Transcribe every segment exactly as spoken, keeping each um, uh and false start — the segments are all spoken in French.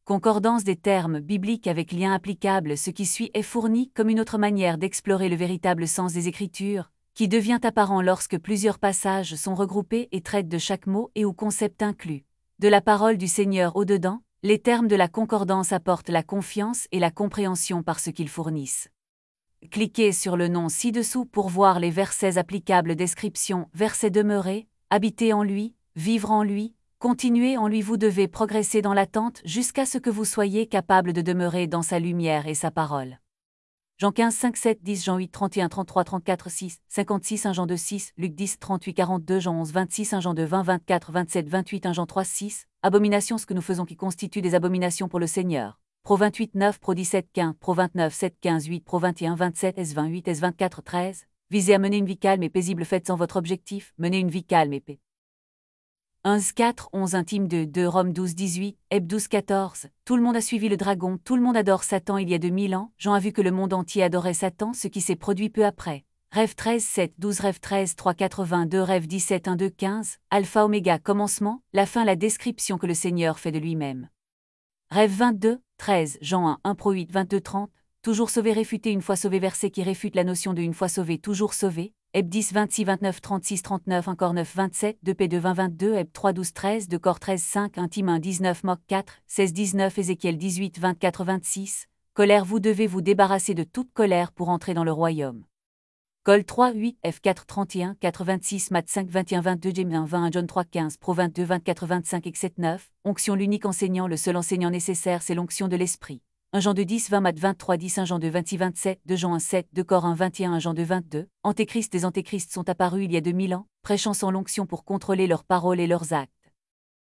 Concordance des termes bibliques avec lien applicable. Ce qui suit est fourni comme une autre manière d'explorer le véritable sens des Écritures, qui devient apparent lorsque plusieurs passages sont regroupés et traitent de chaque mot et ou concept inclus. De la parole du Seigneur au-dedans, les termes de la concordance apportent la confiance et la compréhension par ce qu'ils fournissent. Cliquez sur le nom ci-dessous pour voir les versets applicables. Description: verset demeurer, habiter en lui, vivre en lui, continuez en lui. Vous devez progresser dans l'attente jusqu'à ce que vous soyez capable de demeurer dans sa lumière et sa parole. Jean quinze, cinq, sept, dix, Jean huit, trente et un, trente-trois, trente-quatre, six, cinquante-six, un Jean deux, six, Luc dix, trente-huit, quarante-deux, Jean onze, vingt-six, un Jean deux, vingt, vingt-quatre, vingt-sept, vingt-huit, un Jean trois, six, abomination. Ce que nous faisons qui constitue des abominations pour le Seigneur. Pro vingt-huit, neuf, Pro dix-sept, quinze, Pro vingt-neuf, sept, quinze, huit, Pro vingt et un, vingt-sept, S vingt-huit, S vingt-quatre, treize. Visez à mener une vie calme et paisible. Faites sans votre objectif, menez une vie calme et paix. onze, quatre, onze, Intime deux, deux, Rome douze, dix-huit, Heb douze, quatorze. Tout le monde a suivi le dragon, tout le monde adore Satan. Il y a deux mille ans, Jean a vu que le monde entier adorait Satan, ce qui s'est produit peu après. Rêve treize, sept, douze, Rêve treize, trois, quatre-vingt-deux, Rêve dix-sept, un, deux, quinze. Alpha, Oméga, commencement, la fin. La description que le Seigneur fait de lui-même. Rêve vingt-deux, treize, Jean un, un, Pro huit, vingt-deux, trente. Toujours sauvé, réfuté, une fois sauvé. Verset qui réfute la notion de une fois sauvé, toujours sauvé. Heb dix, vingt-six, vingt-neuf, trente-six, trente-neuf, encore neuf, vingt-sept, deux P deux, vingt, vingt-deux, Heb trois, douze, treize, deux Cor treize, cinq, Intime un, dix-neuf, Moc quatre, seize, dix-neuf, Ézéchiel dix-huit, vingt-quatre, vingt-six. Colère. Vous devez vous débarrasser de toute colère pour entrer dans le royaume. Col trois, huit, F quatre, trente et un, quatre, vingt-six, Mat cinq, vingt et un, vingt-deux, James un, vingt, John trois, quinze, Pro vingt-deux, vingt-quatre, vingt-cinq, et sept, neuf. Onction. L'unique enseignant, le seul enseignant nécessaire, c'est l'onction de l'Esprit. un Jean deux, dix, vingt, Mat vingt-trois, dix, un Jean deux, vingt-six, vingt-sept, deux Jean un, sept, deux Cor un, vingt et un, un Jean deux, vingt-deux. Antéchrist. Des antéchrists sont apparus il y a deux mille ans, prêchant sans l'onction pour contrôler leurs paroles et leurs actes.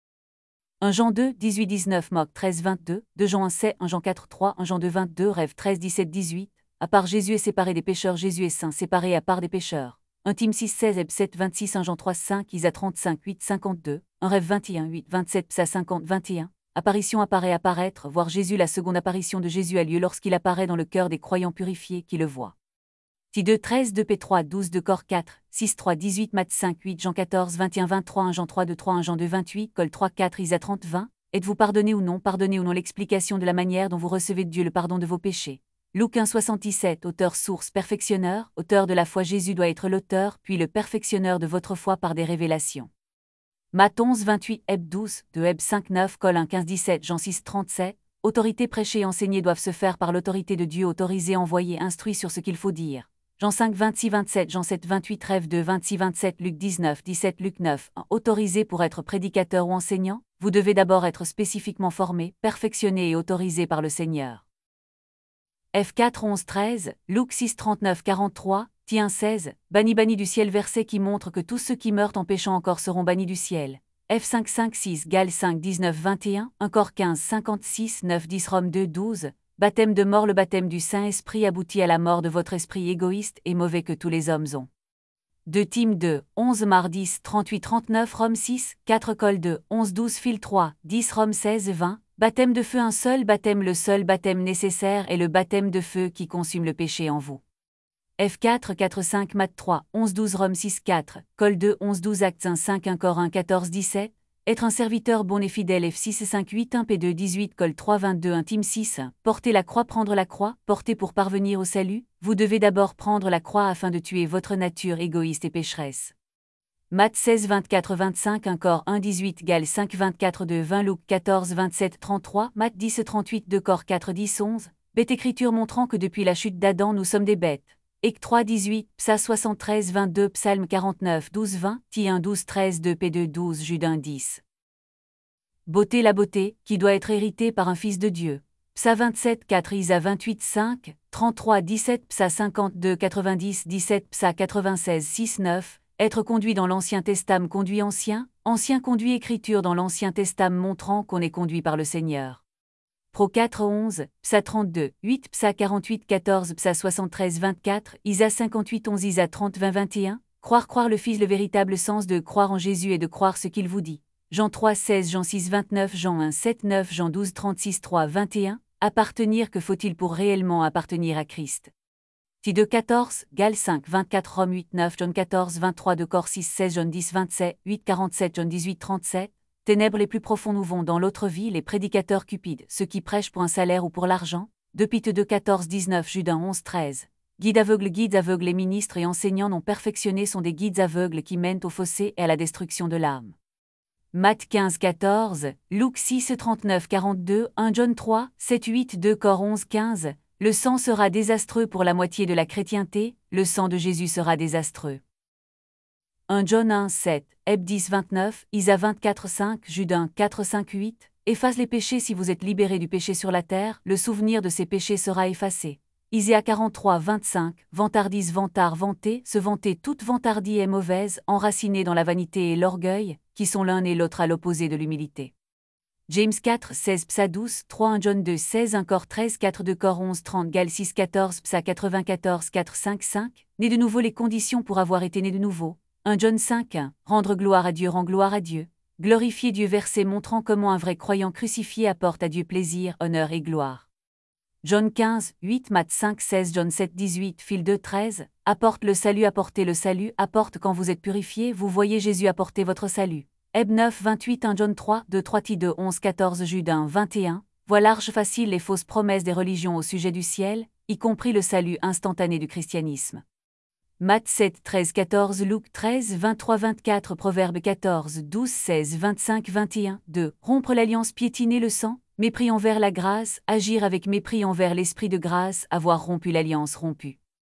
un Jean deux, dix-huit, dix-neuf, Moc treize, vingt-deux, deux Jean un, sept, un Jean quatre, trois, un Jean deux, vingt-deux, Rêve treize, dix-sept, dix-huit. À part Jésus est séparé des pécheurs, Jésus est saint, séparé à part des pécheurs. Intime six, seize, Heb sept, vingt-six, un Jean trois, cinq, Isa trente-cinq, huit, cinquante-deux, un Rêve vingt et un, huit, vingt-sept, Psa cinquante, vingt et un. Apparition. Apparaît, apparaître, voir Jésus. La seconde apparition de Jésus a lieu lorsqu'il apparaît dans le cœur des croyants purifiés qui le voient. T deux, treize, deux P trois, douze, deux Cor quatre, six, trois, dix-huit, Mat cinq, huit, Jean quatorze, vingt et un, vingt-trois, un Jean trois, deux, trois, un Jean deux, vingt-huit, Col trois, quatre, Isa trente, vingt. Êtes-vous pardonné ou non? Pardonné ou non? L'explication de la manière dont vous recevez de Dieu le pardon de vos péchés. Luc un, soixante-dix-sept, auteur, source, perfectionneur, auteur de la foi. Jésus doit être l'auteur puis le perfectionneur de votre foi par des révélations. Mat onze, vingt-huit, Heb douze, deux Heb cinq, neuf, Col un, quinze, dix-sept, Jean six, trente-sept. Autorité. Prêcher et enseigner doivent se faire par l'autorité de Dieu. Autorisé, envoyé, instruit sur ce qu'il faut dire. Jean cinq, vingt-six, vingt-sept, Jean sept, vingt-huit, Rêve deux, vingt-six, vingt-sept, Luc dix-neuf, dix-sept, Luc neuf. Autorisé pour être prédicateur ou enseignant, vous devez d'abord être spécifiquement formé, perfectionné et autorisé par le Seigneur. F quatre, onze, treize, Luc six, trente-neuf, quarante-trois, T un, seize, banni, banni du ciel. Verset qui montre que tous ceux qui meurent en péchant encore seront bannis du ciel. F cinq, cinq, six, Gal cinq, dix-neuf, vingt et un, un Cor quinze, cinquante-six, neuf, dix, Rome deux, douze. Baptême de mort. Le baptême du Saint-Esprit aboutit à la mort de votre esprit égoïste et mauvais que tous les hommes ont. deux Tim deux, onze, Mar dix, trente-huit, trente-neuf, Rome six, quatre Col deux, onze, douze, Fil trois, dix, Rome seize, vingt. Baptême de feu. Un seul baptême. Le seul baptême nécessaire est le baptême de feu qui consume le péché en vous. F quatre, quatre, cinq, Mat trois, onze, douze, Rome six, quatre, Col deux, onze, douze, Actes un, cinq, un Cor un, quatorze, dix-sept. Être un serviteur bon et fidèle. F six, cinq, huit, un P deux, dix-huit, Col trois, vingt-deux, Intime six. Porter la croix. Prendre la croix. Porter pour parvenir au salut. Vous devez d'abord prendre la croix afin de tuer votre nature égoïste et pécheresse. Mat seize, vingt-quatre, vingt-cinq, un Cor un, dix-huit, Gal cinq, vingt-quatre, deux, vingt, Luc quatorze, vingt-sept, trente-trois, Mat dix, trente-huit, deux Cor quatre, dix, onze. Bête écriture montrant que depuis la chute d'Adam nous sommes des bêtes. Ec trois, dix-huit, Psa soixante-treize, vingt-deux, Psalm quarante-neuf, douze, vingt, Ti un, douze, treize, deux P deux, douze, Jude un, dix. Beauté. La beauté, qui doit être héritée par un fils de Dieu. Psa vingt-sept, quatre, Isa vingt-huit, cinq, trente-trois, dix-sept, Psa cinquante-deux, quatre-vingt-dix, dix-sept, Psa quatre-vingt-seize, six, neuf. Être conduit dans l'Ancien Testament. Conduit ancien, ancien conduit. Écriture dans l'Ancien Testament montrant qu'on est conduit par le Seigneur. Pro quatre, onze, Psa trente-deux, huit, Psa quarante-huit, quatorze, Psa soixante-treize, vingt-quatre, Isa cinquante-huit, onze, Isa trente, vingt, vingt et un. Croire. Croire le Fils. Le véritable sens de croire en Jésus est de croire ce qu'il vous dit. Jean trois, seize, Jean six, vingt-neuf, Jean un, sept, neuf, Jean douze, trente-six, trois, vingt et un. Appartenir. Que faut-il pour réellement appartenir à Christ? T deux, quatorze, Gal cinq, vingt-quatre, Rome huit, neuf, John quatorze, vingt-trois, deux Cor six, seize, John dix, vingt-sept, huit, quarante-sept, John dix-huit, trente-sept. ténèbres les plus profonds nous vont dans l'autre vie les prédicateurs cupides, ceux qui prêchent pour un salaire ou pour l'argent. deux Pite deux quatorze dix-neuf Judas onze treize. Guides aveugles Guides aveugles les ministres et enseignants non perfectionnés sont des guides aveugles qui mènent au fossé et à la destruction de l'âme. Matthieu quinze quatorze, Luc six trente-neuf quarante-deux, un John trois sept huit deux Cor onze quinze. Le sang sera désastreux pour la moitié de la chrétienté, le sang de Jésus sera désastreux. un John un sept, Heb dix vingt-neuf, Isa vingt-quatre cinq, Judas quatre cinq huit. Efface les péchés si vous êtes libérés du péché sur la terre, le souvenir de ces péchés sera effacé. Isaïe quarante-trois vingt-cinq, vantardise vantard vanter, se vanter toute vantardie est mauvaise, enracinée dans la vanité et l'orgueil, qui sont l'un et l'autre à l'opposé de l'humilité. James quatre seize Psa douze trois un John deux seize un Cor treize quatre deux Cor onze trente Gal six quatorze Psa quatre-vingt-quatorze quatre cinq cinq. Né de nouveau les conditions pour avoir été né de nouveau. un John cinq un, rendre gloire à Dieu rend gloire à Dieu. Glorifier Dieu verset montrant comment un vrai croyant crucifié apporte à Dieu plaisir, honneur et gloire. John quinze huit Matt cinq seize John sept dix-huit Phil deux treize, apporte le salut apportez le salut, apporte quand vous êtes purifié, vous voyez Jésus apporter votre salut. Heb neuf vingt-huit un John trois deux trois Tite onze quatorze Judas vingt et un, voit large facile les fausses promesses des religions au sujet du ciel, y compris le salut instantané du christianisme. Matthieu sept treize quatorze Luc treize vingt-trois vingt-quatre Proverbe quatorze douze seize vingt-cinq vingt et un deux Rompre l'alliance piétiner le sang, mépris envers la grâce, agir avec mépris envers l'esprit de grâce, avoir rompu l'alliance rompue.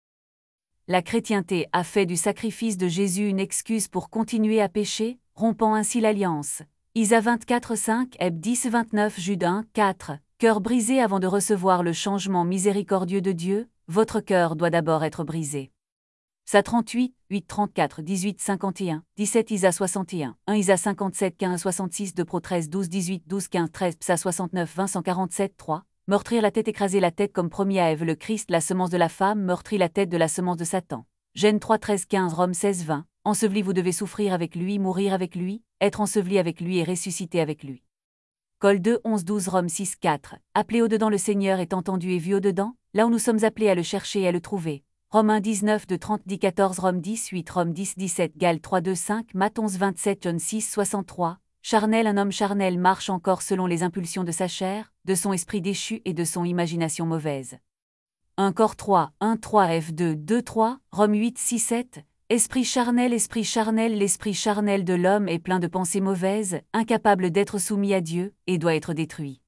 La chrétienté a fait du sacrifice de Jésus une excuse pour continuer à pécher, rompant ainsi l'alliance. Isa vingt-quatre cinq Heb dix vingt-neuf Judas quatre. Cœur brisé avant de recevoir le changement miséricordieux de Dieu, votre cœur doit d'abord être brisé. Psa trente-huit, huit trente-quatre dix-huit cinquante et un, dix-sept Isa soixante et un, un Isa cinquante-sept quinze soixante-six deux Pro treize douze dix-huit douze quinze treize Psa soixante-neuf vingt cent quarante-sept trois. Meurtrir la tête écraser la tête comme promis à Ève le Christ la semence de la femme meurtrit la tête de la semence de Satan. Gênes trois treize quinze Rome seize vingt. Enseveli vous devez souffrir avec lui, mourir avec lui, être enseveli avec lui et ressusciter avec lui. Col deux onze douze Rome six quatre. Appelé au-dedans le Seigneur est entendu et vu au-dedans, là où nous sommes appelés à le chercher et à le trouver. Rome un dix-neuf de trente dix quatorze Rome dix huit Rome dix dix-sept Gal trois deux cinq Matt onze vingt-sept John six soixante-trois. Charnel un homme charnel marche encore selon les impulsions de sa chair, de son esprit déchu et de son imagination mauvaise. un Cor trois un trois F deux deux trois Rome huit six sept. Esprit charnel esprit charnel l'esprit charnel de l'homme est plein de pensées mauvaises, incapable d'être soumis à Dieu, et doit être détruit.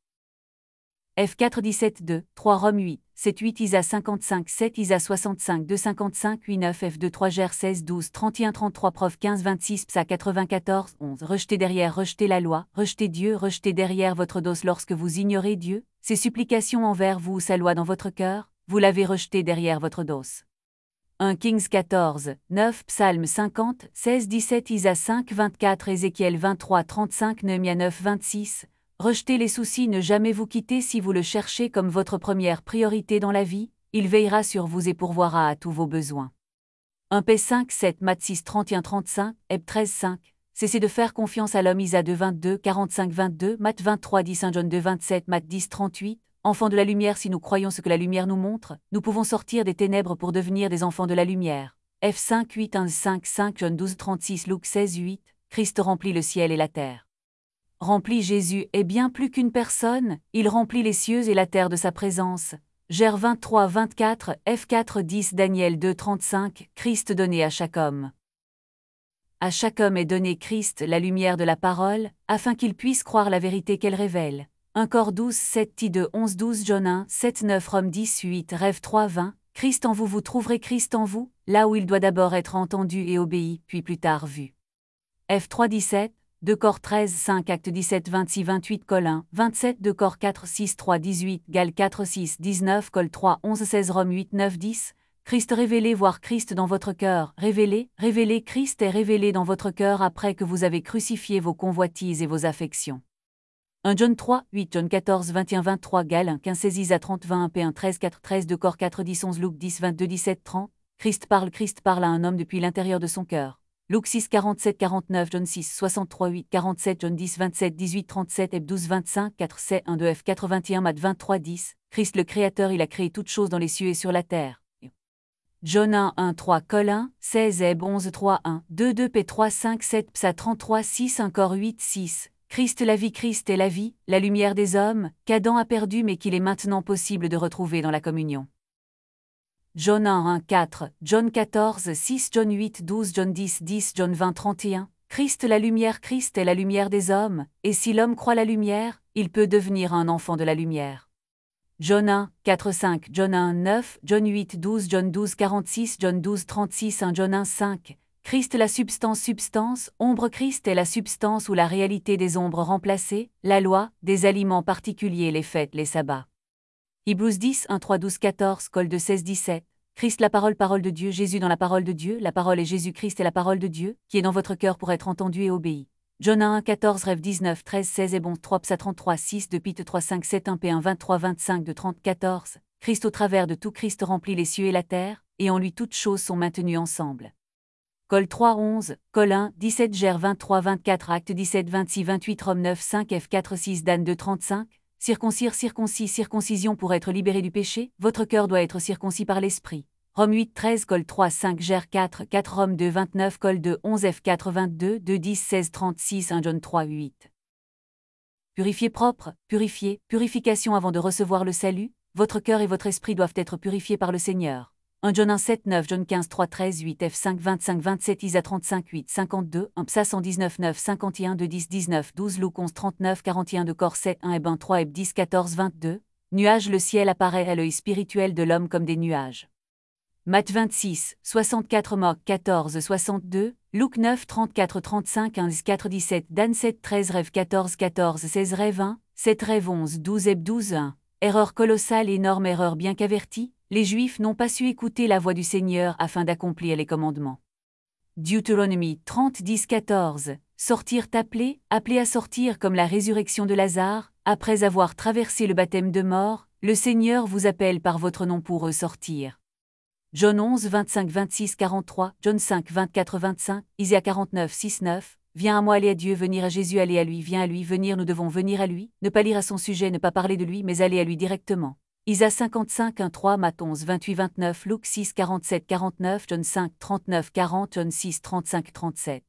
F quatre dix-sept deux trois Rome huit sept huit Isa cinquante-cinq sept Isa soixante-cinq deux cinquante-cinq huit neuf F deux trois Ger seize douze trente et un trente-trois Prof quinze vingt-six Psa quatre-vingt-quatorze onze Rejetez derrière rejetez la loi, rejetez Dieu, rejetez derrière votre dos lorsque vous ignorez Dieu, ses supplications envers vous ou sa loi dans votre cœur, vous l'avez rejeté derrière votre dos. un Kings quatorze neuf Psalm cinquante seize dix-sept Isa cinq vingt-quatre Ézéchiel vingt-trois trente-cinq Néhémie neuf vingt-six. Rejetez les soucis, ne jamais vous quitter si vous le cherchez comme votre première priorité dans la vie, il veillera sur vous et pourvoira à tous vos besoins. un P cinq sept Matt six trente et un trente-cinq, Heb treize cinq. Cessez de faire confiance à l'homme Isa deux vingt-deux quarante-cinq vingt-deux Matt vingt-trois dix un John deux vingt-sept Matt dix trente-huit. Enfants de la lumière, si nous croyons ce que la lumière nous montre, nous pouvons sortir des ténèbres pour devenir des enfants de la lumière. F cinq huit un cinq cinq John douze trente-six Luc seize huit. Christ remplit le ciel et la terre. Remplit Jésus est bien plus qu'une personne, il remplit les cieux et la terre de sa présence. Ger vingt-trois vingt-quatre F quatre dix Daniel deux trente-cinq Christ donné à chaque homme. À chaque homme est donné Christ, la lumière de la parole, afin qu'il puisse croire la vérité qu'elle révèle. un Cor douze sept Tite onze douze John un sept neuf Rome dix huit Rêve trois vingt. Christ en vous vous trouverez Christ en vous, là où il doit d'abord être entendu et obéi, puis plus tard vu. F trois dix-sept deux Cor treize cinq Acte dix-sept vingt-six vingt-huit Col un vingt-sept deux Cor quatre six trois dix-huit Gal quatre six dix-neuf Col trois onze seize Rome huit neuf dix. Christ révélé, voir Christ dans votre cœur, révélé, révélé Christ est révélé dans votre cœur après que vous avez crucifié vos convoitises et vos affections. un John trois huit John quatorze vingt et un vingt-trois Gal un quinze seize Isa trente vingt un P un treize quatre treize deux Cor quatre dix onze Luc dix vingt-deux dix-sept trente. Christ parle Christ parle à un homme depuis l'intérieur de son cœur. Luc six quarante-sept quarante-neuf John six soixante-trois huit quarante-sept John dix vingt-sept dix-huit trente-sept Heb douze vingt-cinq quatre C un deux F quatre-vingt-un Matt vingt-trois dix. Christ le Créateur, il a créé toutes choses dans les cieux et sur la terre. John un un trois Col un seize Heb onze trois un deux deux P trois cinq sept Psa trente-trois six un Cor huit six. Christ la vie, Christ est la vie, la lumière des hommes, qu'Adam a perdu mais qu'il est maintenant possible de retrouver dans la communion. John un, quatre, John quatorze, six, John huit, douze, John dix, dix, John vingt, trente et un. Christ la lumière, Christ est la lumière des hommes, et si l'homme croit la lumière, il peut devenir un enfant de la lumière. John un, quatre, cinq, John un, neuf, John huit, douze, John douze, quarante-six, John douze, trente-six, un John un, cinq. Christ la substance, substance, ombre Christ est la substance ou la réalité des ombres remplacées, la loi, des aliments particuliers, les fêtes, les sabbats. Hébreux dix, un, trois, douze, quatorze, Col de seize, dix-sept. Christ la parole, parole de Dieu, Jésus dans la parole de Dieu, la parole est Jésus-Christ est la parole de Dieu, qui est dans votre cœur pour être entendu et obéi. John un, quatorze, Rêve dix-neuf, treize, seize et bon, trois, Psa trente-trois, six, deux Pite trois, cinq, sept, un P un, vingt-trois, vingt-cinq, deux, trente, quatorze. Christ au travers de tout Christ remplit les cieux et la terre, et en lui toutes choses sont maintenues ensemble. Col trois, onze, Col un, dix-sept, Gère vingt-trois, vingt-quatre, Acte dix-sept, vingt-six, vingt-huit, Rome neuf, cinq, F quatre, six, Dan deux, trente-cinq. Circoncire, circoncis, circoncision pour être libéré du péché, votre cœur doit être circoncis par l'esprit. Rome huit, treize, Col trois, cinq, Gère quatre, quatre, Rome deux, vingt-neuf, Col deux, onze, F quatre, vingt-deux, deux, dix, seize, trente-six, un John trois, huit. Purifié propre, purifié, purification avant de recevoir le salut, votre cœur et votre esprit doivent être purifiés par le Seigneur. un John un, sept, neuf, John quinze, trois, treize, huit, F cinq, vingt-cinq, vingt-sept, Isa trente-cinq, huit, cinquante-deux, un Psa cent dix-neuf, neuf, cinquante et un, deux, dix, dix-neuf, douze, Luc onze, trente-neuf, quarante et un, de Cor sept, un, Eb un, trois, Eb dix, quatorze, vingt-deux. Nuages, le ciel apparaît à l'œil spirituel de l'homme comme des nuages. Matthieu vingt-six, soixante-quatre, Marc quatorze, soixante-deux, Luc neuf, trente-quatre, trente-cinq, un, quatre, dix-sept, Dan sept, treize, Rêve quatorze, quatorze, seize, Rêve un, sept, Rêve onze, douze, Eb douze, un. Erreur colossale, énorme erreur bien qu'avertie, les Juifs n'ont pas su écouter la voix du Seigneur afin d'accomplir les commandements. Deutéronomie trente, dix, quatorze. Sortir t'appeler, appeler à sortir comme la résurrection de Lazare, après avoir traversé le baptême de mort, le Seigneur vous appelle par votre nom pour ressortir. John onze, vingt-cinq, vingt-six, quarante-trois, John cinq, vingt-quatre, vingt-cinq, Isaïe quarante-neuf, six, neuf. Viens à moi, aller à Dieu, venir à Jésus, aller à lui, viens à lui, venir, nous devons venir à lui, ne pas lire à son sujet, ne pas parler de lui, mais aller à lui directement. Isaïe cinquante-cinq, un, trois, Matthieu onze, vingt-huit, vingt-neuf, Luc six, quarante-sept, quarante-neuf, John cinq, trente-neuf, quarante, John six, trente-cinq, trente-sept.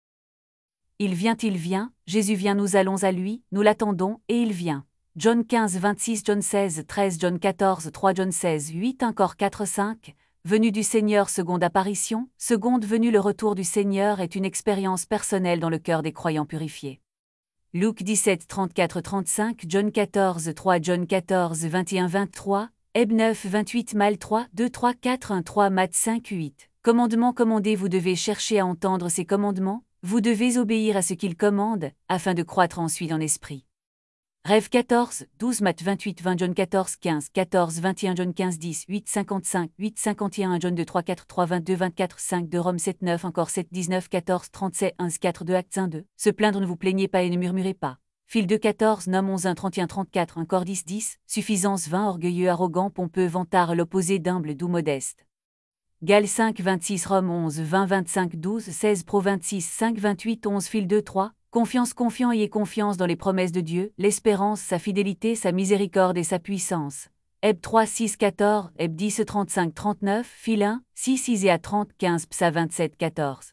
Il vient, il vient, Jésus vient, nous allons à lui, nous l'attendons, et il vient. John quinze, vingt-six, John seize, treize, John quatorze, trois, John seize, huit, encore quatre, cinq. Venue du Seigneur, seconde apparition, seconde venue, le retour du Seigneur est une expérience personnelle dans le cœur des croyants purifiés. Luc dix-sept, trente-quatre, trente-cinq, John quatorze, trois, John quatorze, vingt et un, vingt-trois, Eb neuf, vingt-huit, Mal trois, deux, trois, quatre, un, trois, Matt cinq, huit. Commandement commandé, vous devez chercher à entendre ces commandements, vous devez obéir à ce qu'il commande, afin de croître ensuite en esprit. Rêve quatorze, douze, Matt vingt-huit, vingt, John quatorze, quinze, quatorze, vingt et un, John quinze, dix, huit, cinquante-cinq, huit, cinquante et un, John deux, trois, quatre, trois, vingt-deux, vingt-quatre, cinq, de Rome sept, neuf, encore sept, dix-neuf, quatorze, trente-sept, un, quatre, deux, Actes un, deux. Se plaindre, ne vous plaignez pas et ne murmurez pas. Fil deux, quatorze, Nom onze, un, trente et un, trente-quatre, encore dix, dix. Suffisance vingt, orgueilleux, arrogant, pompeux, vantard, l'opposé d'humble, doux, modeste. Gal cinq, vingt-six, Rome onze, vingt, vingt-cinq, douze, seize, Pro vingt-six, cinq, vingt-huit, onze, Fil deux, trois. Confiance, confiant, ayez confiance dans les promesses de Dieu, l'espérance, sa fidélité, sa miséricorde et sa puissance. Eb trois, six, quatorze, Eb dix, trente-cinq, trente-neuf, Fil un, six, Iséa trente, quinze, Psa vingt-sept, quatorze.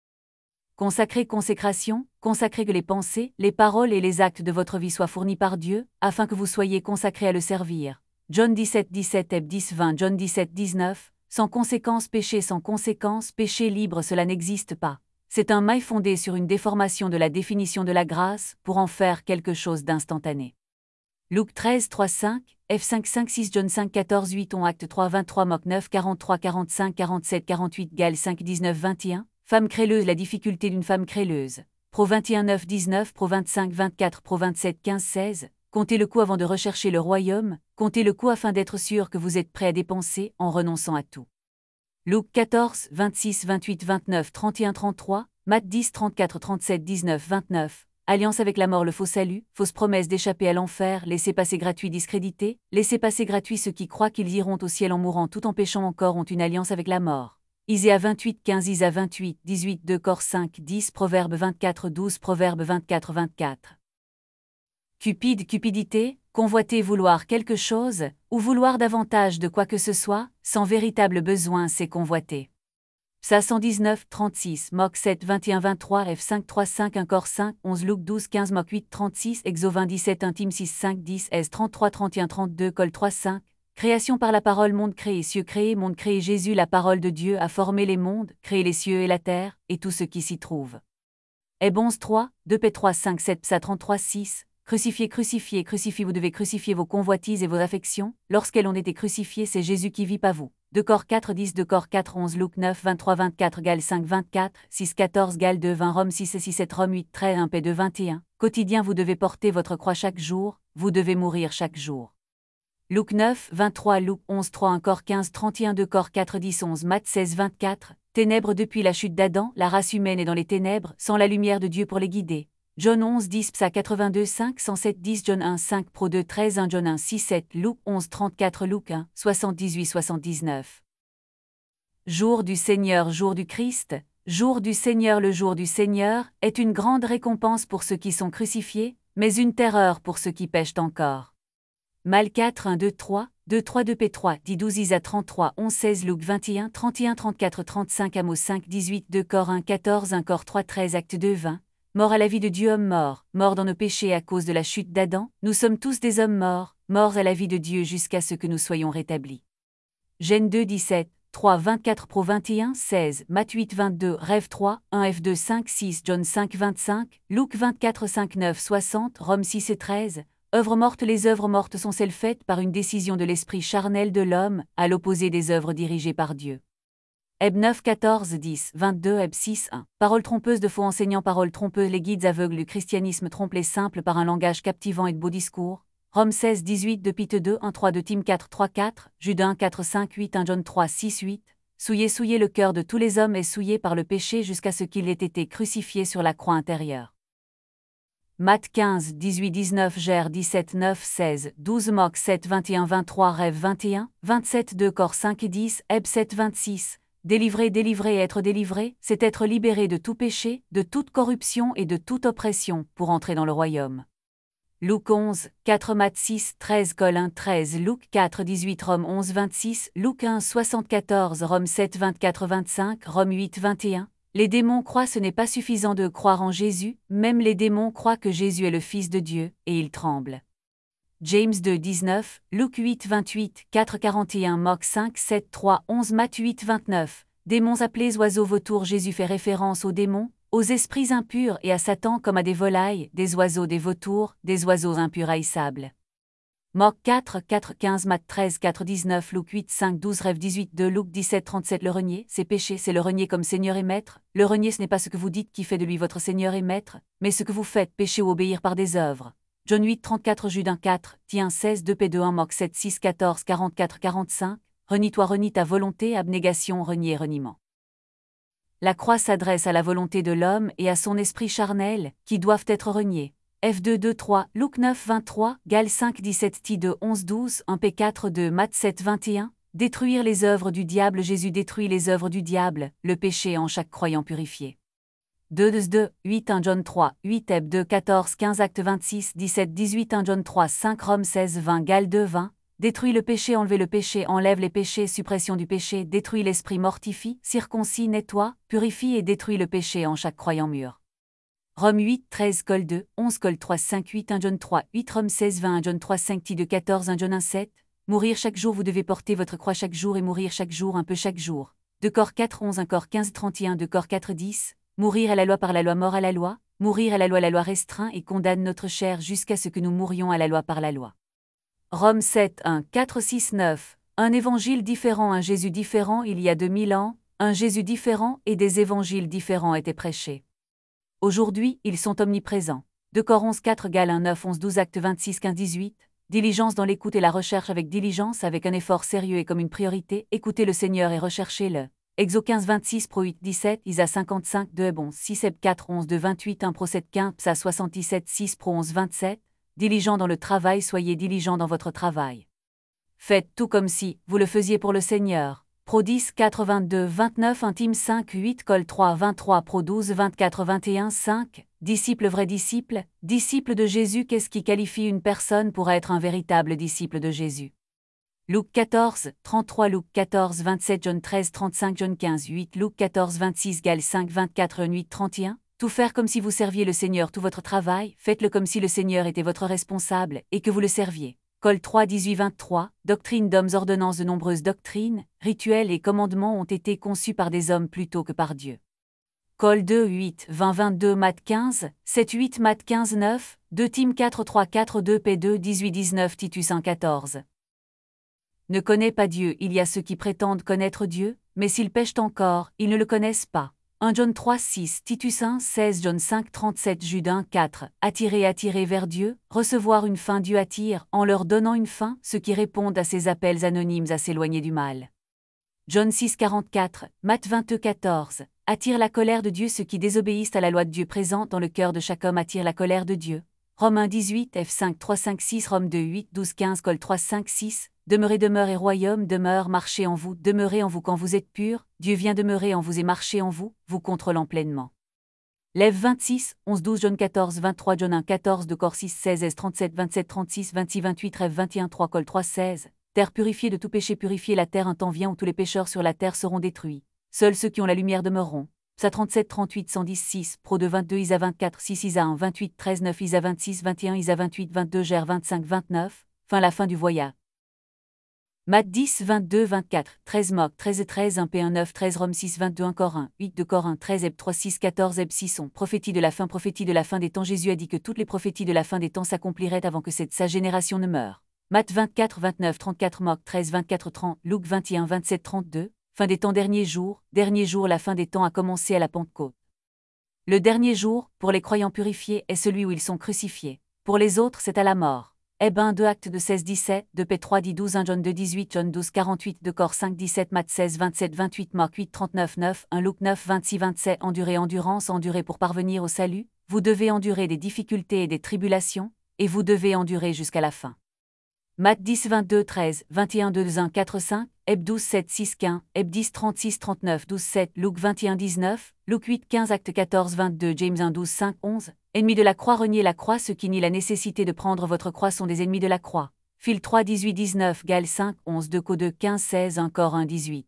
Consacrez, consécration, consacrez que les pensées, les paroles et les actes de votre vie soient fournis par Dieu, afin que vous soyez consacrés à le servir. John dix-sept, dix-sept, Eb dix, vingt, John dix-sept, dix-neuf. Sans conséquence, péché sans conséquence, péché libre, cela n'existe pas. C'est un mail fondé sur une déformation de la définition de la grâce pour en faire quelque chose d'instantané. Luc treize, trois, cinq, F cinq, cinq, six, John cinq, quatorze, huit, on Acte trois, vingt-trois, Moc neuf, quarante-trois, quarante-cinq, quarante-sept, quarante-huit, Gal cinq, dix-neuf, vingt et un. Femme créleuse, la difficulté d'une femme créleuse. Pro vingt et un, neuf, dix-neuf, Pro vingt-cinq, vingt-quatre, Pro vingt-sept, quinze, seize. Comptez le coût avant de rechercher le royaume, comptez le coût afin d'être sûr que vous êtes prêt à dépenser en renonçant à tout. Luc quatorze, vingt-six, vingt-huit, vingt-neuf, trente et un, trente-trois, Matt dix, trente-quatre, trente-sept, dix-neuf, vingt-neuf. Alliance avec la mort, le faux salut, fausse promesse d'échapper à l'enfer, laissez passer gratuit discrédité, laissez passer gratuit ceux qui croient qu'ils iront au ciel en mourant tout en péchant encore ont une alliance avec la mort. Iséa vingt-huit, quinze, Isa vingt-huit, dix-huit, deux Cor cinq, dix, Proverbe vingt-quatre, douze, Proverbe vingt-quatre, vingt-quatre. Cupide, cupidité, convoiter, vouloir quelque chose, ou vouloir davantage de quoi que ce soit, sans véritable besoin, c'est convoiter. Psa cent dix-neuf, trente-six, Moc sept, vingt et un, vingt-trois, F cinq, trois, cinq, un Cor cinq, onze, Luc douze, quinze, Moc huit, trente-six, Exo vingt, dix-sept, Intime six, cinq, dix, S trente-trois, trente et un, trente-deux, Col trois, cinq. Création par la parole, monde créé, cieux créés, monde créé. Jésus, la parole de Dieu, a formé les mondes, créé les cieux et la terre, et tout ce qui s'y trouve. Heb onze, trois, deux P trois, cinq, sept, Psa trente-trois, six. Crucifiez, crucifiez, crucifiez, vous devez crucifier vos convoitises et vos affections. Lorsqu'elles ont été crucifiées, c'est Jésus qui vit, pas vous. deux Cor quatre, dix, deux Cor quatre, onze, Luc neuf, vingt-trois, vingt-quatre, Gal cinq, vingt-quatre, six, quatorze, Gal deux, vingt, Rome six, six, sept, Rome huit, treize, un P deux, vingt et un. Quotidien, vous devez porter votre croix chaque jour, vous devez mourir chaque jour. Luc neuf, vingt-trois, Luc onze, trois, un Cor quinze, trente et un, deux Cor quatre, dix, onze, Matt seize, vingt-quatre. Ténèbres depuis la chute d'Adam, la race humaine est dans les ténèbres, sans la lumière de Dieu pour les guider. John onze, dix, Psa quatre-vingt-deux, cinq, cent sept, dix, John un, cinq, Pro deux, treize, un, John un, six, sept, Luc onze, trente-quatre, Luc un, soixante-dix-huit, soixante-dix-neuf. Jour du Seigneur, jour du Christ, jour du Seigneur. Le jour du Seigneur est une grande récompense pour ceux qui sont crucifiés, mais une terreur pour ceux qui pêchent encore. Mal quatre, un, deux, trois, deux, trois, deux P trois, dix, douze, Isa trente-trois, onze, seize, Luc vingt et un, trente et un, trente-quatre, trente-cinq, Amos cinq, dix-huit, deux Cor un, quatorze, un Cor trois, treize, Acte deux, vingt. Mort à la vie de Dieu, homme mort, mort dans nos péchés à cause de la chute d'Adam, nous sommes tous des hommes morts, morts à la vie de Dieu jusqu'à ce que nous soyons rétablis. Gènes deux, dix-sept, trois, vingt-quatre, Pro vingt et un, seize, Matt huit, vingt-deux, Rêve trois, un F deux, cinq, six, John cinq, vingt-cinq, Luc vingt-quatre, cinq, neuf, soixante, Rome six et treize. Œuvres mortes. Les œuvres mortes sont celles faites par une décision de l'esprit charnel de l'homme, à l'opposé des œuvres dirigées par Dieu. Heb neuf, quatorze, dix, vingt-deux, Heb six, un. Paroles trompeuses de faux enseignants. Paroles trompeuses. Les guides aveugles. Le christianisme trompe les simples par un langage captivant et de beaux discours. Rome seize, dix-huit, de Pite deux, un, trois, de Tim quatre, trois, quatre, Jude un, quatre, cinq, huit, un John trois, six, huit. Souillez, souillez. Le cœur de tous les hommes est souillé par le péché jusqu'à ce qu'il ait été crucifié sur la croix intérieure. Matt quinze, dix-huit, dix-neuf, Gère dix-sept, neuf, seize, douze, Moc sept, vingt et un, vingt-trois, Rêve vingt et un, vingt-sept, deux Cor cinq et dix, Heb sept, vingt-six. Délivrer, délivrer et être délivré, c'est être libéré de tout péché, de toute corruption et de toute oppression pour entrer dans le royaume. Luc onze, quatre, Matt six, treize, Col un, treize, Luc quatre, dix-huit, Rome onze, vingt-six, Luc un, soixante-quatorze, Rome sept, vingt-quatre, vingt-cinq, Rome huit, vingt et un. Les démons croient. Ce n'est pas suffisant de croire en Jésus, même les démons croient que Jésus est le Fils de Dieu, et ils tremblent. James deux, dix-neuf, Luc huit, vingt-huit, quatre, quarante et un, Moc cinq, sept, trois, onze, Matt huit, vingt-neuf. Démons appelés oiseaux vautours. Jésus fait référence aux démons, aux esprits impurs et à Satan comme à des volailles, des oiseaux, des vautours, des oiseaux impurs haïssables. Moc quatre, quatre, quinze, Matt treize, quatre, dix-neuf, Luc huit, cinq, douze, Rêve dix-huit, deux, Luc dix-sept, trente-sept. Le renier, c'est péché. C'est le renier comme Seigneur et Maître. Le renier, ce n'est pas ce que vous dites qui fait de lui votre Seigneur et Maître, mais ce que vous faites, pécher ou obéir par des œuvres. John huit, trente-quatre, Jude un, quatre, Tien seize, deux P deux, un, Moc sept, six, quatorze, quarante-quatre, quarante-cinq. Renie-toi, renie ta volonté, abnégation, renier, reniement. La croix s'adresse à la volonté de l'homme et à son esprit charnel, qui doivent être reniés. F deux, deux, trois, Luc neuf, vingt-trois, Gal cinq, dix-sept, T deux, onze, douze, un P quatre, deux, Matt sept, vingt et un. Détruire les œuvres du diable. Jésus détruit les œuvres du diable, le péché en chaque croyant purifié. deux, deux, huit, un John trois, huit, Heb deux, quatorze, quinze, Acte vingt-six, dix-sept, dix-huit, un John trois, cinq, Rome seize, vingt, Gal deux, vingt. Détruit le péché, enlevez le péché, enlève les péchés, suppression du péché, détruit l'esprit, mortifie, circoncis, nettoie, purifie et détruit le péché en chaque croyant mûr. Rome huit, treize, Col deux, onze, Col trois, cinq, huit, un John trois, huit, Rome seize, vingt, un John trois, cinq, T deux, quatorze, un John un, sept. Mourir chaque jour. Vous devez porter votre croix chaque jour et mourir chaque jour, un peu chaque jour. deux Cor quatre, onze, un Cor quinze, trente et un, deux Cor quatre, dix. Mourir à la loi par la loi, mort à la loi. Mourir à la loi. La loi restreint et condamne notre chair jusqu'à ce que nous mourions à la loi par la loi. Rome sept, un, quatre, six, neuf. Un évangile différent, un Jésus différent. Il y a deux mille ans, un Jésus différent et des évangiles différents étaient prêchés. Aujourd'hui, ils sont omniprésents. deux Cor onze, quatre, Gal un, neuf, onze, douze, Acte vingt-six, quinze, dix-huit. Diligence dans l'écoute et la recherche. Avec diligence, avec un effort sérieux et comme une priorité, écoutez le Seigneur et recherchez-le. Exo quinze, vingt-six, Pro huit, dix-sept, Isa cinquante-cinq, deux, Heb onze, six, Heb quatre, onze, deux, vingt-huit, un Pro sept, quinze, Psa soixante-dix-sept, six, Pro onze, vingt-sept. Diligent dans le travail. Soyez diligent dans votre travail. Faites tout comme si vous le faisiez pour le Seigneur. Pro dix, quatre, vingt-deux, vingt-neuf, Intime cinq, huit, Col trois, vingt-trois, Pro douze, vingt-quatre, vingt et un, cinq. Disciple, vrai disciple, disciple de Jésus. Qu'est-ce qui qualifie une personne pour être un véritable disciple de Jésus? Luc quatorze, trente-trois, Luc quatorze, vingt-sept, John treize, trente-cinq, John quinze, huit, Luc quatorze, vingt-six, Gal cinq, vingt-quatre, John huit, trente et un. Tout faire comme si vous serviez le Seigneur tout votre travail, faites-le comme si le Seigneur était votre responsable et que vous le serviez. Col trois, dix-huit, vingt-trois, Doctrine d'hommes, ordonnances. De nombreuses doctrines, rituels et commandements ont été conçus par des hommes plutôt que par Dieu. Col deux, huit, vingt, vingt-deux, Matthieu quinze, sept, huit, Matthieu quinze, neuf, deux Tim quatre, trois, quatre, deux P deux, dix-huit, dix-neuf, Titus un, quatorze. Ne connaît pas Dieu. Il y a ceux qui prétendent connaître Dieu, mais s'ils pêchent encore, ils ne le connaissent pas. un John trois, six, Titus un, seize, John cinq, trente-sept, Jude un, quatre. Attirer, attirer vers Dieu, recevoir une fin. Dieu attire, en leur donnant une fin, ceux qui répondent à ces appels anonymes à s'éloigner du mal. John six, quarante-quatre, Matthieu vingt-deux, quatorze. Attire la colère de Dieu. Ceux qui désobéissent à la loi de Dieu présente dans le cœur de chaque homme attire la colère de Dieu. Romains dix-huit, F cinq, trois, cinq, six, Rome deux, huit, douze, quinze, Col trois, cinq, six. Demeurez, demeure et royaume demeure, marchez en vous, demeurez en vous quand vous êtes purs, Dieu vient demeurer en vous et marcher en vous, vous contrôlant pleinement. Lève vingt-six, onze, douze, John quatorze, vingt-trois, John un, quatorze, de Cor six, seize, S trente-sept, vingt-sept, trente-six, vingt-six, vingt-huit, Rêve vingt et un, trois, Col trois, seize. Terre purifiée de tout péché, purifiée la terre. Un temps vient où tous les pécheurs sur la terre seront détruits. Seuls ceux qui ont la lumière demeureront. Psa trente-sept, trente-huit, cent dix, six, Pro deux, vingt-deux, Isa vingt-quatre, six, Isa un, vingt-huit, treize, neuf, Isa vingt-six, vingt et un, Isa vingt-huit, vingt-deux, Gère vingt-cinq, vingt-neuf. Fin la fin du voyage. Matthieu dix, vingt-deux, vingt-quatre, treize, Moc treize et treize, un P un, neuf, treize, Rome six, vingt-deux, un Cor un, huit, de Cor un, treize, Heb trois, six, quatorze, Heb six, on. Prophétie de la fin, prophétie de la fin des temps. Jésus a dit que toutes les prophéties de la fin des temps s'accompliraient avant que cette sa génération ne meure. Matthieu vingt-quatre, vingt-neuf, trente-quatre, Moc treize, vingt-quatre, trente, Luc vingt et un, vingt-sept, trente-deux. Fin des temps, dernier jour, dernier jour. La fin des temps a commencé à la Pentecôte. Le dernier jour, pour les croyants purifiés, est celui où ils sont crucifiés. Pour les autres, c'est à la mort. Heb un, deux Actes de seize, dix-sept, deux P trois, dix, douze, un John deux, dix-huit, John douze, quarante-huit, de Cor cinq, dix-sept, Matthieu seize, vingt-sept, vingt-huit, Marc huit, trente-neuf, neuf, un Luc neuf, vingt-six, vingt-sept. Endurer, endurance, endurer pour parvenir au salut. Vous devez endurer des difficultés et des tribulations, et vous devez endurer jusqu'à la fin. Matthieu dix, vingt-deux, treize, vingt et un, deux, un, quatre, cinq, Heb douze, sept, six, quinze, Heb dix, trente-six, trente-neuf, douze, sept, Luc vingt et un, dix-neuf, Luc huit, quinze, Acte quatorze, vingt-deux, James un, douze, cinq, onze. Ennemis de la croix, reniez la croix. Ceux qui nient la nécessité de prendre votre croix sont des ennemis de la croix. Phil trois, dix-huit, dix-neuf, Gal cinq, onze, deux Co deux, quinze, seize, un Cor un, dix-huit.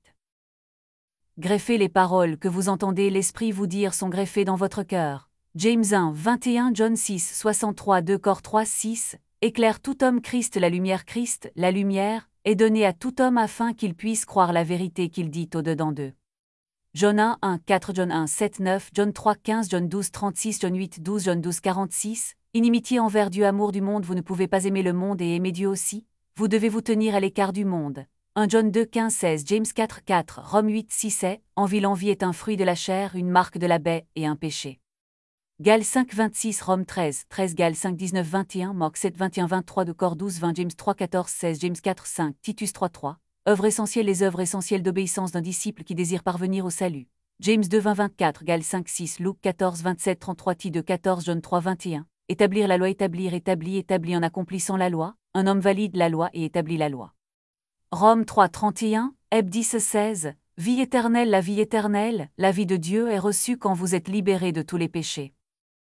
Greffez les paroles que vous entendez l'Esprit vous dire sont greffées dans votre cœur. James un, vingt et un, John six, soixante-trois, deux Cor trois, six. Éclaire tout homme Christ. La lumière Christ, la lumière, est donnée à tout homme afin qu'il puisse croire la vérité qu'il dit au-dedans d'eux. John un, un, quatre, John un, sept, neuf, John trois, quinze, John douze, trente-six, John huit, douze, John douze, quarante-six. Inimitié envers Dieu, amour du monde. Vous ne pouvez pas aimer le monde et aimer Dieu aussi. Vous devez vous tenir à l'écart du monde. un John deux, quinze, seize, James quatre, quatre, Rome huit, six, sept. Envie, l'envie est un fruit de la chair, une marque de la baie et un péché. Gal cinq, vingt-six, Rome treize, treize, Gal cinq, dix-neuf, vingt et un, Marc sept, vingt et un, vingt-trois, de Cor douze, vingt, James trois, quatorze, seize, James quatre, cinq, Titus trois, trois. Œuvre essentielle. Les œuvres essentielles d'obéissance d'un disciple qui désire parvenir au salut. James deux, vingt, vingt-quatre, Gal cinq, six, Luc quatorze, vingt-sept, trente-trois, Ti deux, quatorze, John trois, vingt et un. Établir la loi, établir, établi, établi en accomplissant la loi. Un homme valide la loi et établit la loi. Rome trois, trente et un, Heb dix, seize. Vie éternelle. La vie éternelle, la vie de Dieu est reçue quand vous êtes libérés de tous les péchés.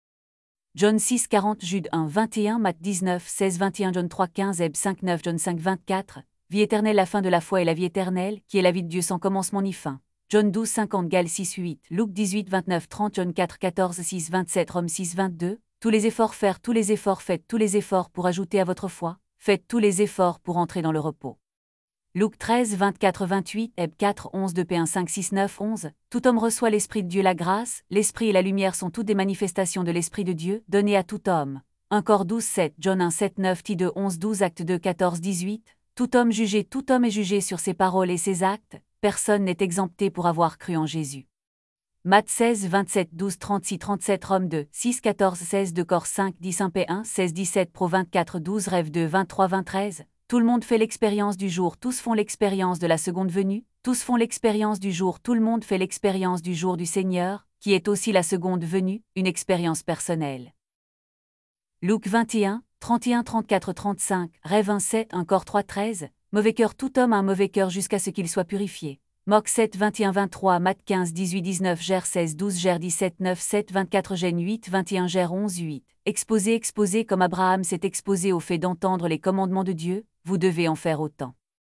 John six, quarante, Jude un, vingt et un, Matthieu dix-neuf, seize, vingt et un, John trois, quinze, Heb cinq, neuf, John cinq, vingt-quatre. Vie éternelle. La fin de la foi est la vie éternelle, qui est la vie de Dieu sans commencement ni fin. John douze, cinquante, Gal six, huit, Luc dix-huit, vingt-neuf, trente, John quatre, quatorze, six, vingt-sept, Rome six, vingt-deux. Tous les efforts faire, tous les efforts faites, tous les efforts pour ajouter à votre foi, faites tous les efforts pour entrer dans le repos. Luc treize, vingt-quatre, vingt-huit, Heb quatre, onze, deux P un, cinq, six, neuf, onze. Tout homme reçoit l'Esprit de Dieu. La grâce, l'Esprit et la lumière sont toutes des manifestations de l'Esprit de Dieu, données à tout homme. un Cor douze, sept, John un, sept, neuf, Ti deux, onze, douze, Acte deux, quatorze, dix-huit. Tout homme jugé, tout homme est jugé sur ses paroles et ses actes. Personne n'est exempté pour avoir cru en Jésus. Matthieu seize, vingt-sept, douze, trente-six, trente-sept, Rome deux, six, quatorze, seize, de Cor cinq, dix, un P un, seize, dix-sept, Pro vingt-quatre, douze, Rêve deux, vingt-trois, vingt, treize. Tout le monde fait l'expérience du jour, tous font l'expérience de la seconde venue, tous font l'expérience du jour, tout le monde fait l'expérience du jour du Seigneur, qui est aussi la seconde venue, une expérience personnelle. Luc vingt et un, trente et un, trente-quatre, trente-cinq, Rêve un, sept, un Cor trois, treize. Mauvais cœur. Tout homme a un mauvais cœur jusqu'à ce qu'il soit purifié. Moc sept, vingt et un, vingt-trois, Matthieu quinze, dix-huit, dix-neuf, Gère seize, douze, Gère dix-sept, neuf, sept, vingt-quatre, Gênes huit, vingt et un, Gère onze, huit. Exposé, exposé comme Abraham s'est exposé au fait d'entendre les commandements de Dieu, vous devez en faire autant.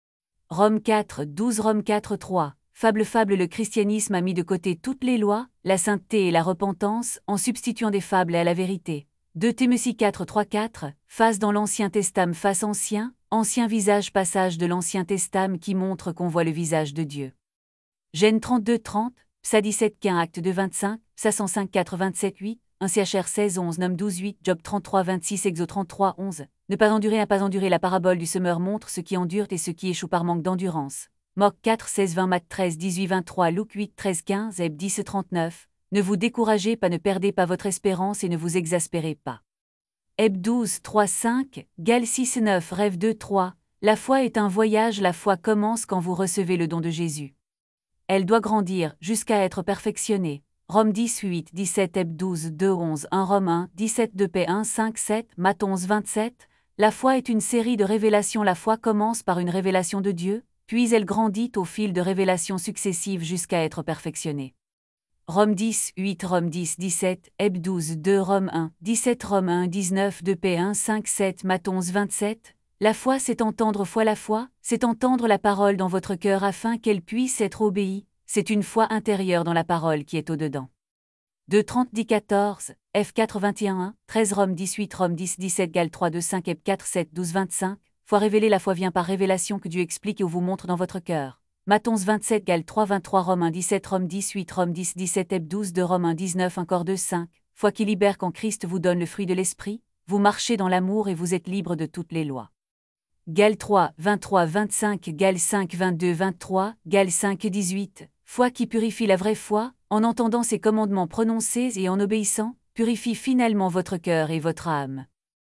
Rome quatre, douze Rome quatre, trois. Fable Fable Le christianisme a mis de côté toutes les lois, la sainteté et la repentance, en substituant des fables à la vérité. deux Timothée quatre, trois, quatre. Face dans l'Ancien Testament, face ancien, ancien visage passage de l'Ancien Testament qui montre qu'on voit le visage de Dieu. Gênes trente-deux, trente. Psa dix-sept, quinze Acte deux, vingt-cinq, Psa cent cinq, quatre, vingt-sept, huit. un C H R seize, onze, Num douze, huit, Job trente-trois, vingt-six, Exo trente-trois, onze. Ne pas endurer, à pas endurer. La parabole du semeur montre ceux qui endurent et ceux qui échouent par manque d'endurance. Marc quatre, seize, vingt, Matt treize, dix-huit, vingt-trois, Luc huit, treize, quinze, Heb dix, trente-neuf. Ne vous découragez pas, ne perdez pas votre espérance et ne vous exaspérez pas. Heb douze, trois, cinq, Gal six, neuf, Rêve deux, trois. La foi est un voyage, la foi commence quand vous recevez le don de Jésus. Elle doit grandir jusqu'à être perfectionnée. Rome dix, huit, dix-sept, Heb douze, deux, onze, un Rome un, dix-sept, deux P un, cinq, sept, Matt onze, vingt-sept. La foi est une série de révélations. La foi commence par une révélation de Dieu, puis elle grandit au fil de révélations successives jusqu'à être perfectionnée. Rome dix, huit, Rome dix, dix-sept, Heb douze, deux, Rome un, dix-sept, Rome un, dix-neuf, deux P un, cinq, sept, Matt onze, vingt-sept. La foi, c'est entendre foi. La foi, c'est entendre la parole dans votre cœur afin qu'elle puisse être obéie. C'est une foi intérieure dans la parole qui est au-dedans. deux, trente, dix, quatorze, F quatre, vingt et un, treize, Rome dix-huit, Rome dix, dix-sept, Gal trois, deux, cinq, Heb quatre, sept, douze, vingt-cinq. Foi révélée. La foi vient par révélation que Dieu explique et vous montre dans votre cœur. Matt onze, vingt-sept, Gal trois, vingt-trois, Rome un, dix-sept, Rome dix-huit, Rome dix, dix-sept, Heb douze, deux, Rome un, dix-neuf, encore deux, cinq. Foi qui libère quand Christ vous donne le fruit de l'esprit, vous marchez dans l'amour et vous êtes libre de toutes les lois. Gal trois, vingt-trois, vingt-cinq, Gal cinq, vingt-deux, vingt-trois, Gal cinq, dix-huit. Foi qui purifie. La vraie foi, en entendant ses commandements prononcés et en obéissant, purifie finalement votre cœur et votre âme.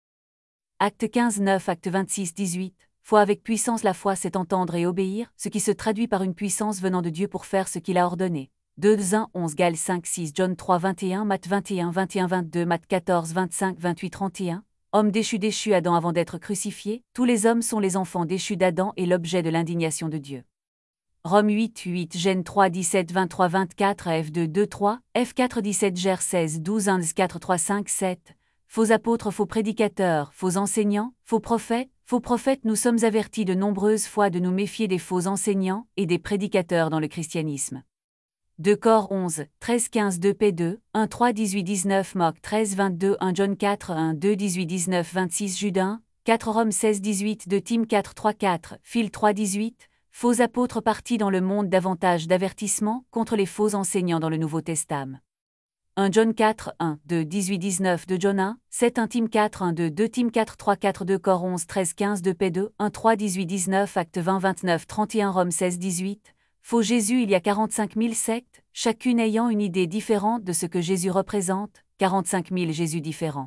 Acte quinze, neuf, Acte vingt-six, dix-huit. Foi avec puissance. La foi, c'est entendre et obéir, ce qui se traduit par une puissance venant de Dieu pour faire ce qu'il a ordonné. deux, un, onze, Gal cinq, six, John trois, vingt et un, Matt vingt et un, vingt et un, vingt-deux, Matt quatorze, vingt-cinq, vingt-huit, trente et un. Homme déchu, déchu Adam avant d'être crucifié. Tous les hommes sont les enfants déchus d'Adam et l'objet de l'indignation de Dieu. Rome huit, huit, Gênes trois, dix-sept, vingt-trois, vingt-quatre, F deux, deux, trois, F quatre, dix-sept, Ger seize, douze, un, quatre, trois, cinq, sept. Faux apôtres, faux prédicateurs, faux enseignants, faux prophètes, faux prophètes. Nous sommes avertis de nombreuses fois de nous méfier des faux enseignants et des prédicateurs dans le christianisme. deux Cor onze, treize, quinze, deux P deux, un, trois, dix-huit, dix-neuf, Marc treize, vingt-deux, un John quatre, un, deux, dix-huit, dix-neuf, vingt-six, Jude un, quatre Rome seize, dix-huit, deux Tim quatre, trois, quatre, Phil trois, dix-huit. Faux apôtres partis dans le monde davantage d'avertissement contre les faux enseignants dans le Nouveau Testament. un John quatre, un, deux, dix-huit, dix-neuf, deux John un, sept, un Tim quatre, un, deux, deux Tim quatre, trois, quatre, deux Cor onze, treize, quinze, deux P deux, un, trois, dix-huit, dix-neuf, Acte vingt, vingt-neuf, trente et un Rome seize, dix-huit. Faux Jésus. Il y a quarante-cinq mille sectes, chacune ayant une idée différente de ce que Jésus représente, quarante-cinq mille Jésus différents.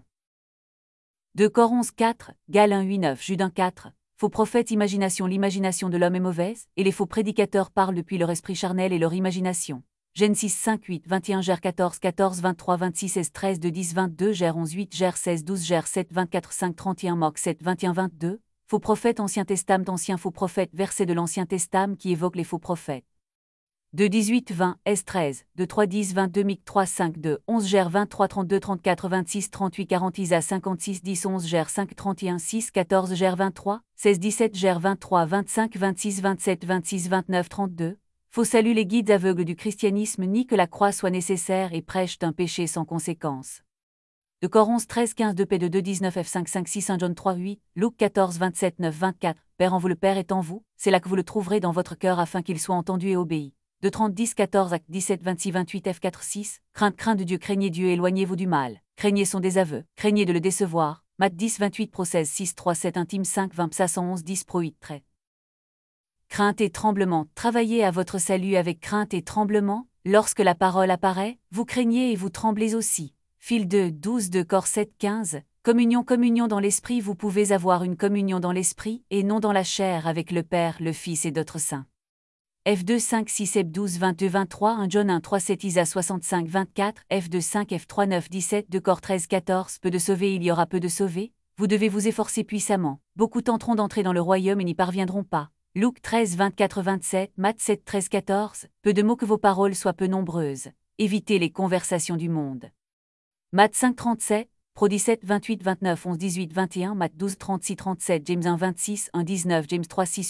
deux Cor onze, quatre, Gal un, huit, neuf, Jude un, quatre. Faux prophètes. Imagination. L'imagination de l'homme est mauvaise, et les faux prédicateurs parlent depuis leur esprit charnel et leur imagination. Gênes six, cinq, huit, vingt et un, Ger quatorze, quatorze, vingt-trois, vingt-six, seize, treize, deux, dix, vingt-deux, Ger onze, huit, Ger seize, douze, Ger sept, vingt-quatre, cinq, trente et un, Marc sept, vingt et un, vingt-deux. Faux prophètes. Ancien Testament. Ancien faux prophète. Verset de l'Ancien Testament qui évoque les faux prophètes. deux, dix-huit, vingt, S treize, deux, trois, dix, vingt-deux, Mic trois, cinq, deux, onze, Ger vingt-trois, trente-deux, trente-quatre, vingt-six, trente-huit, quarante, Isa cinquante-six, dix, onze, Ger cinq, trente et un, six, quatorze, Ger vingt-trois, seize, dix-sept, Ger vingt-trois, vingt-cinq, vingt-six, vingt-sept, vingt-six, vingt-neuf, trente-deux. Faux salut. Les guides aveugles du christianisme nient que la croix soit nécessaire et prêchent un péché sans conséquence. De Cor onze, treize, quinze, deux P deux, deux, dix-neuf, F cinq, cinq, six, un John trois, huit, Luc quatorze, vingt-sept, neuf, vingt-quatre. Père en vous, le Père est en vous, c'est là que vous le trouverez dans votre cœur afin qu'il soit entendu et obéi. deux, trente, dix, quatorze, Acte dix-sept, vingt-six, vingt-huit, F quatre, six. Crainte, crainte de Dieu. Craignez Dieu, éloignez-vous du mal. Craignez son désaveu, craignez de le décevoir. Matt dix, vingt-huit, Pro seize, six, trois, sept, un Tim cinq, vingt, Psa cent onze, dix, Pro huit, trait. Crainte et tremblement. Travaillez à votre salut avec crainte et tremblement. Lorsque la parole apparaît, vous craignez et vous tremblez aussi. Fil deux, douze, deux Cor sept, quinze. Communion. Communion dans l'esprit. Vous pouvez avoir une communion dans l'esprit et non dans la chair avec le Père, le Fils et d'autres saints. F deux, cinq, six, Heb douze, vingt-deux, vingt-trois, un John un, trois, sept, Isa soixante-cinq, vingt-quatre, F deux, cinq, F trois, neuf, dix-sept, deux Cor treize, quatorze. Peu de sauvés. Il y aura peu de sauvés. Vous devez vous efforcer puissamment. Beaucoup tenteront d'entrer dans le royaume et n'y parviendront pas. Luc treize, vingt-quatre, vingt-sept, Matt sept, treize, quatorze. Peu de mots. Que vos paroles soient peu nombreuses. Évitez les conversations du monde. Matt cinq, trente-sept, Pro dix-sept, vingt-huit, vingt-neuf, onze, dix-huit, vingt et un, Matt douze, trente-six, trente-sept, James un, vingt-six, un, dix-neuf, James trois, six, huit.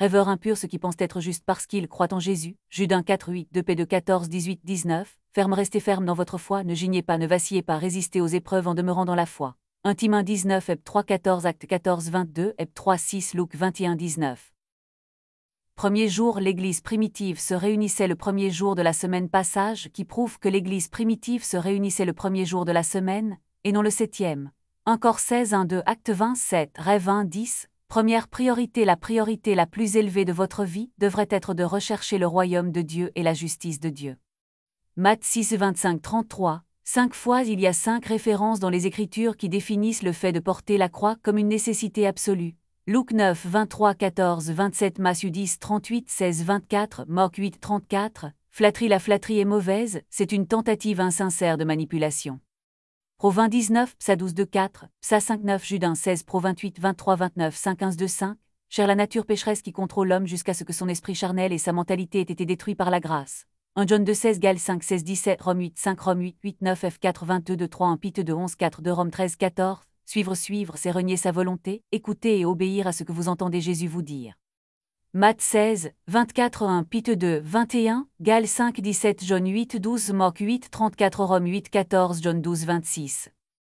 rêveurs impurs ceux qui pensent être justes parce qu'ils croient en Jésus, Jude un quatre huit, deux P deux quatorze dix-huit dix-neuf, ferme restez ferme dans votre foi, ne gignez pas, ne vacillez pas, résistez aux épreuves en demeurant dans la foi. un Tim un dix-neuf, Heb trois quatorze, Acte quatorze vingt-deux, Heb trois six, Luc vingt et un dix-neuf. Premier jour, l'Église primitive se réunissait le premier jour de la semaine, passage qui prouve que l'Église primitive se réunissait le premier jour de la semaine, et non le septième. un Corinthiens seize un deux, Acte vingt-sept, Rêve un dix. Première priorité, la priorité la plus élevée de votre vie devrait être de rechercher le royaume de Dieu et la justice de Dieu. Matthieu six vingt-cinq trente-trois. Cinq fois il y a cinq références dans les Écritures qui définissent le fait de porter la croix comme une nécessité absolue. Luc neuf vingt-trois quatorze vingt-sept, Matthieu dix trente-huit seize vingt-quatre, Marc huit trente-quatre. Flatterie, la flatterie est mauvaise, c'est une tentative insincère de manipulation. Pro vingt dix-neuf, Psa douze deux quatre, Psa cinq neuf, Jude un seize, Pro vingt-huit vingt-trois vingt-neuf, cinq un deux cinq. Cher la nature pécheresse qui contrôle l'homme jusqu'à ce que son esprit charnel et sa mentalité aient été détruits par la grâce. un John deux seize, Gal cinq seize dix-sept, Rome huit cinq, Rome huit huit neuf, F quatre vingt-deux deux trois, un Pite deux onze quatre, deux Rome treize quatorze. Suivre suivre, c'est renier sa volonté, écouter et obéir à ce que vous entendez Jésus vous dire. Matthieu seize, vingt-quatre un, Pite deux, vingt et un, Gal cinq dix-sept, John huit douze, Marc huit trente-quatre, Rome huit quatorze, John douze vingt-six.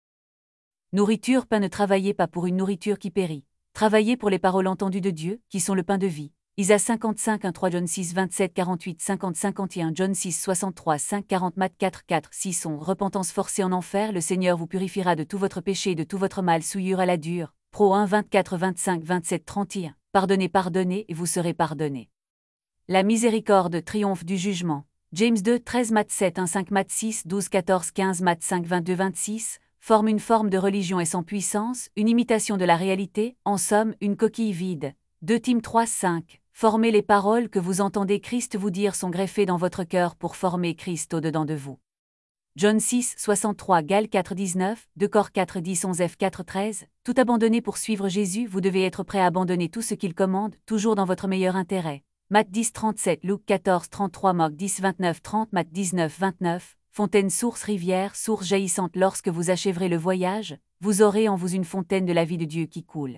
Nourriture, pain, ne travaillez pas pour une nourriture qui périt. Travaillez pour les paroles entendues de Dieu, qui sont le pain de vie. Isaïe cinquante-cinq un trois, John six vingt-sept quarante-huit cinquante cinquante et un, John six soixante-trois cinq quarante, Matthieu quatre quatre six on, repentance forcée en enfer, le Seigneur vous purifiera de tout votre péché et de tout votre mal, souillure à la dure. Pro un vingt-quatre vingt-cinq vingt-sept trente et un. Pardonnez, pardonnez, et vous serez pardonnés. La miséricorde triomphe du jugement. James deux treize, Matthieu sept un cinq, Matthieu six douze quatorze quinze, Matthieu cinq vingt-deux vingt-six, forme une forme de religion et sans puissance, une imitation de la réalité, en somme, une coquille vide. deux Tim trois cinq. Formez les paroles que vous entendez Christ vous dire sont greffées dans votre cœur pour former Christ au-dedans de vous. John six soixante-trois, Gal quatre dix-neuf, deux Cor quatre dix onze, F quatre treize. Tout abandonner pour suivre Jésus, vous devez être prêt à abandonner tout ce qu'il commande, toujours dans votre meilleur intérêt. Matthieu dix trente-sept, Luc quatorze trente-trois, Marc dix vingt-neuf trente, Matthieu dix-neuf vingt-neuf. Fontaine, source, rivière, source jaillissante, lorsque vous achèverez le voyage, vous aurez en vous une fontaine de la vie de Dieu qui coule.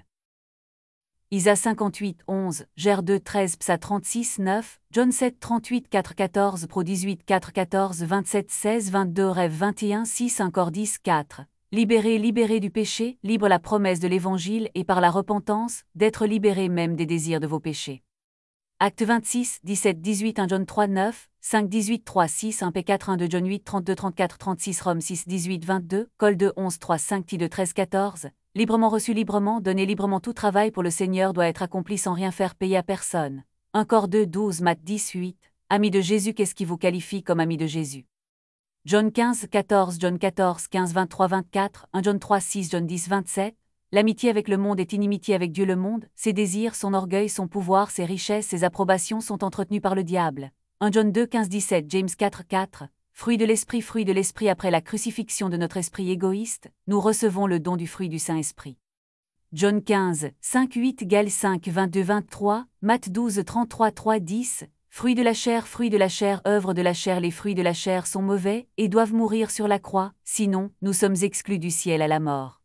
Isaïe cinquante-huit onze, Ger deux treize, Psa trente-six neuf, John sept trente-huit quatre quatorze, Pro dix-huit quatre quatorze vingt-sept seize vingt-deux, Rêve vingt et un six, un Cor dix quatre. Libéré, libéré du péché, libre la promesse de l'Évangile et par la repentance, d'être libéré même des désirs de vos péchés. Acte vingt-six, dix-sept dix-huit, un John trois neuf, cinq dix-huit trois six, un P quatre un deux, John huit trente-deux trente-quatre trente-six, Rome six dix-huit vingt-deux, Col deux onze trois cinq, Ti deux treize quatorze. Librement reçu, librement donné, librement tout travail pour le Seigneur doit être accompli sans rien faire payer à personne. un Cor deux douze, Matthieu dix huit. Ami de Jésus, qu'est-ce qui vous qualifie comme ami de Jésus? John quinze quatorze, John quatorze quinze vingt-trois vingt-quatre, un John trois six, John dix vingt-sept. L'amitié avec le monde est inimitié avec Dieu. Le monde, ses désirs, son orgueil, son pouvoir, ses richesses, ses approbations sont entretenus par le diable. un John deux quinze dix-sept, James quatre quatre. Fruit de l'esprit, fruit de l'esprit après la crucifixion de notre esprit égoïste, nous recevons le don du fruit du Saint-Esprit. John quinze, cinq huit, Gal cinq vingt-deux vingt-trois, Matthieu douze trente-trois trois dix. Fruit de la chair, fruit de la chair, œuvre de la chair, les fruits de la chair sont mauvais et doivent mourir sur la croix, sinon, nous sommes exclus du ciel à la mort.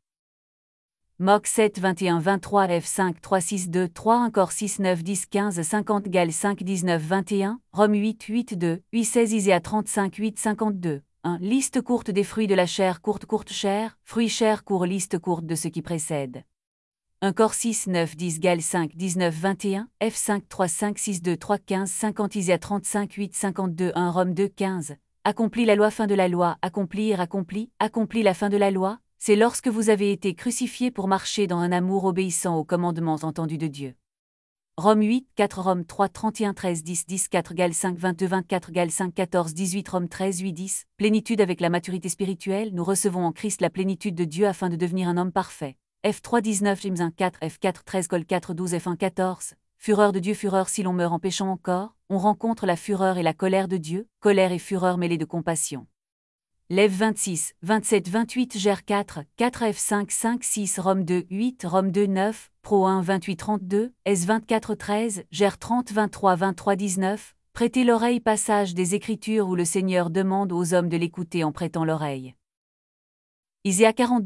Marc sept vingt et un vingt-trois, F cinq trois six deux trois, un Cor six neuf dix quinze cinquante, Gal cinq dix-neuf vingt et un, Rome huit huit deux, huit seize, Iséa trente-cinq huit cinquante-deux. un Liste courte des fruits de la chair, courte courte chair, fruits chair court, liste courte de ce qui précède. un Cor six neuf dix, Gal cinq dix-neuf vingt et un, F cinq trois cinq six deux trois quinze cinquante, Iséa trente-cinq huit cinquante-deux, un Rome deux quinze. Accomplit la loi, fin de la loi, accomplir, accompli, accomplit la fin de la loi. C'est lorsque vous avez été crucifiés pour marcher dans un amour obéissant aux commandements entendus de Dieu. Rome huit quatre, Rome trois trente et un treize dix dix quatre, Gal cinq vingt-deux vingt-quatre, Gal cinq quatorze dix-huit, Rome treize huit dix. Plénitude avec la maturité spirituelle, nous recevons en Christ la plénitude de Dieu afin de devenir un homme parfait. F trois dix-neuf, James un quatre, F quatre treize, Col quatre douze, F un quatorze. Fureur de Dieu, fureur si l'on meurt en péchant encore, on rencontre la fureur et la colère de Dieu, colère et fureur mêlées de compassion. Lève vingt-six, vingt-sept vingt-huit, Ger quatre, quatre F cinq cinq six, Rome deux huit, Rome deux neuf, Pro un vingt-huit trente-deux, S vingt-quatre treize, Ger trente vingt-trois vingt-trois dix-neuf. Prêtez l'oreille, passage des Écritures où le Seigneur demande aux hommes de l'écouter en prêtant l'oreille. Iséa quarante-deux,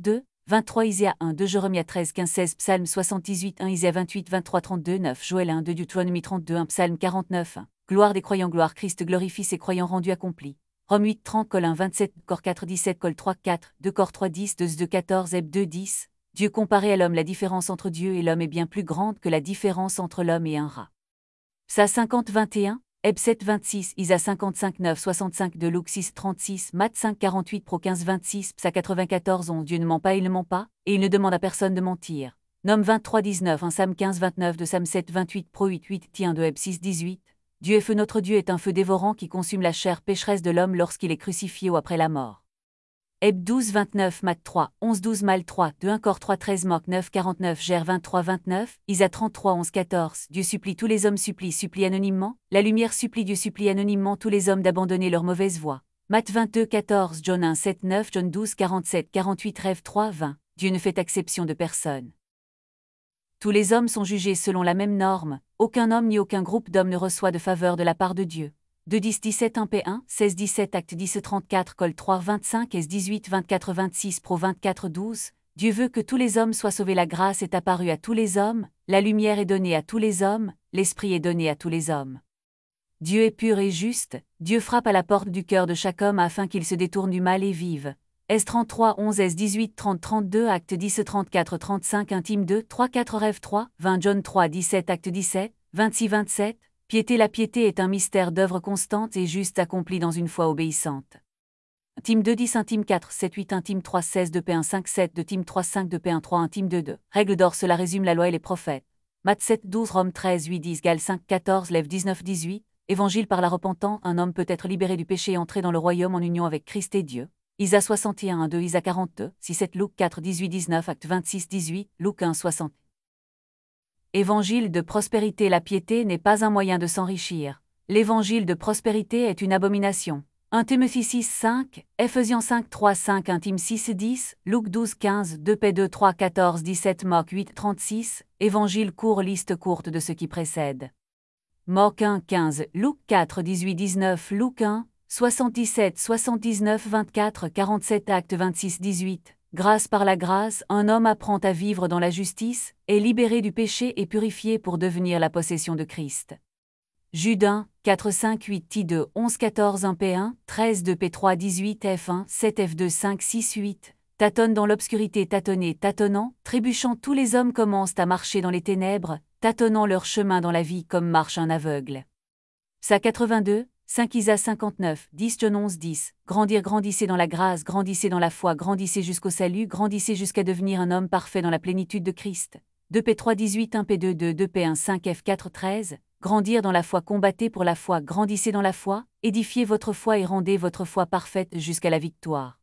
vingt-trois Isaïe un, deux Jérémie treize, quinze, seize Psaume soixante-dix-huit, un Isaïe vingt-huit, vingt-trois, trente-deux, neuf Joël un, deux Deutéronomie trente-deux, un Psaume quarante-neuf, un Gloire des croyants, gloire Christ glorifie ses croyants rendus accomplis. Rome huit, trente, Col un, vingt-sept, Cor quatre, dix-sept, Col trois, quatre, deux Cor trois, dix, deux, quatorze, Heb deux, dix. Dieu comparé à l'homme, la différence entre Dieu et l'homme est bien plus grande que la différence entre l'homme et un rat. Psa cinquante, vingt et un, Heb sept, vingt-six, Isa cinquante-cinq, neuf, soixante-cinq, de Luc six, trente-six, Matt cinq, quarante-huit, Pro quinze, vingt-six, Psa quatre-vingt-quatorze, onze, Dieu ne ment pas, il ne ment pas, et il ne demande à personne de mentir. Nom vingt-trois, dix-neuf, un Sam quinze, vingt-neuf, de Sam sept, vingt-huit, Pro huit, huit, Tien de Heb six, dix-huit. Dieu est feu, notre Dieu est un feu dévorant qui consume la chair pécheresse de l'homme lorsqu'il est crucifié ou après la mort. Heb douze, vingt-neuf, Matt trois, onze, douze, Mal trois, deux, un Cor trois, treize, Marc neuf, quarante-neuf, Gère vingt-trois, vingt-neuf, Isa trente-trois, onze, quatorze, Dieu supplie tous les hommes, supplie, supplie anonymement, la lumière supplie, Dieu supplie anonymement tous les hommes d'abandonner leur mauvaise voie. Matt vingt-deux, quatorze, John un, sept, neuf, John douze, quarante-sept, quarante-huit, Rêve trois, vingt, Dieu ne fait exception de personne. Tous les hommes sont jugés selon la même norme, aucun homme ni aucun groupe d'hommes ne reçoit de faveur de la part de Dieu. deux, dix, dix-sept, un P un, seize, dix-sept, Acte dix, trente-quatre, Col trois, vingt-cinq, S dix-huit, vingt-quatre, vingt-six, Pro vingt-quatre, douze. Dieu veut que tous les hommes soient sauvés, la grâce est apparue à tous les hommes, la lumière est donnée à tous les hommes, l'esprit est donné à tous les hommes. Dieu est pur et juste, Dieu frappe à la porte du cœur de chaque homme afin qu'il se détourne du mal et vive. S trente-trois, onze, S dix-huit, trente, trente-deux, Acte dix, trente-quatre, trente-cinq, Intime deux, trois, quatre, Rêve trois, vingt, John trois, dix-sept, Acte dix-sept, vingt-six, vingt-sept. Piété, la piété est un mystère d'œuvre constante et juste accompli dans une foi obéissante. Intime deux, dix, Intime quatre, sept, huit, Intime trois, seize, deux P un, cinq, sept, deux Tim trois, cinq, deux P un, trois, Intime deux, deux. Règle d'or, cela résume la loi et les prophètes. Matt sept, douze, Rome treize, huit, dix, Gal cinq, quatorze, Lève dix-neuf, dix-huit. Évangile par la repentant, un homme peut être libéré du péché et entrer dans le royaume en union avec Christ et Dieu. Isa soixante et un, un, deux, Isa quarante-deux, six, sept, Luc quatre, dix-huit, dix-neuf, Acte vingt-six, dix-huit, Luc un, soixante. Évangile de prospérité. La piété n'est pas un moyen de s'enrichir. L'évangile de prospérité est une abomination. un Timothée six, cinq, Ephésiens cinq, trois, cinq, Intime six, dix, Luc douze, quinze, deux P deux, trois, quatorze, dix-sept, Marc huit, trente-six, Évangile court, liste courte de ce qui précède. Marc un, quinze, Luc quatre, dix-huit, dix-neuf, Luc un, soixante-dix-sept, soixante-dix-neuf, vingt-quatre, quarante-sept, Acte vingt-six, dix-huit. Grâce par la grâce, un homme apprend à vivre dans la justice, est libéré du péché et purifié pour devenir la possession de Christ. Jude un, quatre, cinq, huit, T deux, onze, quatorze, un P un, treize, deux P trois, dix-huit, F un, sept, F deux, cinq, six, huit. Tâtonne dans l'obscurité, tâtonner, tâtonnant, trébuchant, tous les hommes commencent à marcher dans les ténèbres, tâtonnant leur chemin dans la vie comme marche un aveugle. Psa quatre-vingt-deux, cinq Isa cinquante-neuf, dix John onze, dix. Grandir, grandissez dans la grâce, grandissez dans la foi, grandissez jusqu'au salut, grandissez jusqu'à devenir un homme parfait dans la plénitude de Christ. deux P trois, dix-huit, un P deux, deux, deux P un, cinq F quatre, treize. Grandir dans la foi, combattez pour la foi, grandissez dans la foi, édifiez votre foi et rendez votre foi parfaite jusqu'à la victoire.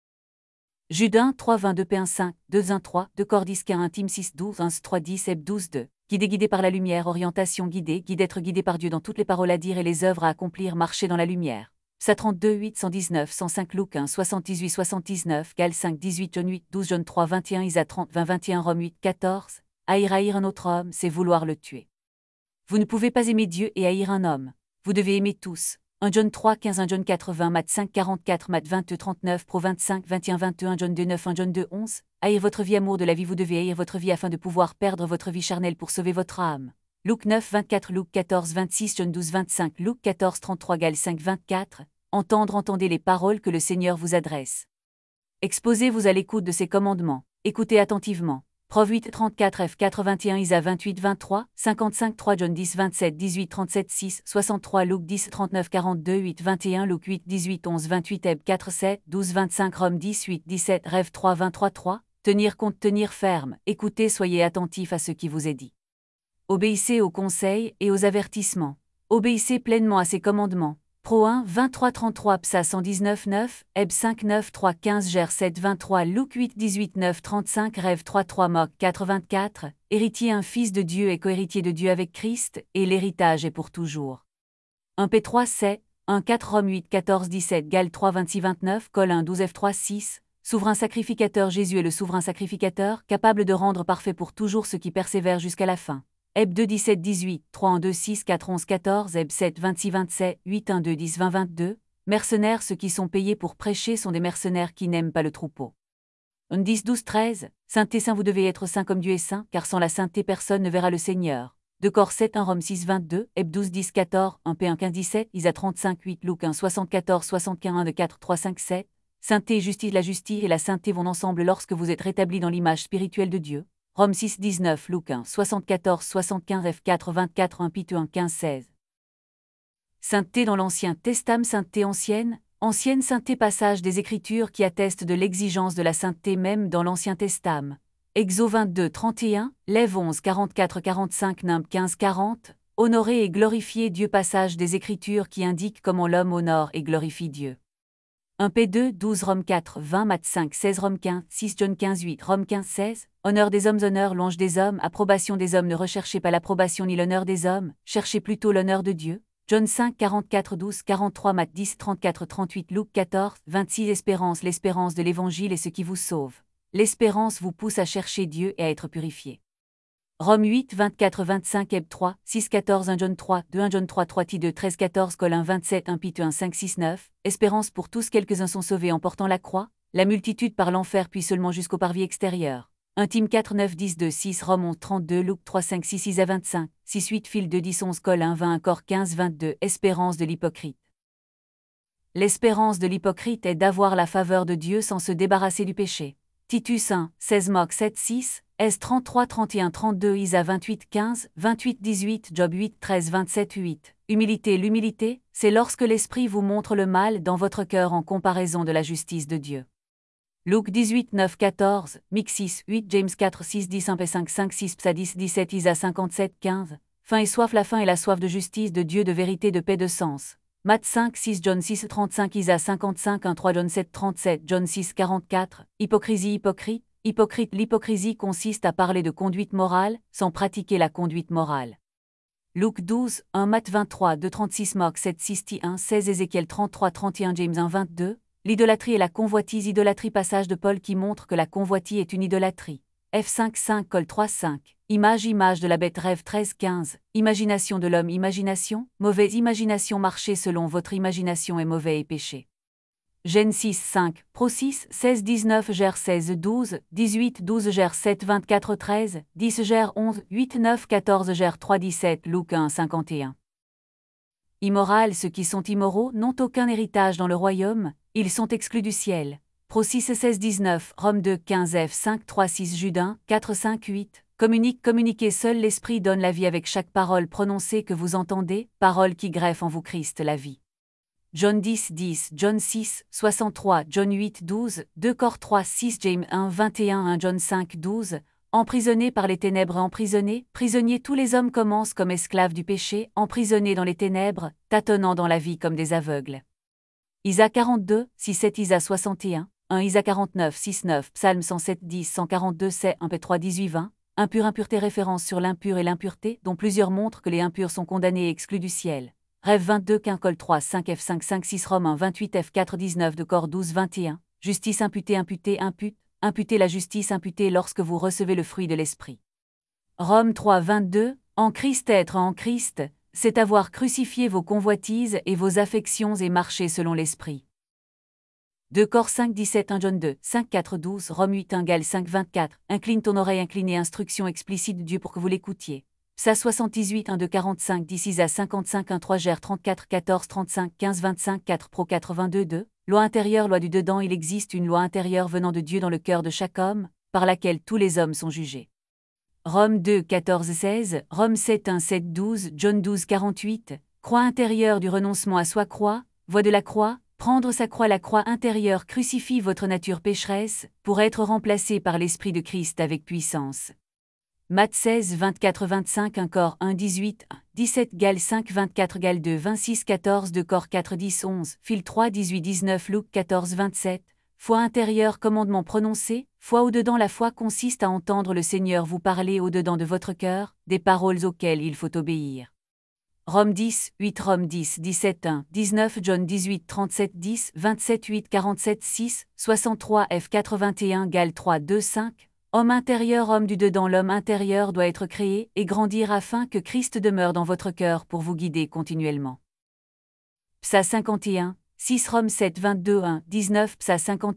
Jude un, trois, vingt, deux P un, cinq, deux, un, trois, deux Cor dix, quinze, Intime six, douze, un, trois, dix, Heb douze, deux. Guidé, guidé par la lumière, orientation guidée, guide être guidé par Dieu dans toutes les paroles à dire et les œuvres à accomplir, marcher dans la lumière. Psa trente-deux, huit, cent dix-neuf, cent cinq, Luc un, soixante-dix-huit, soixante-dix-neuf, Gal cinq, dix-huit, John huit, douze, John trois, vingt et un, Isa trente, vingt, vingt et un, Rome huit, quatorze. Haïr, haïr un autre homme, c'est vouloir le tuer. Vous ne pouvez pas aimer Dieu et haïr un homme. Vous devez aimer tous. un John trois, quinze, un John quatre, vingt, Matt cinq, quarante-quatre, Matt vingt, trente-neuf, Pro vingt-cinq, vingt et un, vingt et un, John deux, neuf, un John deux, onze. Haïr votre vie, amour de la vie, vous devez haïr votre vie afin de pouvoir perdre votre vie charnelle pour sauver votre âme. Luc neuf, vingt-quatre, Luc quatorze, vingt-six, John douze, vingt-cinq, Luc quatorze, trente-trois, Gal cinq, vingt-quatre. Entendre, entendez les paroles que le Seigneur vous adresse. Exposez-vous à l'écoute de ses commandements. Écoutez attentivement. Prov huit, trente-quatre, F quatre, vingt et un, Isa vingt-huit, vingt-trois, cinquante-cinq, trois John dix, vingt-sept, dix-huit, trente-sept, six, soixante-trois, Luc dix, trente-neuf, quarante-deux, huit, vingt et un, Luc huit, dix-huit, onze, vingt-huit, Heb quatre, sept, douze, vingt-cinq, Rome dix, huit, dix-sept, Rêve trois, vingt-trois, trois. Tenir compte, tenir ferme, écoutez, soyez attentifs à ce qui vous est dit. Obéissez aux conseils et aux avertissements. Obéissez pleinement à ses commandements. Pro un, vingt-trois, trente-trois, Psa cent dix-neuf, neuf, Heb cinq, neuf, trois, quinze, Gère sept, vingt-trois, Luc huit, dix-huit, neuf, trente-cinq, Rêve trois, trois, Marc quatre, vingt-quatre. Héritier, un fils de Dieu et cohéritier de Dieu avec Christ, et l'héritage est pour toujours. un P trois, sept, un, quatre, Rome huit, quatorze, dix-sept, Gal trois, vingt-six, vingt-neuf, Col un, douze, F trois, six. Souverain sacrificateur, Jésus est le souverain sacrificateur, capable de rendre parfait pour toujours ceux qui persévèrent jusqu'à la fin. Heb deux, dix-sept, dix-huit, trois, un, deux, six, quatre, onze, quatorze, Heb sept, vingt-six, vingt-sept, huit, un, deux, dix, vingt, vingt-deux. Mercenaires, ceux qui sont payés pour prêcher sont des mercenaires qui n'aiment pas le troupeau. dix, douze, treize, Sainteté saint vous devez être saint comme Dieu est saint, car sans la sainteté personne ne verra le Seigneur. deux Cor sept, un Rome six, vingt-deux, Heb douze, dix, quatorze, un P un, quinze, dix-sept, Isa trente-cinq, huit, Luc un, soixante-quatorze, soixante-quinze, un, deux, quatre, trois, cinq, sept. Sainteté et justice. La justice et la sainteté vont ensemble lorsque vous êtes rétablis dans l'image spirituelle de Dieu. Rome six, dix-neuf, Luc un, soixante-quatorze, soixante-quinze, F quatre, vingt-quatre, un Pite un, quinze, seize. Sainteté dans l'Ancien Testament. Sainteté ancienne. Ancienne sainteté. Passage des Écritures qui attestent de l'exigence de la sainteté même dans l'Ancien Testament. Exode vingt-deux, trente et un, Lève onze, quarante-quatre, quarante-cinq, Numbe quinze, quarante. Honorer et glorifier Dieu. Passage des Écritures qui indique comment l'homme honore et glorifie Dieu. un P deux, douze, Rome quatre, vingt, Matthieu cinq, seize, Rome quinze, six, John quinze, huit, Rome quinze, seize. Honneur des hommes, honneur, louange des hommes, approbation des hommes. Ne recherchez pas l'approbation ni l'honneur des hommes, cherchez plutôt l'honneur de Dieu. John cinq, quarante-quatre, douze, quarante-trois, Matthieu dix, trente-quatre, trente-huit, Luc quatorze, vingt-six. Espérance. L'espérance de l'Évangile est ce qui vous sauve. L'espérance vous pousse à chercher Dieu et à être purifié. Rome huit, vingt-quatre, vingt-cinq, Heb trois, six, quatorze, un John trois, deux, un John trois, trois, deux, treize, quatorze, Col un, vingt-sept, un Pite un, cinq, six, neuf. Espérance pour tous. Quelques-uns sont sauvés en portant la croix, la multitude par l'enfer puis seulement jusqu'au parvis extérieur. un Tim quatre, neuf, dix, deux, six, Rome onze, trente-deux, Luc trois, cinq, six, Isa vingt-cinq, six, huit, Fil deux, dix, onze, Col un, vingt, un Cor quinze, vingt-deux. Espérance de l'hypocrite. L'espérance de l'hypocrite est d'avoir la faveur de Dieu sans se débarrasser du péché. Titus un, seize, Marc sept, six, S trente-trois, trente et un, trente-deux, Isa vingt-huit, quinze, vingt-huit, dix-huit, Job huit, treize, vingt-sept, huit. Humilité. L'humilité, c'est lorsque l'Esprit vous montre le mal dans votre cœur en comparaison de la justice de Dieu. Luc dix-huit, neuf, quatorze, Mic six, huit, James quatre, six, dix, un P cinq, cinq, six, Psa dix, dix-sept, Isa cinquante-sept, quinze. Faim et soif. La faim et la soif de justice, de Dieu, de vérité, de paix, de sens. Matthieu cinq, six, John six, trente-cinq, Isa cinquante-cinq, un, trois, John sept, trente-sept, John six, quarante-quatre. Hypocrisie. Hypocrite. Hypocrite. L'hypocrisie consiste à parler de conduite morale, sans pratiquer la conduite morale. Luc douze, un, Matthieu vingt-trois, deux, trente-six, Marc sept, six, un, seize, Ézéchiel trente-trois, trente et un, James un, vingt-deux. L'idolâtrie et la convoitise. Idolâtrie. Passage de Paul qui montre que la convoitise est une idolâtrie. F cinq, cinq, Col trois, cinq. Image. Image de la bête. Rêve treize, quinze. Imagination de l'homme. Imagination. Mauvaise imagination. Marcher selon votre imagination est mauvais et péché. Gène six, cinq, Pro six, seize, dix-neuf, Gère seize, douze, dix-huit, douze, Gère sept, vingt-quatre, treize, dix, Gère onze, huit, neuf, quatorze, Gère trois, dix-sept, Luc un, cinquante et un. Immoral. Ceux qui sont immoraux n'ont aucun héritage dans le royaume, ils sont exclus du ciel. Pro six, seize, dix-neuf, Rome deux, quinze, F cinq, trois, six, Jude un, quatre, cinq, huit. Communique. Communiquez. Seul l'Esprit donne la vie avec chaque parole prononcée que vous entendez, parole qui greffe en vous Christ la vie. John dix, dix, John six, soixante-trois, John huit, douze, deux Cor trois, six, James un, vingt et un, un John cinq, douze. Emprisonnés par les ténèbres. Emprisonnés, prisonniers. Tous les hommes commencent comme esclaves du péché, emprisonnés dans les ténèbres, tâtonnant dans la vie comme des aveugles. Isa quarante-deux, six, sept, Isa soixante et un, un Isa quarante-neuf, six, neuf, Psalm cent sept, dix, cent quarante-deux, c'est un P trois, dix-huit, vingt. Impur. Impureté. Référence sur l'impur et l'impureté, dont plusieurs montrent que les impurs sont condamnés et exclus du ciel. Rêve vingt-deux, Quin Col trois, cinq, F cinq, cinq, six, Rome un, vingt-huit, F quatre, dix-neuf, de Cor douze, vingt et un. Justice. Imputée. Imputée. Impute. Imputée. La justice imputée lorsque vous recevez le fruit de l'Esprit. Rome trois, vingt-deux. En Christ. Être en Christ, c'est avoir crucifié vos convoitises et vos affections et marcher selon l'Esprit. deux Cor cinq, dix-sept, un John deux, cinq, quatre, douze, Rome huit, un Gal cinq, vingt-quatre. Incline ton oreille. Inclinez. Instruction explicite de Dieu pour que vous l'écoutiez. Psa soixante-dix-huit, un, deux, quarante-cinq, dix, Isa cinquante-cinq, un, trois, Gère trente-quatre, quatorze, trente-cinq, quinze, vingt-cinq, quatre, Pro quatre-vingt-deux, deux. Loi intérieure. Loi du dedans. Il existe une loi intérieure venant de Dieu dans le cœur de chaque homme, par laquelle tous les hommes sont jugés. Rome deux, quatorze, seize, Rome sept, un, sept, douze, John douze, quarante-huit. Croix intérieure du renoncement à soi. Croix, voie de la croix, prendre sa croix. La croix intérieure crucifie votre nature pécheresse, pour être remplacée par l'Esprit de Christ avec puissance. Matthieu seize, vingt-quatre, vingt-cinq, un Cor un, dix-huit, dix-sept, Gal cinq, vingt-quatre, Gal deux, vingt-six, quatorze, deux Cor quatre, dix, onze, Fil trois, dix-huit, dix-neuf, Luc quatorze, vingt-sept. Foi intérieure. Commandement prononcé. Foi au-dedans. La foi consiste à entendre le Seigneur vous parler au-dedans de votre cœur, des paroles auxquelles il faut obéir. Rome dix, huit, Rome dix, dix-sept, un, dix-neuf, John dix-huit, trente-sept, dix, vingt-sept, huit, quarante-sept, six, soixante-trois, F quatre-vingt-un, Gal trois, deux, cinq. Homme intérieur. Homme du dedans. L'homme intérieur doit être créé et grandir afin que Christ demeure dans votre cœur pour vous guider continuellement. Psa cinquante et un, six Rome sept, vingt-deux, un, dix-neuf, Psa cinquante et un,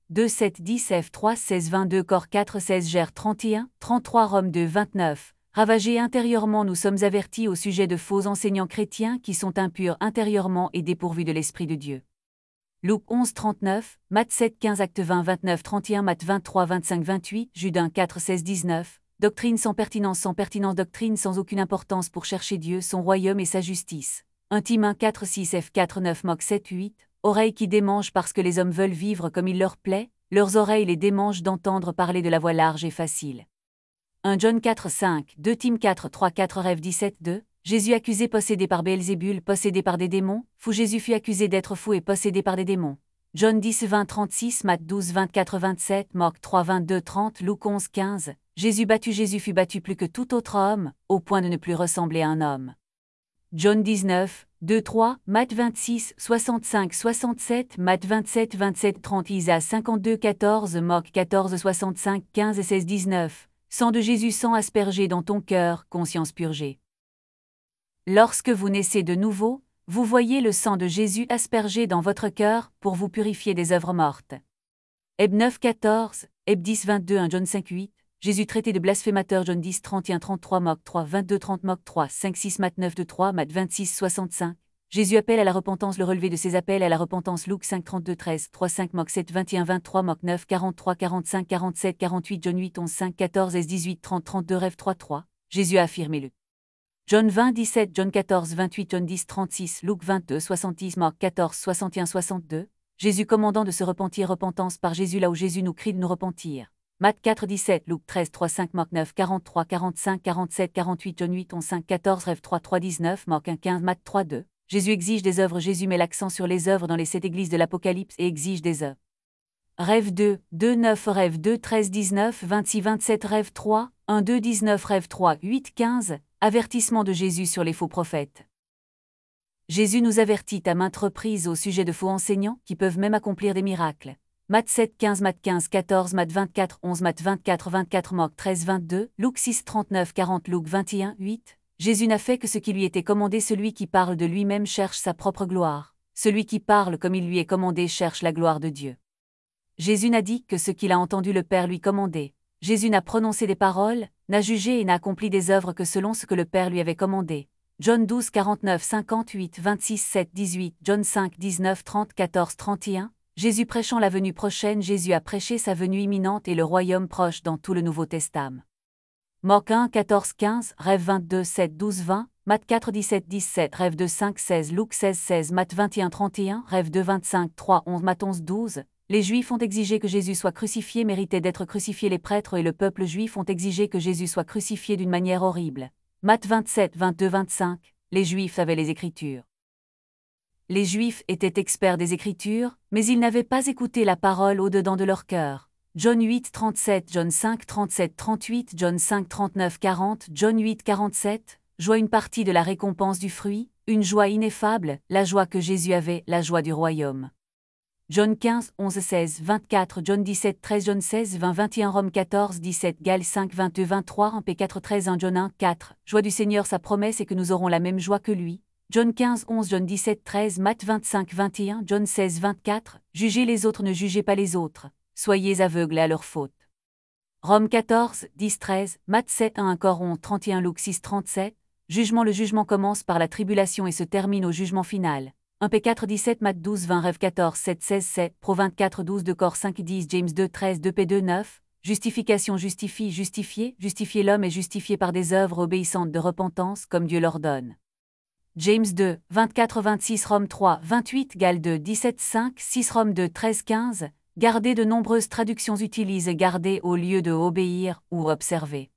deux sept dix F trois seize vingt-deux Cor quatre seize Ger trente et un trente-trois Rome deux vingt-neuf. Ravagés intérieurement, nous sommes avertis au sujet de faux enseignants chrétiens qui sont impurs intérieurement et dépourvus de l'Esprit de Dieu. Luc onze trente-neuf, Matthieu sept quinze Actes vingt vingt-neuf trente et un Matthieu vingt-trois vingt-cinq vingt-huit Jude un quatre seize dix-neuf. Doctrine sans pertinence sans pertinence doctrine sans aucune importance pour chercher Dieu, son royaume et sa justice. un Tim un quatre six F quatre neuf Moc sept huit. Oreilles qui démangent parce que les hommes veulent vivre comme il leur plaît, leurs oreilles les démangent d'entendre parler de la voie large et facile. un John quatre cinq, deux Tim quatre trois quatre F dix-sept deux. Jésus accusé possédé par Béelzébul, possédé par des démons, fou Jésus fut accusé d'être fou et possédé par des démons. John dix vingt trente-six Matt douze vingt-quatre vingt-sept Marc trois vingt-deux trente Luc onze quinze. Jésus battu Jésus fut battu plus que tout autre homme, au point de ne plus ressembler à un homme. John dix-neuf, deux trois, Matt vingt-six, soixante-cinq soixante-sept Matt vingt-sept vingt-sept trente Isaïe cinquante-deux quatorze Marc quatorze soixante-cinq quinze et seize dix-neuf. Sang de Jésus, sang aspergé dans ton cœur, conscience purgée. Lorsque vous naissez de nouveau, vous voyez le sang de Jésus aspergé dans votre cœur pour vous purifier des œuvres mortes. Heb neuf quatorze, Heb dix vingt-deux un John cinq huit, Jésus traité de blasphémateur John dix trente et un trente-trois Moc trois vingt-deux trente Moc trois cinq six Matt neuf deux trois Matt vingt-six soixante-cinq. Jésus appelle à la repentance le relevé de ses appels à la repentance Luc cinq trente-deux treize trois cinq Moc sept vingt et un vingt-trois Moc neuf quarante-trois quarante-cinq quarante-sept quarante-huit John huit onze cinq quatorze S dix-huit trente trente-deux Rêve trois trois. Jésus a affirmé le. John vingt dix-sept John quatorze vingt-huit John dix trente-six Luc vingt-deux soixante-dix Marc quatorze soixante et un soixante-deux. Jésus commandant de se repentir repentance par Jésus là où Jésus nous crie de nous repentir. Matt quatre dix-sept Luc treize trois cinq Marc neuf quarante-trois quarante-cinq quarante-sept quarante-huit John huit onze cinq quatorze Rêve trois trois dix-neuf Marc un quinze Matt trois deux. Jésus exige des œuvres Jésus met l'accent sur les œuvres dans les sept églises de l'Apocalypse et exige des œuvres. Rêve deux, deux neuf Rêve deux treize dix-neuf vingt-six vingt-sept Rêve trois, un deux dix-neuf Rêve trois huit quinze. Avertissement de Jésus sur les faux prophètes. Jésus nous avertit à maintes reprises au sujet de faux enseignants qui peuvent même accomplir des miracles. Matt sept quinze Matt quinze quatorze Matt vingt-quatre onze Matt vingt-quatre vingt-quatre Marc treize vingt-deux Luc six trente-neuf quarante Luc vingt et un huit. Jésus n'a fait que ce qui lui était commandé. Celui qui parle de lui-même cherche sa propre gloire. Celui qui parle comme il lui est commandé cherche la gloire de Dieu. Jésus n'a dit que ce qu'il a entendu le Père lui commander. Jésus n'a prononcé des paroles, n'a jugé et n'a accompli des œuvres que selon ce que le Père lui avait commandé. John douze quarante-neuf cinquante-huit vingt-six sept dix-huit John cinq dix-neuf trente quatorze trente et un. Jésus prêchant la venue prochaine. Jésus a prêché sa venue imminente et le royaume proche dans tout le Nouveau Testament. Marc un quatorze quinze Rêve vingt-deux sept douze vingt Matt quatre dix-sept dix-sept Rêve deux cinq seize Luc seize seize Matt vingt et un trente et un Rêve deux vingt-cinq trois onze Matt onze douze. Les Juifs ont exigé que Jésus soit crucifié, méritait d'être crucifié. Les prêtres et le peuple juif ont exigé que Jésus soit crucifié d'une manière horrible. Matt vingt-sept vingt-deux vingt-cinq. Les Juifs avaient les Écritures. Les Juifs étaient experts des Écritures, mais ils n'avaient pas écouté la parole au-dedans de leur cœur. John huit trente-sept John cinq trente-sept trente-huit John cinq trente-neuf quarante John huit quarante-sept. Joie une partie de la récompense du fruit, une joie ineffable, la joie que Jésus avait, la joie du royaume. John quinze onze seize vingt-quatre John dix-sept treize John seize vingt vingt et un Rome quatorze dix-sept Gales cinq vingt-deux vingt-trois un P quatre treize un John un quatre. Joie du Seigneur, sa promesse est que nous aurons la même joie que lui. John quinze onze John dix-sept treize Matt vingt-cinq vingt et un John seize vingt-quatre. Jugez les autres, ne jugez pas les autres. Soyez aveugles à leurs fautes. Rome quatorze dix treize Matt sept un Coron trente et un Luc six trente-sept. Jugement. Le jugement commence par la tribulation et se termine au jugement final. un P quatre dix-sept Matt douze vingt Rêve quatorze sept seize sept Pro vingt-quatre douze deux Cor cinq dix James deux treize deux P deux neuf. Justification. Justifie, justifier, justifier. L'homme est justifié par des œuvres obéissantes de repentance comme Dieu l'ordonne. James deux vingt-quatre vingt-six Rome trois vingt-huit Gales deux dix-sept cinq six Rome deux treize quinze. Garder. De nombreuses traductions utilisent garder au lieu de obéir ou observer.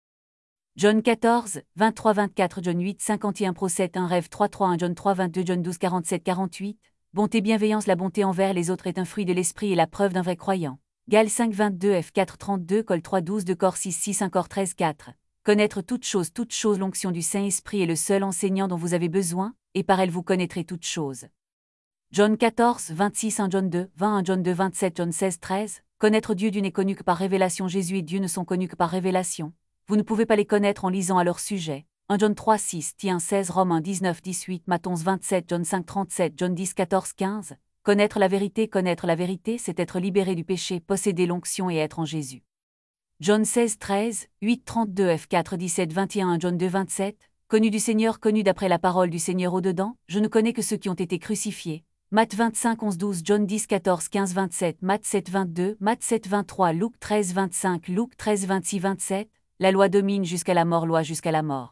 John quatorze vingt-trois vingt-quatre John huit cinquante et un Pro sept un Rêve trois trois un John trois vingt-deux John douze quarante-sept quarante-huit. Bonté, bienveillance. La bonté envers les autres est un fruit de l'esprit et la preuve d'un vrai croyant. Gales cinq vingt-deux F quatre trente-deux Col trois douze deux Cor six six un Cor treize quatre. Connaître toutes choses, toutes choses. L'onction du Saint-Esprit est le seul enseignant dont vous avez besoin, et par elle vous connaîtrez toutes choses. John quatorze vingt-six un John deux vingt un John deux vingt-sept John seize treize. Connaître Dieu. Dieu n'est connu que par révélation. Jésus et Dieu ne sont connus que par révélation. Vous ne pouvez pas les connaître en lisant à leur sujet. un John trois six Tien seize Rome un dix-neuf dix-huit Matt onze vingt-sept John cinq trente-sept John dix quatorze quinze. Connaître la vérité, connaître la vérité, c'est être libéré du péché, posséder l'onction et être en Jésus. John seize, treize, huit, trente-deux, F quatre, dix-sept, vingt et un, John deux, vingt-sept, connu du Seigneur, connu d'après la parole du Seigneur au-dedans, je ne connais que ceux qui ont été crucifiés. Matthieu vingt-cinq, onze, douze, John dix, quatorze, quinze, vingt-sept, Matthieu sept, vingt-deux, Matthieu sept, vingt-trois, Luc treize, vingt-cinq, Luc treize, vingt-six, vingt-sept, la loi domine jusqu'à la mort, loi jusqu'à la mort.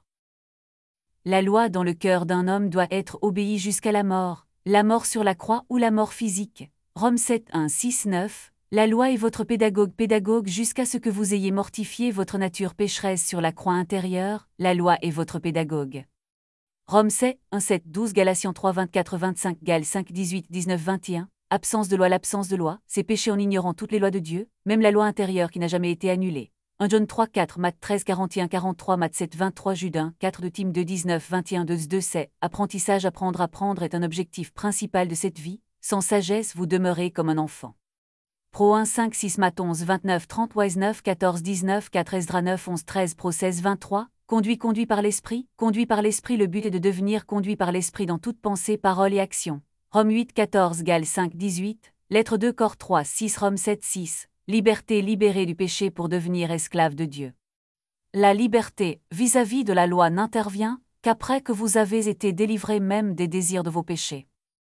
La loi dans le cœur d'un homme doit être obéie jusqu'à la mort, la mort sur la croix ou la mort physique. Romains sept, un, six, neuf, la loi est votre pédagogue pédagogue jusqu'à ce que vous ayez mortifié votre nature pécheresse sur la croix intérieure, la loi est votre pédagogue. Romains sept, un, sept, douze, Galatiens trois, vingt-quatre, vingt-cinq, Gal cinq, dix-huit, dix-neuf, vingt et un, absence de loi. L'absence de loi, c'est pécher en ignorant toutes les lois de Dieu, même la loi intérieure qui n'a jamais été annulée. un John trois, quatre, Matthieu treize, quarante et un, quarante-trois, Matthieu sept, vingt-trois, Jude un, quatre de Tim deux, dix-neuf, vingt et un, deux, deux, c'est, apprentissage. Apprendre, apprendre est un objectif principal de cette vie, sans sagesse vous demeurez comme un enfant. Pro un, cinq, six, Matt onze, vingt-neuf, trente, Wise neuf, quatorze, dix-neuf, quatre, Esdra neuf, onze, treize, Pro seize, vingt-trois, conduit, conduit par l'esprit, conduit par l'esprit. Le but est de devenir conduit par l'esprit dans toute pensée, parole et action. Romains huit, quatorze, Gal cinq, dix-huit, Lettre deux, Corps trois, six, Romains sept, six, liberté, libérée du péché pour devenir esclave de Dieu. La liberté, vis-à-vis de la loi, n'intervient qu'après que vous avez été délivré même des désirs de vos péchés.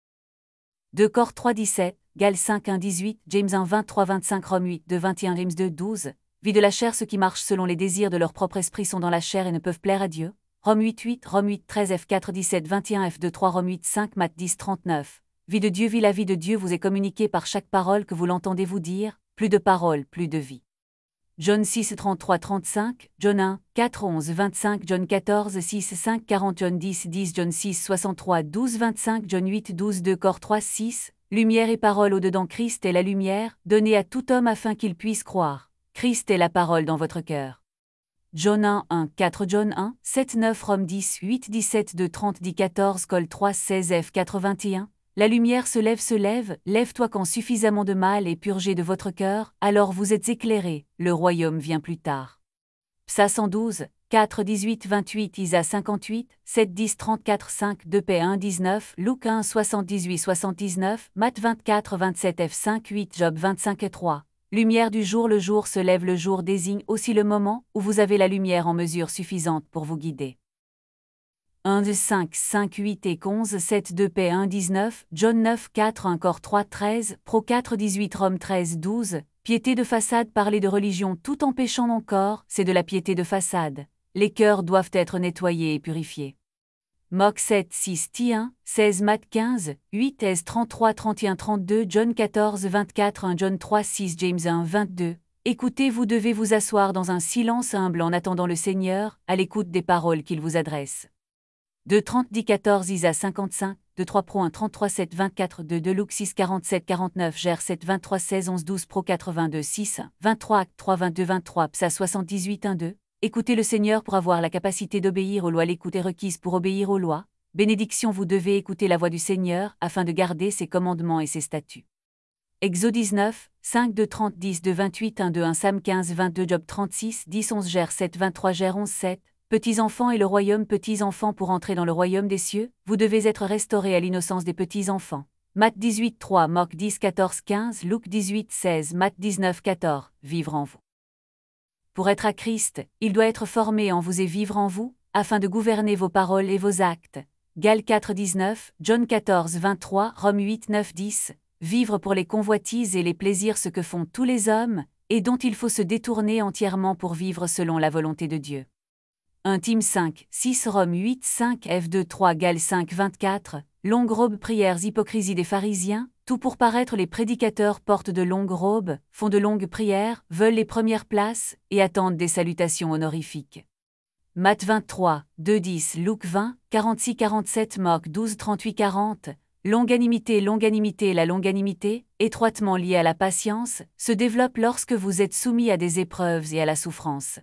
deux Corps trois, dix-sept, Gal cinq, un, dix-huit, James un, vingt-trois, vingt-cinq, Romains huit, deux, vingt et un, James deux, douze, vie de la chair, ceux qui marchent selon les désirs de leur propre esprit sont dans la chair et ne peuvent plaire à Dieu. Romains huit, huit, Romains huit, treize, F quatre, dix-sept, vingt et un, F deux, trois, Romains huit, cinq, Matthieu dix, trente-neuf. Vie de Dieu, vie la vie de Dieu vous est communiquée par chaque parole que vous l'entendez vous dire, plus de paroles, plus de vie. John six, trente-trois, trente-cinq, John un, quatre, onze, vingt-cinq, John quatorze, six, cinq, quarante, John dix, dix, John six, soixante-trois, douze, vingt-cinq, John huit, douze, deux Corps trois, six, lumière et parole au-dedans. Christ est la lumière, donnée à tout homme afin qu'il puisse croire. Christ est la parole dans votre cœur. John un, un, quatre, John un, sept, neuf, Romains dix, huit, dix-sept, deux, trente, dix, quatorze, Col trois, seize, F quatre, vingt et un. La lumière se lève, se lève, lève-toi quand suffisamment de mal est purgé de votre cœur, alors vous êtes éclairés, le royaume vient plus tard. Psa cent douze, quatre, dix-huit, vingt-huit, Isa cinquante-huit, sept, dix, trente-quatre, cinq, deux P un, dix-neuf, Luc un, soixante-dix-huit, soixante-dix-neuf, Matthieu vingt-quatre, vingt-sept, F cinq, huit, Job vingt-cinq, trois. Lumière du jour, le jour se lève, le jour désigne aussi le moment où vous avez la lumière en mesure suffisante pour vous guider. un, cinq, cinq, huit et onze, sept, deux P un, dix-neuf, John neuf, quatre, un Corps trois, treize, Pro quatre, dix-huit, Rome treize, douze, piété de façade. Parler de religion tout en péchant encore, c'est de la piété de façade. Les cœurs doivent être nettoyés et purifiés. Moc sept, six, T un, seize, Matt quinze, huit, S trente-trois, trente et un, trente-deux, John quatorze, vingt-quatre, un John trois, six, James un, vingt-deux. Écoutez, vous devez vous asseoir dans un silence humble en attendant le Seigneur, à l'écoute des paroles qu'il vous adresse. deux, trente, dix, quatorze, Isa cinquante-cinq, deux, trois Pro un, trente-trois, sept, vingt-quatre, deux, deux Luc six, quarante-sept, quarante-neuf, Ger sept, vingt-trois, seize, onze, douze Pro quatre-vingt-deux, six, vingt-trois, Acte trois, vingt-deux, vingt-trois, Psa soixante-dix-huit, un, deux. Écoutez le Seigneur pour avoir la capacité d'obéir aux lois. L'écoute est requise pour obéir aux lois. Bénédiction, vous devez écouter la voix du Seigneur afin de garder ses commandements et ses statuts. Exode dix-neuf, cinq, deux, trente, dix, deux, vingt-huit, un, deux, un Sam quinze, vingt-deux, Job trente-six, dix, onze, Ger sept, vingt-trois, Ger onze, sept. Petits-enfants et le royaume. Petits-enfants, pour entrer dans le royaume des cieux, vous devez être restaurés à l'innocence des petits-enfants. Matthieu dix-huit, trois, Marc dix, quatorze, quinze, Luc dix-huit, seize, Matthieu dix-neuf, quatorze, vivre en vous. Pour être à Christ, il doit être formé en vous et vivre en vous, afin de gouverner vos paroles et vos actes. Gal quatre, dix-neuf, John quatorze, vingt-trois, Rome huit, neuf, dix. Vivre pour les convoitises et les plaisirs, ce que font tous les hommes, et dont il faut se détourner entièrement pour vivre selon la volonté de Dieu. un Tim cinq, six, Rome huit, cinq, F deux, trois, Gal cinq, vingt-quatre, longues robes, prières, hypocrisie des pharisiens, tout pour paraître. Les prédicateurs portent de longues robes, font de longues prières, veulent les premières places, et attendent des salutations honorifiques. Matthieu vingt-trois, deux, dix, Luc vingt, quarante-six, quarante-sept, Marc douze, trente-huit, quarante. Longanimité, longanimité. La longanimité, étroitement liée à la patience, se développe lorsque vous êtes soumis à des épreuves et à la souffrance.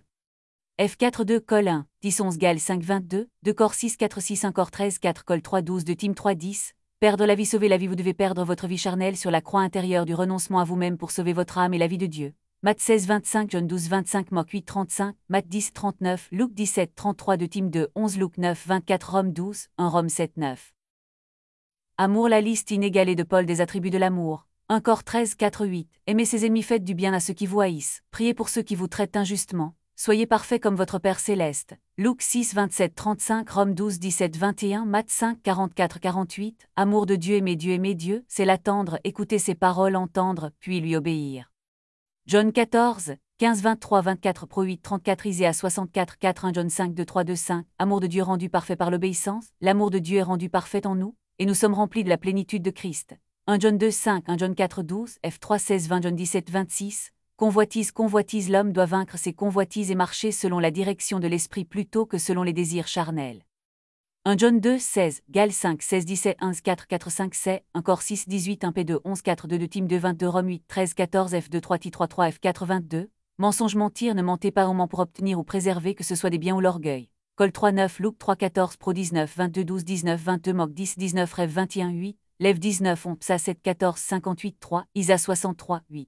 F quatre, deux, Col un, dix, onze, Gal cinq, vingt-deux, deux Corps six, quatre, six, un Corps treize, quatre, Col trois, douze, deux Tim trois, dix. Perdre la vie, sauver la vie. Vous devez perdre votre vie charnelle sur la croix intérieure du renoncement à vous-même pour sauver votre âme et la vie de Dieu. Matthieu seize, vingt-cinq, John douze, vingt-cinq, Marc huit, trente-cinq, Matthieu dix, trente-neuf, Luc dix-sept, trente-trois, deux Tim deux, onze, Luc neuf, vingt-quatre, Rome douze, un Rome sept, neuf. Amour. La liste inégalée de Paul des attributs de l'amour. un Corinthiens treize, quatre, huit. Aimez ses ennemis, faites du bien à ceux qui vous haïssent, priez pour ceux qui vous traitent injustement. Soyez parfaits comme votre Père céleste. Luc six, vingt-sept, trente-cinq, Rome douze, dix-sept, vingt et un, Matthieu cinq, quarante-quatre, quarante-huit. Amour de Dieu. Aimer Dieu. Aimer Dieu, c'est l'attendre, écouter ses paroles, entendre, puis lui obéir. John quatorze, quinze, vingt-trois, vingt-quatre, Pro huit, trente-quatre, Isaïe soixante-quatre, quatre, un John cinq, deux, trois, deux, cinq. Amour de Dieu rendu parfait par l'obéissance. L'amour de Dieu est rendu parfait en nous, et nous sommes remplis de la plénitude de Christ. un John deux, cinq, un John quatre, douze, F trois, seize, vingt, John dix-sept, vingt-six. Convoitise, convoitise. L'homme doit vaincre ses convoitises et marcher selon la direction de l'esprit plutôt que selon les désirs charnels. un John deux, seize, Gal cinq, seize, dix-sept, onze, quatre, quatre, cinq, sept, un Corinthiens six, dix-huit, un P deux, onze, quatre, deux, deux, Tim deux, vingt-deux, Rome huit, treize, quatorze, F deux, trois, T trois, trois, F quatre, vingt-deux. Mensonge, mentir, ne mentez pas au ment pour obtenir ou préserver que ce soit des biens ou l'orgueil. Col trois, neuf, Luc trois, quatorze, Pro dix-neuf, vingt-deux, douze, dix-neuf, vingt-deux, Moc dix, dix-neuf, Rêve vingt et un, huit, Lève dix-neuf, onze, Psa sept, quatorze, cinquante-huit, trois, Isa soixante-trois, huit.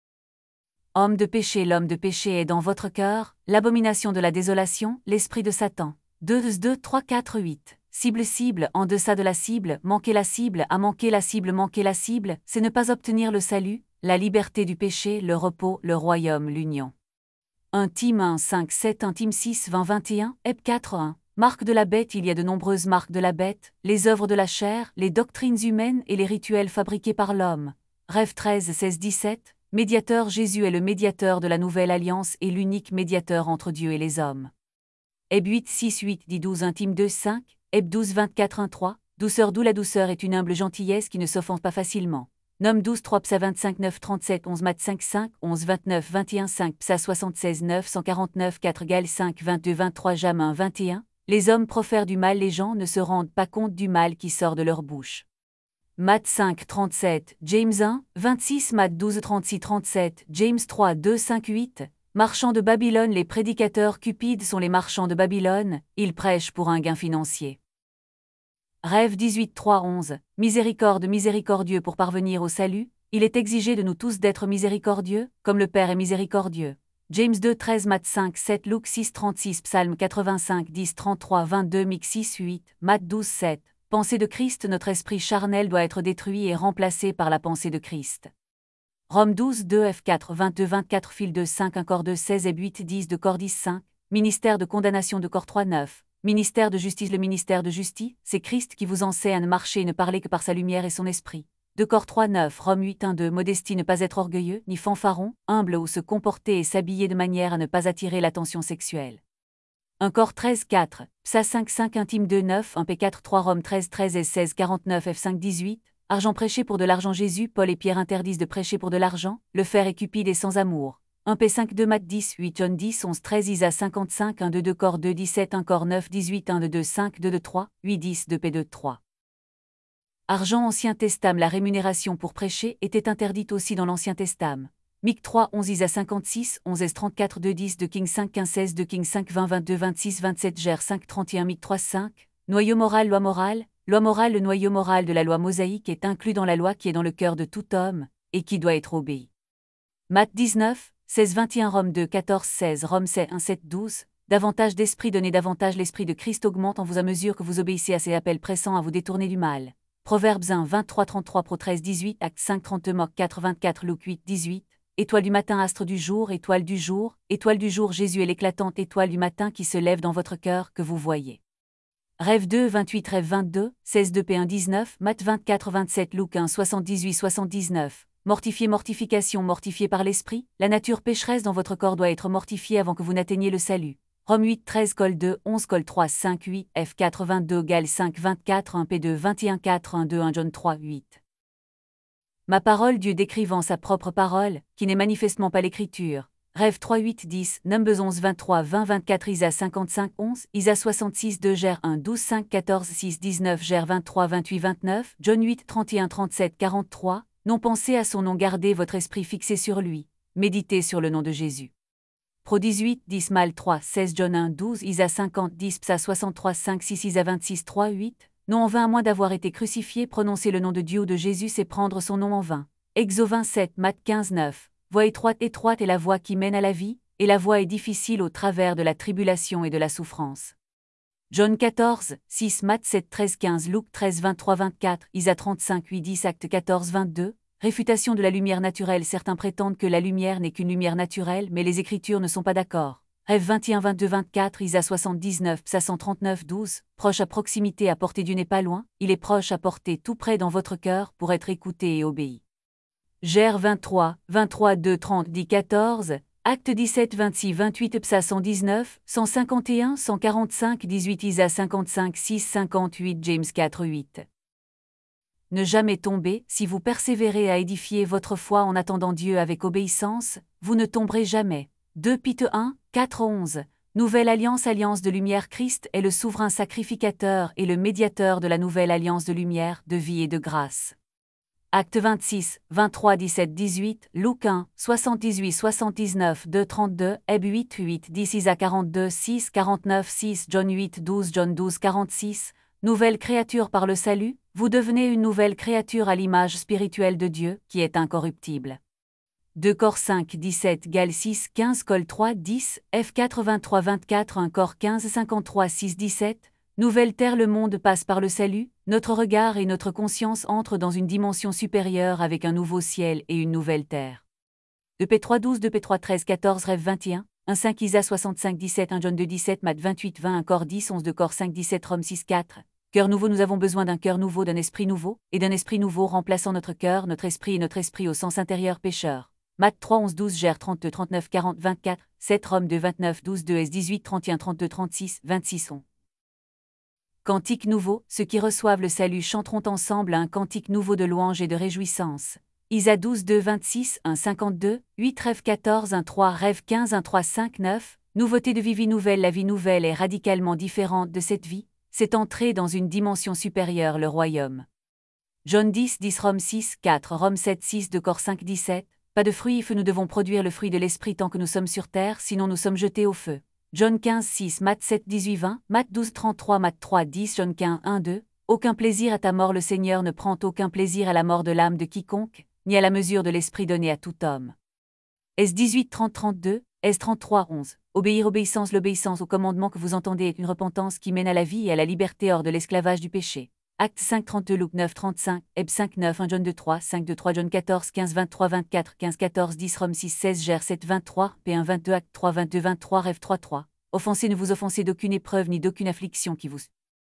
Homme de péché. L'homme de péché est dans votre cœur, l'abomination de la désolation, l'esprit de Satan. deux, deux, trois, quatre, huit. Cible, cible, en deçà de la cible, manquer la cible, à manquer la cible, manquer la cible, c'est ne pas obtenir le salut, la liberté du péché, le repos, le royaume, l'union. un Tim un, cinq, sept, un Tim six, vingt, vingt et un, Heb quatre, un. Marque de la bête. Il y a de nombreuses marques de la bête, les œuvres de la chair, les doctrines humaines et les rituels fabriqués par l'homme. Rêve treize, seize, dix-sept. Médiateur. Jésus est le médiateur de la nouvelle alliance et l'unique médiateur entre Dieu et les hommes. Heb huit, six, huit, dix, douze, un Tim deux, cinq, Heb douze, vingt-quatre, un, trois. Douceur. D'où la douceur est une humble gentillesse qui ne s'offense pas facilement. Nom douze, trois, Psa vingt-cinq, neuf, trente-sept, onze, Matt cinq, cinq, onze, vingt-neuf, vingt et un, cinq, Psa soixante-seize, neuf, cent quarante-neuf, quatre, Gal cinq, vingt-deux, vingt-trois, Jam un, vingt et un. Les hommes profèrent du mal, les gens ne se rendent pas compte du mal qui sort de leur bouche. Matt cinq, trente-sept, James un, vingt-six, Matt douze, trente-six, trente-sept, James trois, deux, cinq, huit. Marchands de Babylone. Les prédicateurs cupides sont les marchands de Babylone, ils prêchent pour un gain financier. Rêve dix-huit, trois, onze. Miséricorde. Miséricordieux. Pour parvenir au salut, il est exigé de nous tous d'être miséricordieux, comme le Père est miséricordieux. James deux, treize, Matt cinq, sept, Luc six, trente-six, Psalm quatre-vingt-cinq, dix, trente-trois, vingt-deux, Mic six, huit, Matt douze, sept. Pensée de Christ. Notre esprit charnel doit être détruit et remplacé par la pensée de Christ. Rome douze, deux, F quatre, vingt-deux, vingt-quatre, Fil deux, cinq, un Cor deux, seize et huit, dix de Cor dix, cinq. Ministère de condamnation de Cor trois, neuf. Ministère de justice. Le ministère de justice, c'est Christ qui vous enseigne à ne marcher et ne parler que par sa lumière et son esprit. deux Cor trois, neuf, Rome huit, un, deux. Modestie. Ne pas être orgueilleux, ni fanfaron, humble ou se comporter et s'habiller de manière à ne pas attirer l'attention sexuelle. un Cor treize, quatre, Psa cinq, cinq, un Tim deux, neuf, un P quatre, trois, Rome treize, treize et seize, quarante-neuf, F cinq, dix-huit. Argent. Prêcher pour de l'argent. Jésus, Paul et Pierre interdisent de prêcher pour de l'argent, le faire est cupide et sans amour. un P cinq, deux, Matt dix, huit, John dix, onze, treize, Isa cinquante-cinq, un, deux, deux Cor deux, dix-sept, un Cor neuf, dix-huit, un, deux, deux, cinq, deux, deux, trois, huit, dix, deux P deux, trois. Argent. Ancien Testament. La rémunération pour prêcher était interdite aussi dans l'Ancien Testament. Mic trois, onze, Isa cinquante-six, onze, S trente-quatre, deux, dix, deux King cinq, quinze, seize, deux King cinq, vingt, vingt-deux, vingt-six, vingt-sept, Ger cinq, trente et un, Mic trois, cinq. Noyau moral. Loi morale. Loi morale. Le noyau moral de la loi mosaïque est inclus dans la loi qui est dans le cœur de tout homme, et qui doit être obéi. Matt dix-neuf, seize, vingt et un, Rome deux, quatorze, seize, Rome sept, un, sept, douze. Davantage d'esprit donné. Davantage l'esprit de Christ augmente en vous à mesure que vous obéissez à ses appels pressants à vous détourner du mal. Proverbes un, vingt-trois, trente-trois, Pro treize, dix-huit, Acte cinq, trente-deux, Moc quatre, vingt-quatre, Luc huit, dix-huit. Étoile du matin. Astre du jour. Étoile du jour. Étoile du jour. Jésus est l'éclatante étoile du matin qui se lève dans votre cœur que vous voyez. Rêve deux, vingt-huit, Rêve vingt-deux, seize, deux P un, dix-neuf, Matt vingt-quatre, vingt-sept, Luc un, soixante-dix-huit, soixante-dix-neuf. Mortifier. Mortification. Mortifié par l'esprit. La nature pécheresse dans votre corps doit être mortifiée avant que vous n'atteigniez le salut. Rome huit, treize, Col deux, onze, Col trois, cinq, huit, F quatre, vingt-deux, Gal cinq, vingt-quatre, un P deux, vingt et un, quatre, un, deux, un John trois, huit. Ma parole. Dieu décrivant sa propre parole, qui n'est manifestement pas l'écriture. Rêve trois, huit, dix, Numbers onze, vingt-trois, vingt, vingt-quatre, Isa cinquante-cinq, onze, Isa soixante-six, deux, Ger un, douze, cinq, quatorze, six, dix-neuf, Ger vingt-trois, vingt-huit, vingt-neuf, John huit, trente et un, trente-sept, quarante-trois. Non, pensez à son nom, gardez votre esprit fixé sur lui, méditez sur le nom de Jésus. Pro dix-huit, dix, Mal trois, seize, John un, douze, Isa cinquante, dix, Psa soixante-trois, cinq, six, Isa vingt-six, trois, huit. Non en vain, à moins d'avoir été crucifié, prononcer le nom de Dieu ou de Jésus, c'est prendre son nom en vain. Exo vingt-sept, Matt quinze, neuf. Voie étroite, étroite est la voie qui mène à la vie, et la voie est difficile au travers de la tribulation et de la souffrance. John quatorze, six, Matt sept, treize, quinze, Luc treize, vingt-trois, vingt-quatre, Isa trente-cinq, huit, dix, Actes quatorze, vingt-deux. Réfutation de la lumière naturelle. Certains prétendent que la lumière n'est qu'une lumière naturelle, mais les Écritures ne sont pas d'accord. Rêve vingt et un, vingt-deux, vingt-quatre, Isa soixante-dix-neuf, Psaume trente-neuf, douze. Proche à proximité, à portée du nez pas loin, il est proche à portée tout près dans votre cœur pour être écouté et obéi. Gère vingt-trois, vingt-trois, deux, trente, dix, quatorze. Acte dix-sept, vingt-six, vingt-huit, Psa cent dix-neuf, cent cinquante et un, cent quarante-cinq, dix-huit, Isa cinquante-cinq, six, cinquante-huit, James quatre, huit. Ne jamais tomber. Si vous persévérez à édifier votre foi en attendant Dieu avec obéissance, vous ne tomberez jamais. deux Pite un, quatre, onze. Nouvelle alliance. Alliance de lumière. Christ est le souverain sacrificateur et le médiateur de la nouvelle alliance de lumière, de vie et de grâce. Acte vingt-six, vingt-trois, dix-sept, dix-huit, Luc un, soixante-dix-huit, soixante-dix-neuf, deux, trente-deux, Heb huit, huit, dix, Isa quarante-deux, six, quarante-neuf, six, John huit, douze, John douze, quarante-six. Nouvelle créature par le salut, vous devenez une nouvelle créature à l'image spirituelle de Dieu, qui est incorruptible. deux Cor cinq, dix-sept, Gal six, quinze, Col trois, dix, F quatre, vingt-trois, vingt-quatre, un Cor quinze, cinquante-trois, six, dix-sept. Nouvelle terre. Le monde passe par le salut, notre regard et notre conscience entrent dans une dimension supérieure avec un nouveau ciel et une nouvelle terre. deux P trois, douze, deux P trois, treize, quatorze, Rêve vingt et un, un cinq, Isa soixante-cinq, dix-sept, un John deux, dix-sept, Matt vingt-huit, vingt, un Cor dix, onze, deux Cor cinq, dix-sept, Rome six, quatre. Cœur nouveau. Nous avons besoin d'un cœur nouveau, d'un esprit nouveau, et d'un esprit nouveau remplaçant notre cœur, notre esprit et notre esprit au sens intérieur pécheur. Matt trois, onze, douze, Gère trente-deux, trente-neuf, quarante, vingt-quatre, sept Rome deux, vingt-neuf, douze, deux S dix-huit, trente et un, trente-deux, trente-six, vingt-six on. Cantique nouveau. Ceux qui reçoivent le salut chanteront ensemble un cantique nouveau de louange et de réjouissance. Isa douze, deux, vingt-six, un, cinquante-deux, huit Rêve quatorze, un, trois Rêve quinze, un, trois, cinq, neuf. Nouveauté de vie. Vie nouvelle. La vie nouvelle est radicalement différente de cette vie. C'est entrer dans une dimension supérieure, le royaume. John dix, dix Rome six, quatre Rome sept, six deux Cor cinq, dix-sept. Pas de fruit. Nous devons produire le fruit de l'esprit tant que nous sommes sur terre, sinon nous sommes jetés au feu. John quinze, six, Matt sept, dix-huit, vingt, Matt douze, trente-trois, Matt trois, dix, John quinze, un, deux. Aucun plaisir à ta mort. Le Seigneur ne prend aucun plaisir à la mort de l'âme de quiconque, ni à la mesure de l'esprit donné à tout homme. S dix-huit, trente, trente-deux, S trente-trois, onze. Obéir. Obéissance. L'obéissance au commandement que vous entendez est une repentance qui mène à la vie et à la liberté hors de l'esclavage du péché. Acte cinq, trente-deux, Luc neuf, trente-cinq, Heb cinq, neuf, un John deux, trois, cinq, deux, trois John quatorze, quinze, vingt-trois, vingt-quatre, quinze, quatorze, dix Rome six, seize Gère sept, vingt-trois, P un, vingt-deux, Acte trois, vingt-deux, vingt-trois, Rêve trois, trois. Offensez. Ne vous offensez d'aucune épreuve ni d'aucune affliction qui vous.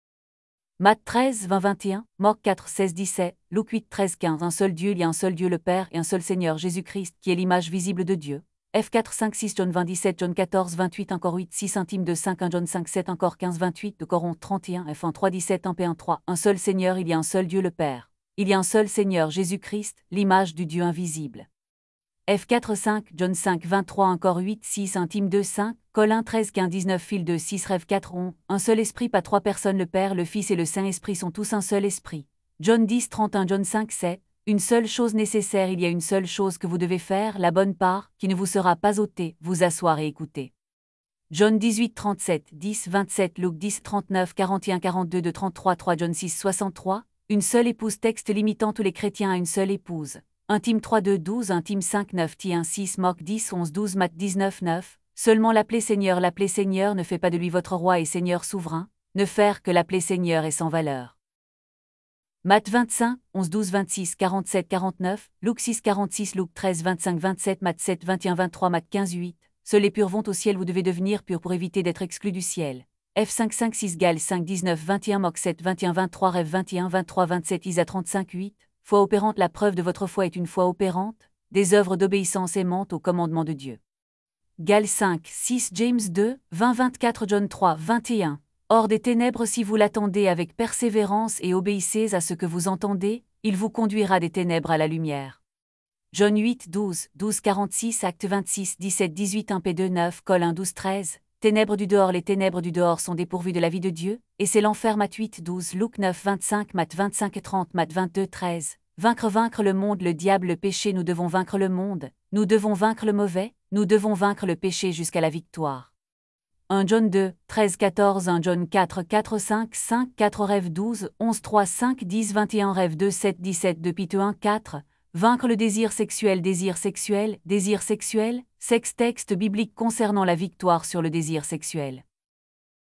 Matt treize, vingt, vingt et un, Marc quatre, seize, dix-sept, Luc huit, treize, quinze. Un seul Dieu. Il y a un seul Dieu le Père et un seul Seigneur Jésus-Christ qui est l'image visible de Dieu. F quatre, cinq, six John vingt, dix-sept John quatorze, vingt-huit encore huit, six Intime deux, cinq, un John cinq, sept encore quinze, vingt-huit de Coron trente et un F un, trois, dix-sept un P un, trois. Un seul Seigneur. Il y a un seul Dieu le Père. Il y a un seul Seigneur Jésus-Christ, l'image du Dieu invisible. F quatre, cinq John cinq, vingt-trois encore huit, six Intime deux, cinq, Col un, treize, quinze, dix-neuf Fil deux, six Rêve quatre, onze. Un seul esprit. Pas trois personnes. Le Père, le Fils et le Saint-Esprit sont tous un seul esprit. John dix, trente et un John cinq, sept. Une seule chose nécessaire. Il y a une seule chose que vous devez faire, la bonne part, qui ne vous sera pas ôtée, vous asseoir et écouter. John dix-huit, trente-sept, dix, vingt-sept Luc dix, trente-neuf, quarante et un, quarante-deux, deux, trente-trois, trois John six, soixante-trois. Une seule épouse. Texte limitant tous les chrétiens à une seule épouse. Intime trois, deux, douze, Intime cinq, neuf, T un, six, Marc dix, onze, douze, Matt dix-neuf, neuf. Seulement l'appeler Seigneur. L'appeler Seigneur ne fait pas de lui votre roi et Seigneur souverain. Ne faire que l'appeler Seigneur est sans valeur. Matt vingt-cinq, onze, douze, vingt-six, quarante-sept, quarante-neuf, Luc six, quarante-six, Luc treize, vingt-cinq, vingt-sept, Matt sept, vingt et un, vingt-trois, Matt quinze, huit. Seuls les purs vont au ciel. Vous devez devenir purs pour éviter d'être exclus du ciel. F cinq, cinq, six Gal cinq, dix-neuf, vingt et un, Marc sept, vingt et un, vingt-trois, Rêve vingt et un, vingt-trois, vingt-sept, Isa trente-cinq, huit. Foi opérante. La preuve de votre foi est une foi opérante, des œuvres d'obéissance aimantes au commandement de Dieu. Gal cinq, six James deux, vingt, vingt-quatre John trois, vingt et un. Hors des ténèbres. Si vous l'attendez avec persévérance et obéissez à ce que vous entendez, il vous conduira des ténèbres à la lumière. John huit, douze, douze, quarante-six Acte vingt-six, dix-sept, dix-huit un P deux, neuf Col un, douze, treize. Ténèbres du dehors. Les ténèbres du dehors sont dépourvues de la vie de Dieu, et c'est l'enfer. Matt huit, douze, Luc neuf, vingt-cinq, Matt vingt-cinq, trente, Matt vingt-deux, treize. Vaincre. Vaincre le monde, le diable, le péché. Nous devons vaincre le monde, nous devons vaincre le mauvais, nous devons vaincre le péché jusqu'à la victoire. un John deux, treize, quatorze, un John quatre, quatre, cinq, cinq, quatre Rêve douze, onze, trois, cinq, dix, vingt et un Rêve deux, sept, dix-sept deux Pite un, quatre. Vaincre le désir sexuel. Désir sexuel, désir sexuel, sexe. Texte biblique concernant la victoire sur le désir sexuel.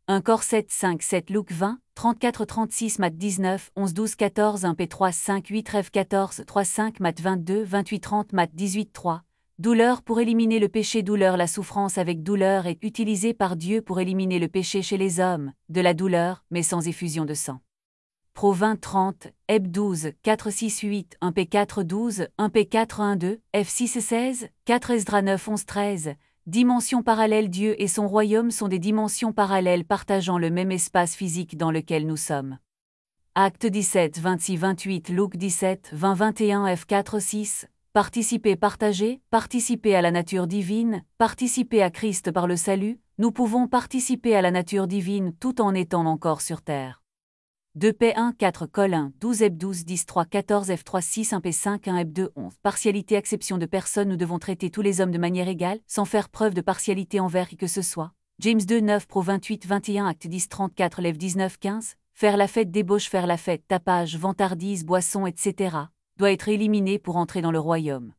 un Cor sept cinq sept Luc vingt, trente-quatre trente-six Matt dix-neuf onze douze quatorze un P trois cinq huit Rev quatorze trois cinq Matt vingt-deux vingt-huit trente Matt dix-huit trois. Douleur pour éliminer le péché. Douleur. La souffrance avec douleur est utilisée par Dieu pour éliminer le péché chez les hommes, de la douleur, mais sans effusion de sang. Pro vingt trente, Heb douze, quatre six huit, un P quatre douze, un P quatre un deux, F six seize, quatre Esdras neuf onze treize. Dimensions parallèles. Dieu et son royaume sont des dimensions parallèles partageant le même espace physique dans lequel nous sommes. Acte dix-sept vingt-six vingt-huit Luc dix-sept vingt vingt et un F quatre six. Participer, partager, participer à la nature divine, participer à Christ par le salut, nous pouvons participer à la nature divine tout en étant encore sur terre. deux P un quatre Col un douze Heb douze dix trois quatorze F trois six un P cinq un Heb deux onze. Partialité. Acception de personne. Nous devons traiter tous les hommes de manière égale, sans faire preuve de partialité envers qui que ce soit. James deux neuf Pro vingt-huit vingt et un Acte dix trente-quatre Lev dix-neuf quinze. Faire la fête, débauche, faire la fête, tapage, vantardise, boisson, et cetera doit être éliminé pour entrer dans le royaume.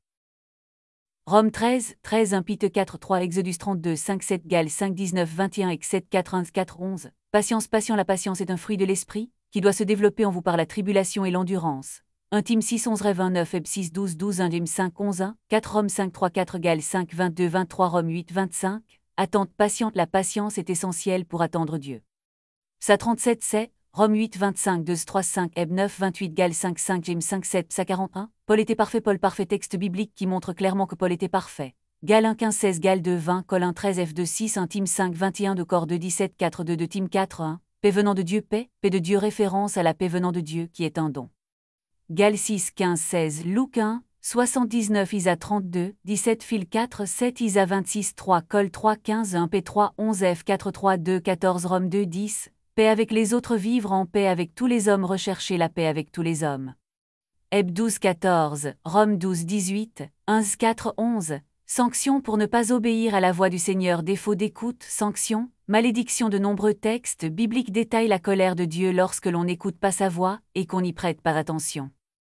Rome treize, treize un Pite quatre trois Exodus trente-deux cinq sept Gal cinq dix-neuf vingt et un et sept quatre un quatre onze. Patience, patient. La patience est un fruit de l'esprit, qui doit se développer en vous par la tribulation et l'endurance. un Tim six onze Rev vingt-neuf Heb six douze douze un James cinq onze un, quatre Rome cinq trois quatre Gal cinq vingt-deux vingt-trois Rome huit vingt-cinq. Attente patiente. La patience est essentielle pour attendre Dieu. Psa trente-sept c'est, Rome huit vingt-cinq deux trois cinq Heb neuf vingt-huit Gal cinq cinq James cinq sept Psa quarante-et-un. Paul était parfait. Paul parfait. Texte biblique qui montre clairement que Paul était parfait. Gal un quinze seize Gal deux vingt Col un treize F deux six un Tim cinq vingt et un de Cor deux dix-sept quatre deux deux Tim quatre un. Paix venant de Dieu. Paix, paix de Dieu. Référence à la paix venant de Dieu qui est un don. Gal six quinze seize Luc un, soixante-dix-neuf Isa trente-deux, dix-sept Phil quatre sept Isa vingt-six trois Col trois quinze un P trois onze F quatre trois deux quatorze Rome deux dix. Paix avec les autres. Vivre en paix avec tous les hommes. Rechercher la paix avec tous les hommes. Heb douze quatorze, Rome douze dix-huit, un quatre onze. Sanction pour ne pas obéir à la voix du Seigneur. Défaut d'écoute, sanction, malédiction. De nombreux textes bibliques détaillent la colère de Dieu lorsque l'on n'écoute pas sa voix et qu'on n'y prête pas attention.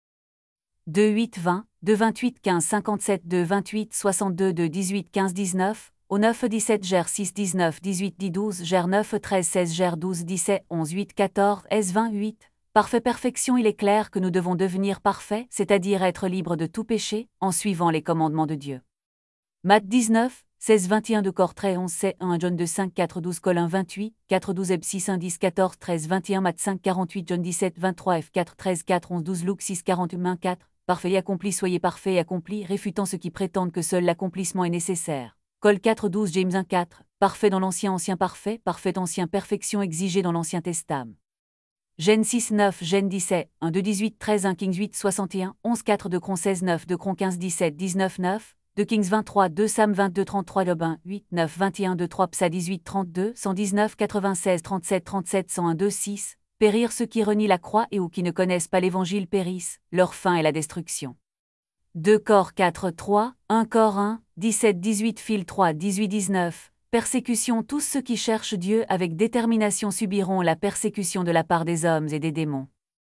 deux huit vingt, deux vingt-huit quinze cinquante-sept deux vingt-huit soixante-deux deux dix-huit quinze dix-neuf, au neuf dix-sept Ger six dix-neuf dix-huit dix douze Ger neuf treize seize Ger douze dix-sept onze huit quatorze S vingt-huit. Parfait. Perfection. Il est clair que nous devons devenir parfaits, c'est-à-dire être libres de tout péché, en suivant les commandements de Dieu. Matt dix-neuf, seize vingt et un de Cor treize onze C un John deux cinq quatre douze Col un vingt-huit, quatre douze Heb six un dix quatorze treize vingt et un Matt cinq quarante-huit John dix-sept vingt-trois F quatre treize quatre onze douze Luc six quarante-huit quatre. Parfait et accompli. Soyez parfait et accompli, réfutant ceux qui prétendent que seul l'accomplissement est nécessaire. Col quatre douze James un quatre. Parfait dans l'Ancien. Ancien parfait. Parfait ancien. Perfection exigée dans l'Ancien Testament. Gen six neuf Gen dix-sept un deux dix-huit treize un Kings huit soixante et un onze quatre deux Cron seize neuf deux Cron quinze dix-sept dix-neuf neuf deux Kings vingt-trois deux Sam vingt-deux trente-trois Job un huit neuf vingt et un deux trois Psa dix-huit trente-deux cent dix-neuf quatre-vingt-seize trente-sept trente-sept cent un deux six. Périr ceux qui renient la croix et ou qui ne connaissent pas l'Évangile périssent, leur fin est la destruction. deux Cor quatre trois, un Cor un, dix-sept dix-huit Phil trois dix-huit dix-neuf. Persécution. Tous ceux qui cherchent Dieu avec détermination subiront la persécution de la part des hommes et des démons.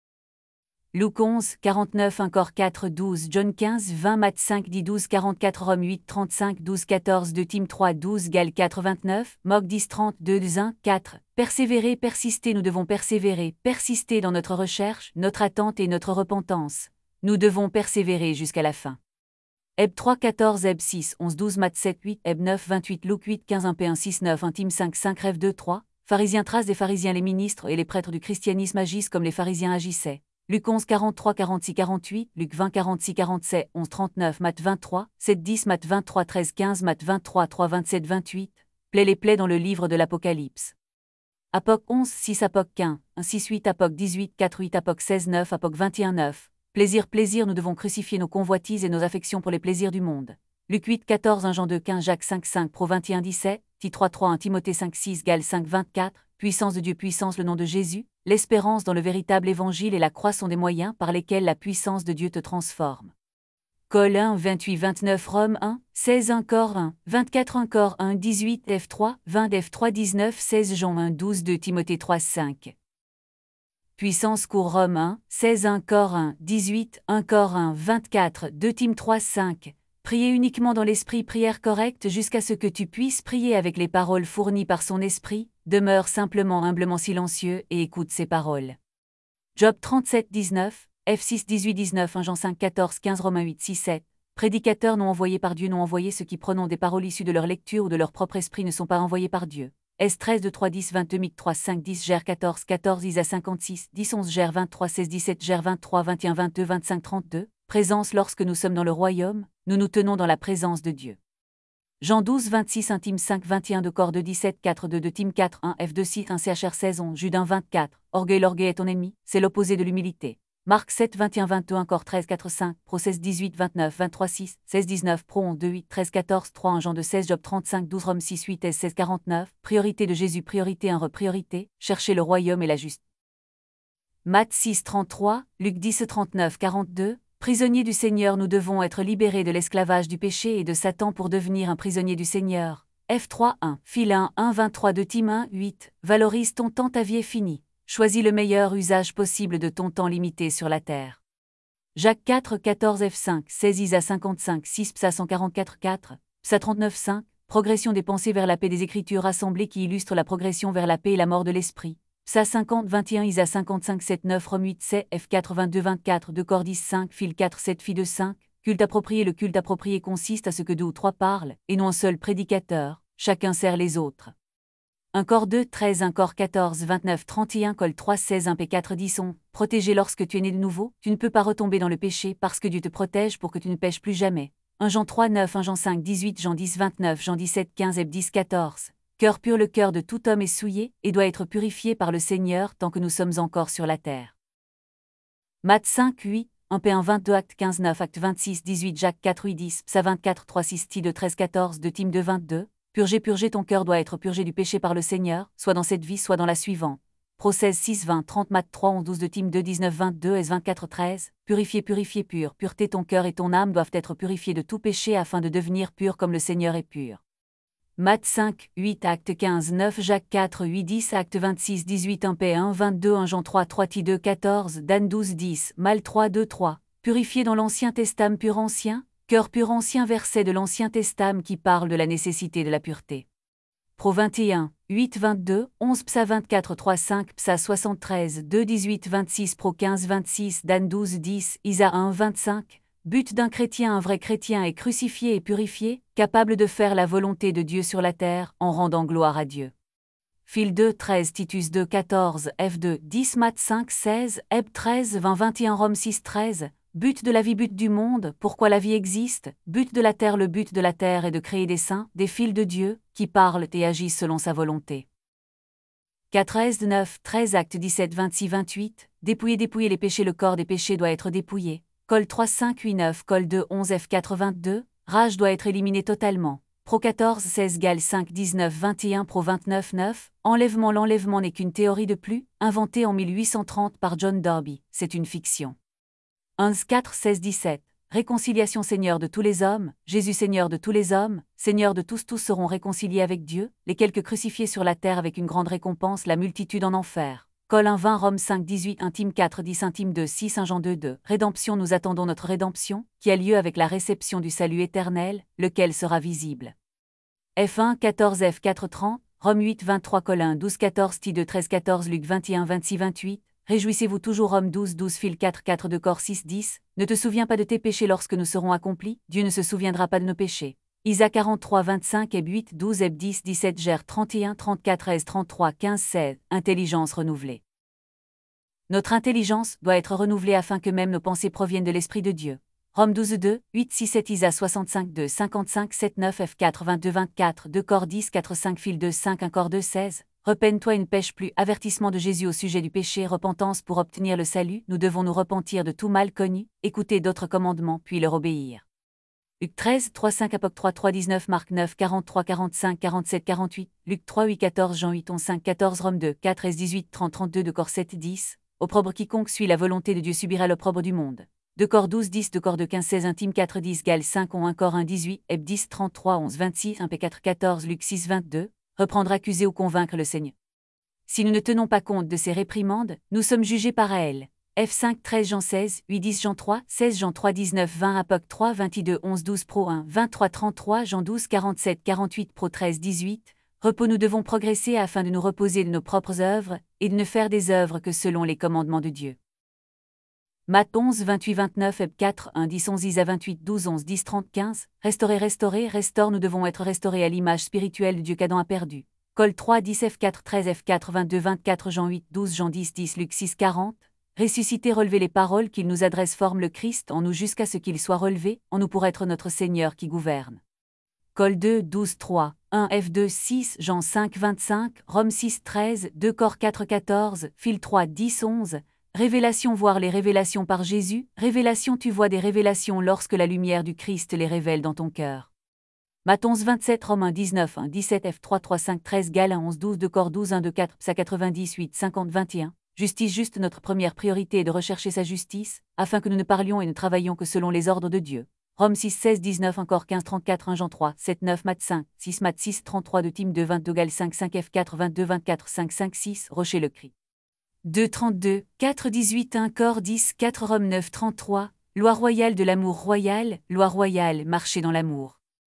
Luc onze, quarante-neuf un Cor quatre douze John quinze vingt Matt cinq dix douze quarante-quatre Rome huit trente-cinq douze quatorze deux Tim trois douze Gal quatre vingt-neuf, Moc dix trente deux un quatre. Persévérer, persister. Nous devons persévérer, persister dans notre recherche, notre attente et notre repentance. Nous devons persévérer jusqu'à la fin. Heb trois quatorze Heb six onze douze Matt sept huit Heb neuf vingt-huit Luc huit quinze un P un six neuf un Tim cinq cinq Rev deux trois. Pharisiens. Traces des pharisiens. Les ministres et les prêtres du christianisme agissent comme les pharisiens agissaient. Luc onze quarante-trois quarante-six quarante-huit, Luc vingt quarante-six quarante-sept onze trente-neuf Matt vingt-trois, sept dix Matt vingt-trois treize quinze Matt vingt-trois trois vingt-sept vingt-huit. Plaît les plaies dans le livre de l'Apocalypse. Apoc onze six Apoc quinze, un six huit Apoc dix-huit quatre huit Apoc seize neuf Apoc vingt et un neuf. Plaisir plaisir. Nous devons crucifier nos convoitises et nos affections pour les plaisirs du monde. Luc huit quatorze un Jean deux quinze Jacques cinq cinq Pro vingt et un dix-sept, Ti trois trois un Timothée cinq six Gal cinq vingt-quatre. Puissance de Dieu. Puissance. Le nom de Jésus, l'espérance dans le véritable évangile et la croix sont des moyens par lesquels la puissance de Dieu te transforme. Col un vingt-huit vingt-neuf Rome un, seize un Cor un, vingt-quatre un Cor un dix-huit F trois, vingt F trois dix-neuf seize Jean un douze deux Timothée trois cinq. Puissance. Cours Rome un, seize un Cor un, dix-huit un Cor un vingt-quatre deux Tim trois cinq. Priez uniquement dans l'esprit, prière correcte jusqu'à ce que tu puisses prier avec les paroles fournies par son esprit, demeure simplement humblement silencieux et écoute ses paroles. Job trente-sept dix-neuf, F six dix-huit dix-neuf, un Jean cinq quatorze quinze, Romains huit six sept. Prédicateurs non envoyés par Dieu, non envoyés ceux qui prenant des paroles issues de leur lecture ou de leur propre esprit ne sont pas envoyés par Dieu. S treize deux trois dix vingt-deux Mic trois cinq dix Ger quatorze quatorze Isa cinquante-six dix onze Ger vingt-trois seize dix-sept Ger vingt-trois vingt et un vingt-deux vingt-cinq trente-deux. Présence lorsque nous sommes dans le royaume, nous nous tenons dans la présence de Dieu. Jean douze vingt-six un Tim cinq vingt et un de Cor deux dix-sept quatre deux de Tim quatre un F deux six un C H R seize onze Jude un vingt-quatre. Orgueil, l'orgueil est ton ennemi, c'est l'opposé de l'humilité. Marc sept vingt et un vingt-deux un Cor treize quatre cinq Pro seize dix-huit vingt-neuf vingt-trois six seize dix-neuf Pro onze deux huit treize quatorze trois un Jean deux seize Job trente-cinq douze Rome six huit S seize quarante-neuf. Priorité de Jésus, priorité un re-priorité, cherchez le royaume et la justice. Matt six trente-trois, Luc dix trente-neuf quarante-deux. Prisonniers du Seigneur, nous devons être libérés de l'esclavage du péché et de Satan pour devenir un prisonnier du Seigneur. F trois un, Phil un un vingt-trois de Tim un huit. Valorise ton temps, ta vie est finie. Choisis le meilleur usage possible de ton temps limité sur la terre. Jacques quatre quatorze F cinq seize Isa cinquante-cinq six Psa cent quarante-quatre quatre, Psa trente-neuf cinq. Progression des pensées vers la paix des Écritures rassemblées qui illustrent la progression vers la paix et la mort de l'esprit. Psa cinquante vingt et un Isa cinquante-cinq sept neuf Rome huit C F quatre-vingt-deux vingt-quatre de Cor dix cinq Phil quatre sept Fi deux cinq. Culte approprié. Le culte approprié consiste à ce que deux ou trois parlent, et non un seul prédicateur, chacun sert les autres. un Cor deux treize un Cor quatorze vingt-neuf trente et un Col trois seize un P quatre dix On. Protégé lorsque tu es né de nouveau, tu ne peux pas retomber dans le péché parce que Dieu te protège pour que tu ne pêches plus jamais. un Jean trois neuf un Jean cinq dix-huit Jean dix vingt-neuf Jean dix-sept quinze F dix quatorze. Cœur pur. Le cœur de tout homme est souillé et doit être purifié par le Seigneur tant que nous sommes encore sur la terre. Matt cinq huit, un P un vingt-deux Acte quinze neuf Acte vingt-six dix-huit Jacques quatre huit dix Psa vingt-quatre trois six Ti deux treize quatorze de Tim deux vingt-deux. Purger purger ton cœur doit être purgé du péché par le Seigneur, soit dans cette vie soit dans la suivante. Pro seize six vingt trente Matt trois onze douze de Tim deux dix-neuf vingt-deux S vingt-quatre treize. Purifier purifier pur. Pureté. Ton cœur et ton âme doivent être purifiés de tout péché afin de devenir purs comme le Seigneur est pur. Matt cinq huit Acte quinze neuf Jacques quatre huit dix Acte vingt-six dix-huit un P un vingt-deux un Jean trois trois Ti deux quatorze Dan douze dix Mal trois deux trois. Purifié dans l'Ancien Testament. Pur ancien, cœur pur ancien. Verset de l'Ancien Testament qui parle de la nécessité de la pureté. Pro vingt et un huit vingt-deux onze Psa vingt-quatre trois cinq Psa soixante-treize deux dix-huit vingt-six Pro quinze vingt-six Dan douze dix Isa un vingt-cinq. But d'un chrétien. Un vrai chrétien est crucifié et purifié, capable de faire la volonté de Dieu sur la terre, en rendant gloire à Dieu. Phil deux treize Titus deux quatorze F deux dix Matt cinq seize Heb treize vingt vingt et un Rome six treize. But de la vie, but du monde, pourquoi la vie existe, but de la terre. Le but de la terre est de créer des saints, des fils de Dieu, qui parlent et agissent selon sa volonté. quatorze neuf treize Acte dix-sept vingt-six vingt-huit. Dépouiller dépouiller les péchés. Le corps des péchés doit être dépouillé. Col trois cinq huit neuf Col deux onze F quatre-vingt-deux. Rage doit être éliminé totalement. Pro quatorze seize Gal cinq dix-neuf vingt et un Pro vingt-neuf neuf. Enlèvement. L'enlèvement n'est qu'une théorie de plus, inventée en mille huit cent trente par John Darby, c'est une fiction. onze quatre seize dix-sept. Réconciliation. Seigneur de tous les hommes, Jésus Seigneur de tous les hommes, Seigneur de tous. Tous seront réconciliés avec Dieu, les quelques crucifiés sur la terre avec une grande récompense, la multitude en enfer. Col un vingt Rome cinq dix-huit un Tim quatre dix un Tim deux six un Jean deux deux. Rédemption. Nous attendons notre rédemption, qui a lieu avec la réception du salut éternel, lequel sera visible. F un quatorze F quatre trente, Rome huit vingt-trois Col un douze quatorze Ti deux treize quatorze Luc vingt et un vingt-six vingt-huit. Réjouissez-vous toujours. Rome douze douze Phil quatre quatre de Cor six dix. Ne te souviens pas de tes péchés lorsque nous serons accomplis, Dieu ne se souviendra pas de nos péchés. Isa quarante-trois vingt-cinq Eb huit douze Eb dix dix-sept Ger trente et un trente-quatre S trente-trois quinze seize. Intelligence renouvelée. Notre intelligence doit être renouvelée afin que même nos pensées proviennent de l'Esprit de Dieu. Rome douze deux huit six sept Isa soixante-cinq deux cinquante-cinq sept neuf F quatre vingt-deux vingt-quatre deux Cor dix quatre cinq Phil deux cinq un Cor deux seize. Repenne-toi et ne pêche plus. Avertissement de Jésus au sujet du péché. Repentance pour obtenir le salut. Nous devons nous repentir de tout mal connu, écouter d'autres commandements puis leur obéir. Luc treize trois cinq Apoc trois trois dix-neuf Marc neuf quarante-trois quarante-cinq quarante-sept quarante-huit Luc trois huit quatorze Jean huit onze cinq quatorze Rome deux quatre S dix-huit trente trente-deux de Cor sept dix. Opprobre. Quiconque suit la volonté de Dieu subira l'opprobre du monde. deux Cor douze dix deux Cor deux quinze seize Intime quatre dix Gal cinq on un Cor un dix-huit Eb dix trente-trois onze vingt-six un P quatre quatorze Luc six vingt-deux. Reprendre, accuser ou convaincre le Seigneur. Si nous ne tenons pas compte de ces réprimandes, nous sommes jugés par elles. F cinq treize Jean seize, huit dix Jean trois, seize Jean trois dix-neuf vingt Apoc trois vingt-deux onze douze Pro un vingt-trois trente-trois Jean douze quarante-sept quarante-huit Pro treize dix-huit. Repos nous devons progresser afin de nous reposer de nos propres œuvres, et de ne faire des œuvres que selon les commandements de Dieu. Matt onze vingt-huit vingt-neuf Heb quatre un dix onze Isa vingt-huit douze onze dix trente quinze. Restaurer restaurer restaure nous devons être restaurés à l'image spirituelle de Dieu qu'Adam a perdu. Col trois dix F quatre treize F quatre vingt-deux vingt-quatre Jean huit douze Jean dix dix Luc six quarante. Ressusciter relever les paroles qu'il nous adresse forment le Christ en nous jusqu'à ce qu'il soit relevé, en nous pour être notre Seigneur qui gouverne. Col deux douze trois un F deux six Jean cinq vingt-cinq Rome six treize deux Cor quatre quatorze Phil trois dix onze. Révélation voir les révélations par Jésus. Révélation tu vois des révélations lorsque la lumière du Christ les révèle dans ton cœur. Matt onze vingt-sept Rome un dix-neuf un dix-sept F trois trois cinq treize Gal un onze douze deux Cor douze un deux quatre Psa quatre-vingt-dix-huit cinquante vingt et un. Justice juste notre première priorité est de rechercher sa justice, afin que nous ne parlions et ne travaillions que selon les ordres de Dieu. Rome six seize dix-neuf encore quinze trente-quatre un Jean trois sept neuf Matt cinq six Matt six trente-trois deux Tim deux vingt-deux Gal cinq cinq F quatre vingt-deux vingt-quatre cinq cinq six Rocher le cri. deux trente-deux quatre dix-huit un Cor dix quatre Rome neuf trente-trois Loi royale de l'amour royal, loi royale marcher dans l'amour.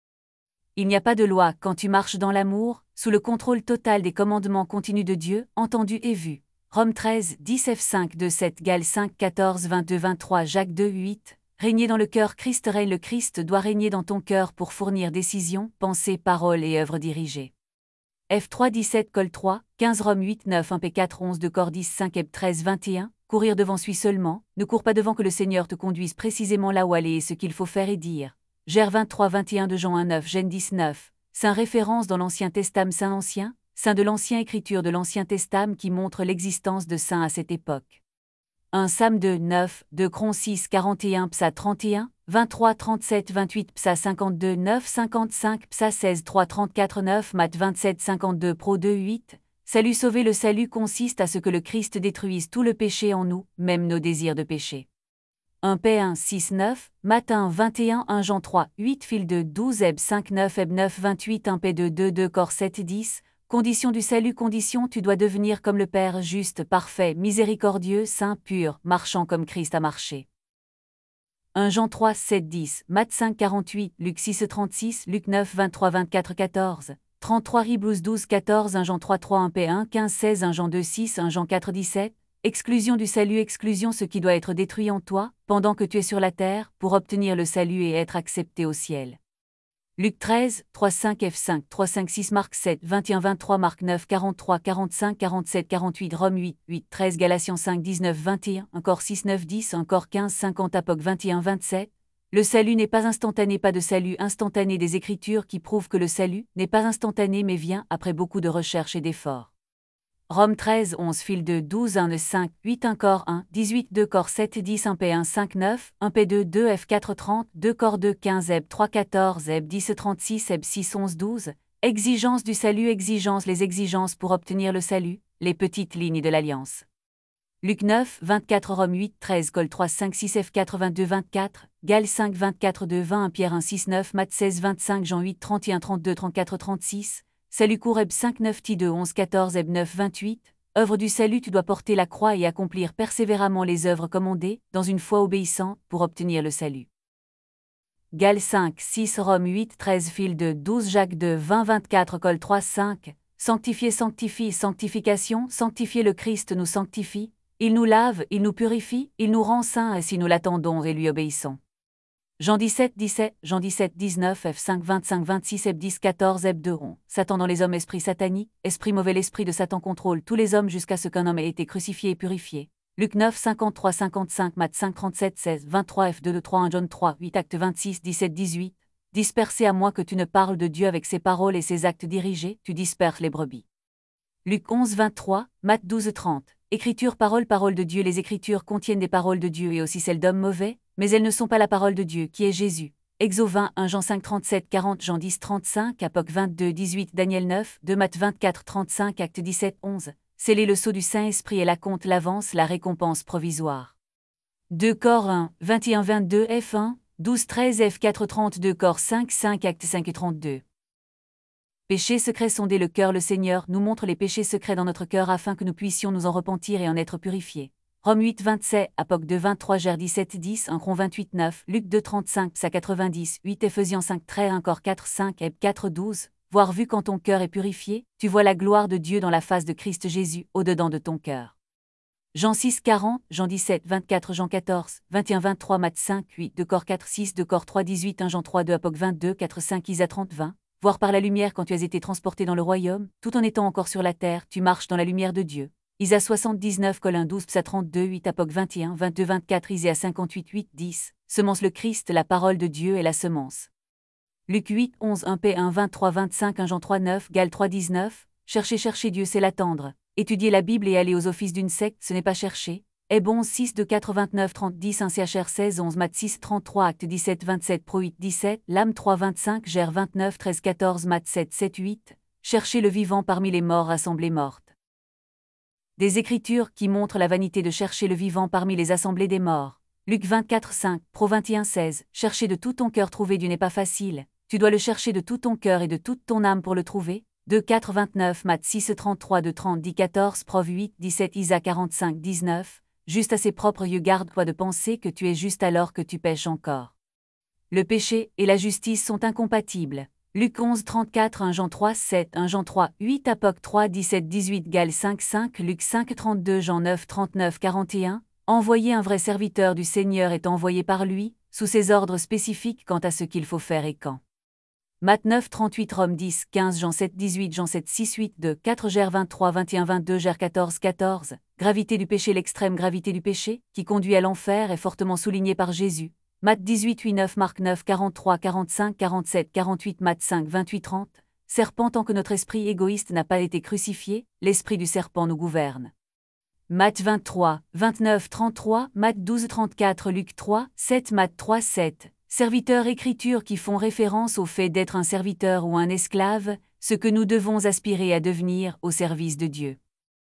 Il n'y a pas de loi quand tu marches dans l'amour, sous le contrôle total des commandements continus de Dieu, entendus et vus. Rome treize dix F cinq deux sept Gal cinq quatorze vingt-deux vingt-trois Jacques deux huit. Régner dans le cœur Christ règne le Christ doit régner dans ton cœur pour fournir décisions, pensées, paroles et œuvres dirigées. F trois dix-sept Col trois quinze Rome huit neuf un P quatre onze deux Cor dix cinq Heb treize vingt et un. Courir devant suis seulement, ne cours pas devant que le Seigneur te conduise précisément là où aller et ce qu'il faut faire et dire. Gère vingt-trois vingt et un de Jean un neuf Gênes dix-neuf. Saint référence dans l'Ancien Testament Saint ancien, Saint de l'Ancien écriture de l'Ancien Testament qui montre l'existence de saints à cette époque. un Psaume deux neuf, deux Cron six quarante et un Psa trente et un, vingt-trois trente-sept vingt-huit Psa cinquante-deux neuf cinquante-cinq Psa seize trois trente-quatre neuf Matt vingt-sept cinquante-deux Pro deux huit. Salut sauver le salut consiste à ce que le Christ détruise tout le péché en nous, même nos désirs de péché. un P un six neuf, Matin vingt et un un Jean trois huit Fil deux douze Heb cinq neuf Heb neuf vingt-huit un P deux deux deux Cor sept dix. Condition du salut condition tu dois devenir comme le Père juste, parfait, miséricordieux, saint, pur, marchant comme Christ a marché. un Jean trois sept dix, Matt cinq quarante-huit, Luc six trente-six, Luc neuf vingt-trois vingt-quatre quatorze, trente-trois Hebrews douze quatorze un Jean trois trois un P un quinze seize un Jean deux six un Jean quatre dix-sept. Exclusion du salut exclusion ce qui doit être détruit en toi, pendant que tu es sur la terre, pour obtenir le salut et être accepté au ciel. Luc treize, trois cinq F cinq, trois cinq six Marc sept, vingt et un vingt-trois Marc neuf, quarante-trois quarante-cinq quarante-sept quarante-huit Rome huit, huit treize Galatiens cinq dix-neuf vingt et un, encore six neuf dix encore quinze cinquante Apoc vingt et un vingt-sept. Le salut n'est pas instantané, pas de salut instantané des Écritures qui prouvent que le salut n'est pas instantané mais vient après beaucoup de recherche et d'efforts. Rome treize onze Fil deux douze un cinq huit un Cor un dix-huit deux Cor sept dix un P un cinq neuf un P deux deux F quatre trente deux Cor deux quinze Heb trois quatorze Heb dix trente-six Heb six onze douze. Exigence du salut exigence les exigences pour obtenir le salut, les petites lignes de l'Alliance. Luc neuf vingt-quatre Rome huit treize Col trois cinq six F quatre vingt-deux vingt-quatre Gal cinq vingt-quatre deux vingt un Pierre un six neuf Matt seize vingt-cinq Jean huit trente et un trente-deux trente-quatre trente-six. Salut court Heb cinq neuf Ti deux onze quatorze Heb neuf vingt-huit. Œuvre du salut tu dois porter la croix et accomplir persévéramment les œuvres commandées, dans une foi obéissante, pour obtenir le salut. Gal cinq six Rome huit treize Fil deux douze Jacques deux vingt vingt-quatre Col trois cinq. Sanctifier sanctifie sanctification sanctifier le Christ nous sanctifie, il nous lave, il nous purifie, il nous rend saints si nous l'attendons et lui obéissons. Jean dix-sept dix-sept, Jean dix-sept dix-neuf F cinq vingt-cinq vingt-six Heb dix quatorze Heb deux rond. Satan dans les hommes esprit satanique, esprit mauvais l'esprit de Satan contrôle tous les hommes jusqu'à ce qu'un homme ait été crucifié et purifié. Luc neuf cinquante-trois cinquante-cinq Matt cinq trente-sept seize vingt-trois F deux deux trois un John trois huit Acte vingt-six dix-sept dix-huit. Dispersé à moi que tu ne parles de Dieu avec ses paroles et ses actes dirigés, tu disperses les brebis. Luc onze vingt-trois, Matt douze trente. Écriture parole parole de Dieu. Les Écritures contiennent des paroles de Dieu et aussi celles d'hommes mauvais, mais elles ne sont pas la parole de Dieu, qui est Jésus. Exo vingt, un Jean cinq trente-sept quarante Jean dix trente-cinq Apoc vingt-deux dix-huit Daniel neuf, deux Matt vingt-quatre trente-cinq Acte dix-sept onze. Scellez le sceau du Saint-Esprit et la compte l'avance la récompense provisoire. deux Cor un, vingt et un vingt-deux F un, douze treize F quatre trente-deux Cor cinq cinq Acte cinq trente-deux. Péchés secrets sonder le cœur. Le Seigneur nous montre les péchés secrets dans notre cœur afin que nous puissions nous en repentir et en être purifiés. Rome huit vingt-sept, Apoc deux vingt-trois, Gère dix-sept dix, un Cron vingt-huit neuf, Luc deux trente-cinq, Psa quatre-vingt-dix, huit Éphésiens cinq un, Cor quatre cinq, Heb quatre douze, voir vu quand ton cœur est purifié, tu vois la gloire de Dieu dans la face de Christ Jésus, au-dedans de ton cœur. Jean six quarante, Jean dix-sept vingt-quatre, Jean quatorze, vingt et un vingt-trois, Matthieu cinq huit, deux Cor quatre six, deux Cor trois dix-huit, un Jean trois deux, Apoc vingt-deux quatre cinq, Isa trente vingt, voir par la lumière quand tu as été transporté dans le royaume, tout en étant encore sur la terre, tu marches dans la lumière de Dieu. Isa soixante-dix-neuf, Col un douze, Psa trente-deux huit, Apoc vingt et un vingt-deux vingt-quatre, Iséa cinquante-huit huit dix, semence le Christ, la parole de Dieu est la semence. Luc huit onze, un P un vingt-trois vingt-cinq, un Jean trois neuf, Gal trois dix-neuf, chercher chercher Dieu c'est l'attendre, étudier la Bible et aller aux offices d'une secte ce n'est pas chercher. Heb onze six deux quatre-vingt-neuf trente dix, un C H R seize onze, Matt six trente-trois, Acte dix-sept vingt-sept, Pro huit dix-sept, Lame trois vingt-cinq, Gère vingt-neuf treize quatorze, Matt sept sept huit, chercher le vivant parmi les morts assemblées mortes. Des Écritures qui montrent la vanité de chercher le vivant parmi les assemblées des morts. Luc vingt-quatre cinq, Pro vingt et un seize, chercher de tout ton cœur trouver Dieu n'est pas facile, tu dois le chercher de tout ton cœur et de toute ton âme pour le trouver. deux quatre vingt-neuf, Matt six trente-trois, deux trente dix quatorze, Prov huit dix-sept, Isa quarante-cinq dix-neuf, juste à ses propres yeux garde-toi de penser que tu es juste alors que tu pêches encore. Le péché et la justice sont incompatibles. Luc onze trente-quatre, un Jean trois sept, un Jean trois huit, Apoc trois dix-sept dix-huit, Gal cinq cinq, Luc cinq trente-deux, Jean neuf trente-neuf quarante et un, envoyer un vrai serviteur du Seigneur est envoyé par lui, sous ses ordres spécifiques quant à ce qu'il faut faire et quand. Matt neuf trente-huit, Rome dix quinze, Jean sept dix-huit, Jean sept six huit deux, quatre Gère vingt-trois vingt et un vingt-deux, Gère quatorze quatorze, gravité du péché. L'extrême gravité du péché, qui conduit à l'enfer, est fortement soulignée par Jésus. Matt dix-huit huit neuf, Marc neuf quarante-trois quarante-cinq quarante-sept quarante-huit, Matt cinq vingt-huit trente, serpent. Tant que notre esprit égoïste n'a pas été crucifié, l'esprit du serpent nous gouverne. Matt vingt-trois vingt-neuf trente-trois, Matt douze trente-quatre, Luc trois sept, Matt trois sept. Serviteurs. Écritures qui font référence au fait d'être un serviteur ou un esclave, ce que nous devons aspirer à devenir au service de Dieu.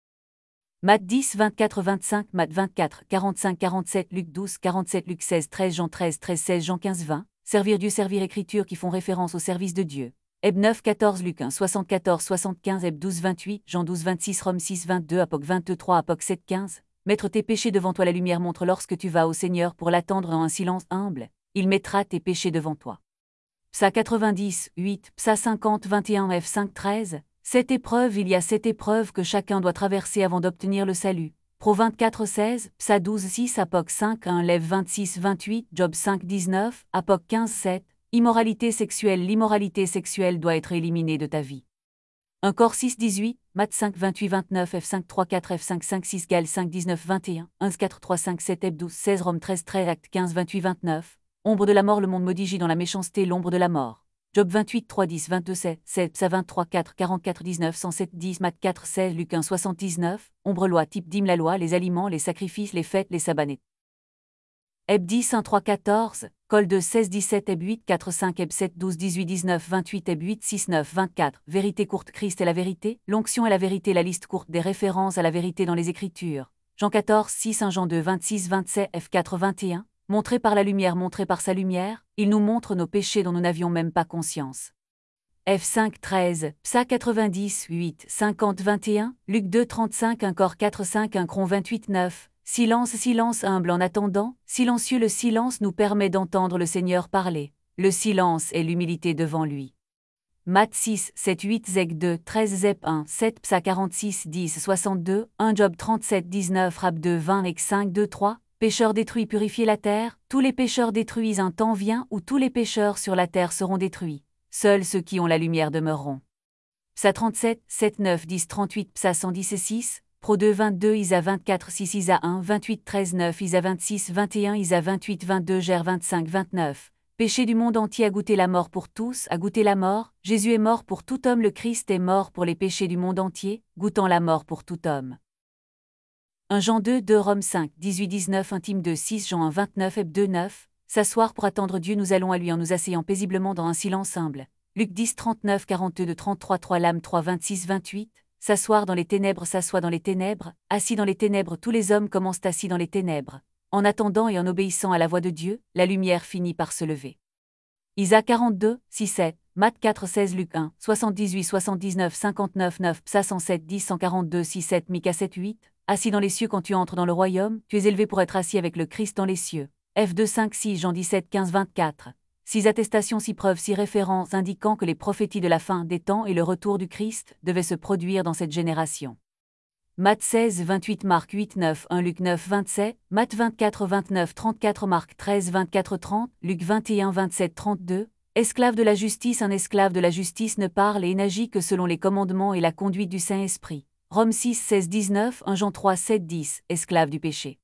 Matt dix vingt-quatre vingt-cinq, Matt vingt-quatre quarante-cinq quarante-sept, Luc douze quarante-sept, Luc seize treize, Jean treize treize, seize, Jean quinze vingt, servir Dieu. Servir. Écritures qui font référence au service de Dieu. Heb neuf quatorze, Luc un soixante-quatorze soixante-quinze, Heb douze vingt-huit, Jean douze vingt-six, Rome six vingt-deux, Apoc vingt-trois, Apoc sept quinze, mettre tes péchés devant toi. La lumière montre lorsque tu vas au Seigneur pour l'attendre en un silence humble, il mettra tes péchés devant toi. Psa quatre-vingt-dix huit, Psa cinquante vingt et un, F cinq treize, cette épreuve. Il y a sept épreuves que chacun doit traverser avant d'obtenir le salut. Pro vingt-quatre seize, Psa douze six, Apoc cinq un, Lev vingt-six vingt-huit, Job cinq dix-neuf, Apoc quinze sept, immoralité sexuelle. L'immoralité sexuelle doit être éliminée de ta vie. un Cor six dix-huit, Matt cinq vingt-huit vingt-neuf, F cinq trente-quatre, F cinq cinquante-six, Gal cinq dix-neuf vingt et un, un quatre trois cinquante-sept, Heb douze seize, Rome treize treize, Acte quinze vingt-huit vingt-neuf, ombre de la mort. Le monde maudit gît dans la méchanceté. L'ombre de la mort. Job vingt-huit trois dix, vingt-deux sept, sept, Psa vingt-trois quatre, quarante-quatre dix-neuf, cent sept dix, Matt quatre seize, Luc un soixante-dix-neuf, ombre loi. Type dîme. La loi, les aliments, les sacrifices, les fêtes, les sabbats. Heb dix un trois quatorze, Col deux seize dix-sept, Heb huit quatre cinq, Heb sept douze dix-huit dix-neuf vingt-huit, Heb huit six neuf vingt-quatre, vérité courte. Christ est la vérité, l'onction est la vérité. La liste courte des références à la vérité dans les Écritures. Jean quatorze six, un Jean deux vingt-six vingt-sept, F quatre vingt et un, montré par la lumière. Montré par sa lumière, il nous montre nos péchés dont nous n'avions même pas conscience. F cinq treize, Psa quatre-vingt-dix huit, cinquante vingt et un, Luc deux trente-cinq, un Cor quatre cinq, un Cron vingt-huit neuf, silence silence humble en attendant, silencieux. Le silence nous permet d'entendre le Seigneur parler, le silence est l'humilité devant lui. Matt six sept huit, Zeg deux treize, Zep un sept, Psa quarante-six dix soixante-deux, un Job trente-sept dix-neuf, Rab deux vingt, Ex cinq deux trois, pécheurs détruits. Purifiez la terre, tous les pécheurs détruits. Un temps vient où tous les pécheurs sur la terre seront détruits, seuls ceux qui ont la lumière demeureront. Psa trente-sept sept neuf dix trente-huit, Psa cent dix six, Pro deux vingt-deux, Isa vingt-quatre six, Isa un vingt-huit treize neuf, Isa vingt-six vingt et un, Isa vingt-huit vingt-deux, Gère vingt-cinq vingt-neuf, péché du monde entier. A goûté la mort pour tous, a goûté la mort, Jésus est mort pour tout homme. Le Christ est mort pour les péchés du monde entier, goûtant la mort pour tout homme. un Jean deux deux, Rome cinq dix-huit dix-neuf, Intime deux six, Jean un vingt-neuf, Heb deux neuf, s'asseoir pour attendre Dieu. Nous allons à lui en nous asseyant paisiblement dans un silence humble. Luc dix trente-neuf quarante-deux trente-trois, trois Lame trois vingt-six vingt-huit, s'asseoir dans les ténèbres. S'assoit dans les ténèbres, assis dans les ténèbres. Tous les hommes commencent assis dans les ténèbres. En attendant et en obéissant à la voix de Dieu, la lumière finit par se lever. Isa quarante-deux six sept, Matt quatre seize, Luc un soixante-dix-huit soixante-dix-neuf cinquante-neuf neuf, Psa cent sept dix cent quarante-deux six sept, Mika sept huit, assis dans les cieux quand tu entres dans le royaume, tu es élevé pour être assis avec le Christ dans les cieux. F deux cinq six Jean dix-sept quinze vingt-quatre. Six attestations, six preuves, six références indiquant que les prophéties de la fin des temps et le retour du Christ devaient se produire dans cette génération. Matthieu seize vingt-huit, Marc huit neuf, un Luc neuf vingt-sept, Matthieu vingt-quatre vingt-neuf trente-quatre, Marc treize vingt-quatre trente, Luc vingt et un vingt-sept trente-deux. Esclave de la justice, un esclave de la justice ne parle et n'agit que selon les commandements et la conduite du Saint-Esprit. Romains six seize dix-neuf, un Jean trois sept dix, esclave du péché.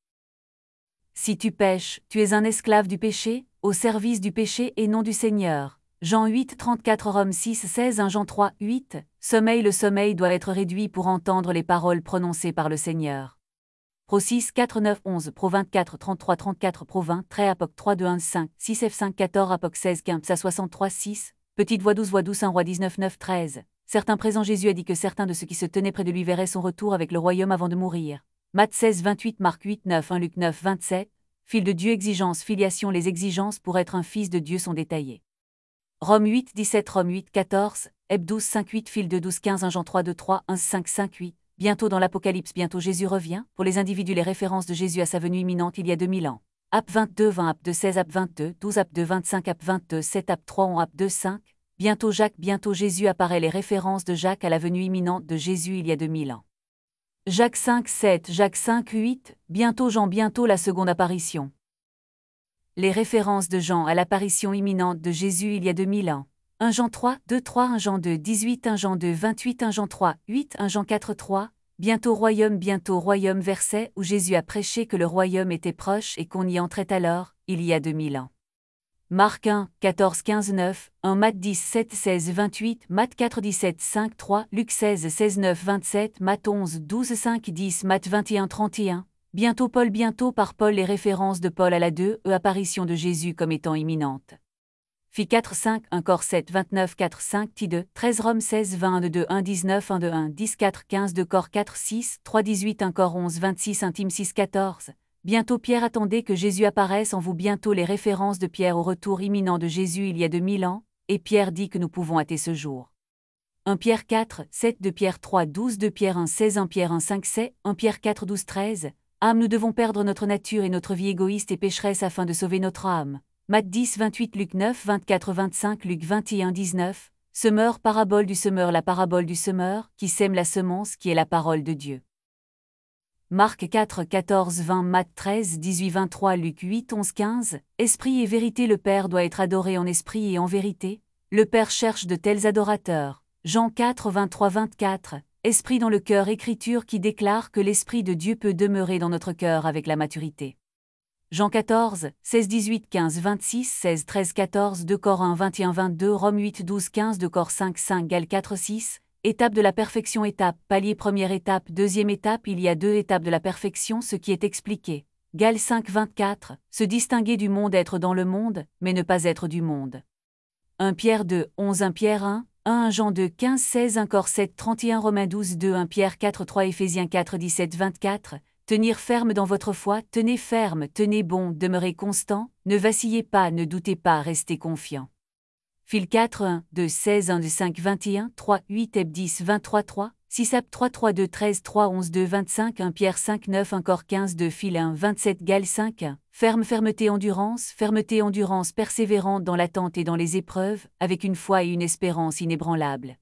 Si tu pèches, tu es un esclave du péché, au service du péché et non du Seigneur. Jean huit trente-quatre, Romains six seize, un Jean trois huit, sommeil. Le sommeil doit être réduit pour entendre les paroles prononcées par le Seigneur. Pro six quatre neuf onze, Pro vingt-quatre trente-trois trente-quatre, Pro vingt, Très Apoc trois deux un cinq, six F cinq quatorze, Apoc seize quinze, Psa soixante-trois six, Petite voix douze voix douze, un Roi dix-neuf neuf treize. Certains présents, Jésus a dit que certains de ceux qui se tenaient près de lui verraient son retour avec le royaume avant de mourir. Matthieu seize vingt-huit, Marc huit neuf, un Luc neuf vingt-sept. Fil de Dieu, exigence, filiation. Les exigences pour être un fils de Dieu sont détaillées. Romains huit dix-sept, Romains huit quatorze, Heb douze cinq-huit, Fil de douze quinze, un Jean trois deux trois, un cinq cinq-huit. Bientôt dans l'Apocalypse, bientôt Jésus revient. Pour les individus, les références de Jésus à sa venue imminente il y a deux mille ans. Ap vingt-deux vingt, Ap deux seize, Ap vingt-deux douze, Ap deux vingt-cinq, Ap vingt-deux sept, Ap trois onze, Ap deux cinq. Bientôt Jacques, bientôt Jésus apparaît. Les références de Jacques à la venue imminente de Jésus il y a deux mille ans. Jacques cinq sept, Jacques cinq huit, bientôt Jean, bientôt la seconde apparition. Les références de Jean à l'apparition imminente de Jésus il y a deux mille ans. un Jean trois deux trois, un Jean deux dix-huit, un Jean deux vingt-huit, un Jean trois huit, un Jean quatre trois. Bientôt royaume, bientôt royaume, verset où Jésus a prêché que le royaume était proche et qu'on y entrait alors, il y a deux mille ans. Marc un, quatorze quinze neuf, un Matthieu dix sept seize vingt-huit, Matthieu quatre dix-sept cinq trois, Luc seize seize neuf vingt-sept, Matthieu onze douze cinq dix, Matthieu vingt et un trente et un. Bientôt Paul, bientôt par Paul. Les références de Paul à la deux E apparition de Jésus comme étant imminente. Phi quatre cinq, un Cor sept vingt-neuf quatre cinq T deux, treize Rome seize vingt, un deux un dix-neuf, un deux un dix quatre quinze, deux Cor quatre six, trois dix-huit, un Cor onze vingt-six, un Tim six quatorze. Bientôt Pierre, attendez que Jésus apparaisse en vous. Bientôt les références de Pierre au retour imminent de Jésus il y a deux mille ans, et Pierre dit que nous pouvons hâter ce jour. un Pierre quatre sept, deux Pierre trois douze, deux Pierre un seize, un Pierre un cinq sept, un Pierre quatre douze treize. Âme, nous devons perdre notre nature et notre vie égoïste et pécheresse afin de sauver notre âme. Matthieu dix vingt-huit, Luc neuf vingt-quatre vingt-cinq, Luc vingt et un dix-neuf. Semeur, parabole du semeur, la parabole du semeur, qui sème la semence qui est la parole de Dieu. Marc quatre quatorze vingt, Matthieu treize dix-huit vingt-trois, Luc huit onze quinze. Esprit et vérité, le Père doit être adoré en esprit et en vérité. Le Père cherche de tels adorateurs. Jean quatre vingt-trois vingt-quatre. Esprit dans le cœur, écriture qui déclare que l'Esprit de Dieu peut demeurer dans notre cœur avec la maturité. Jean quatorze seize dix-huit quinze vingt-six seize treize quatorze, deux Cor un vingt et un vingt-deux, Rome huit douze quinze, deux Cor cinq cinq, Gal quatre six. Étape de la perfection, étape, palier, première étape, deuxième étape. Il y a deux étapes de la perfection, ce qui est expliqué. Gal cinq vingt-quatre, se distinguer du monde, être dans le monde, mais ne pas être du monde. un Pierre deux onze, un Pierre un, un Jean deux quinze seize, un Cor sept trente et un, Romains douze deux, un Pierre quatre trois, Éphésiens quatre dix-sept vingt-quatre. Tenir ferme dans votre foi, tenez ferme, tenez bon, demeurez constant, ne vacillez pas, ne doutez pas, restez confiant. Phil quatre un deux seize un deux cinq vingt et un, trois huit Heb dix vingt-trois trois, six Ap trois trois deux treize trois onze deux vingt-cinq, un Pierre cinq neuf, un Cor quinze deux, Phil un vingt-sept, Gal cinq un. Ferme, fermeté, endurance, fermeté, endurance, persévérante dans l'attente et dans les épreuves, avec une foi et une espérance inébranlables.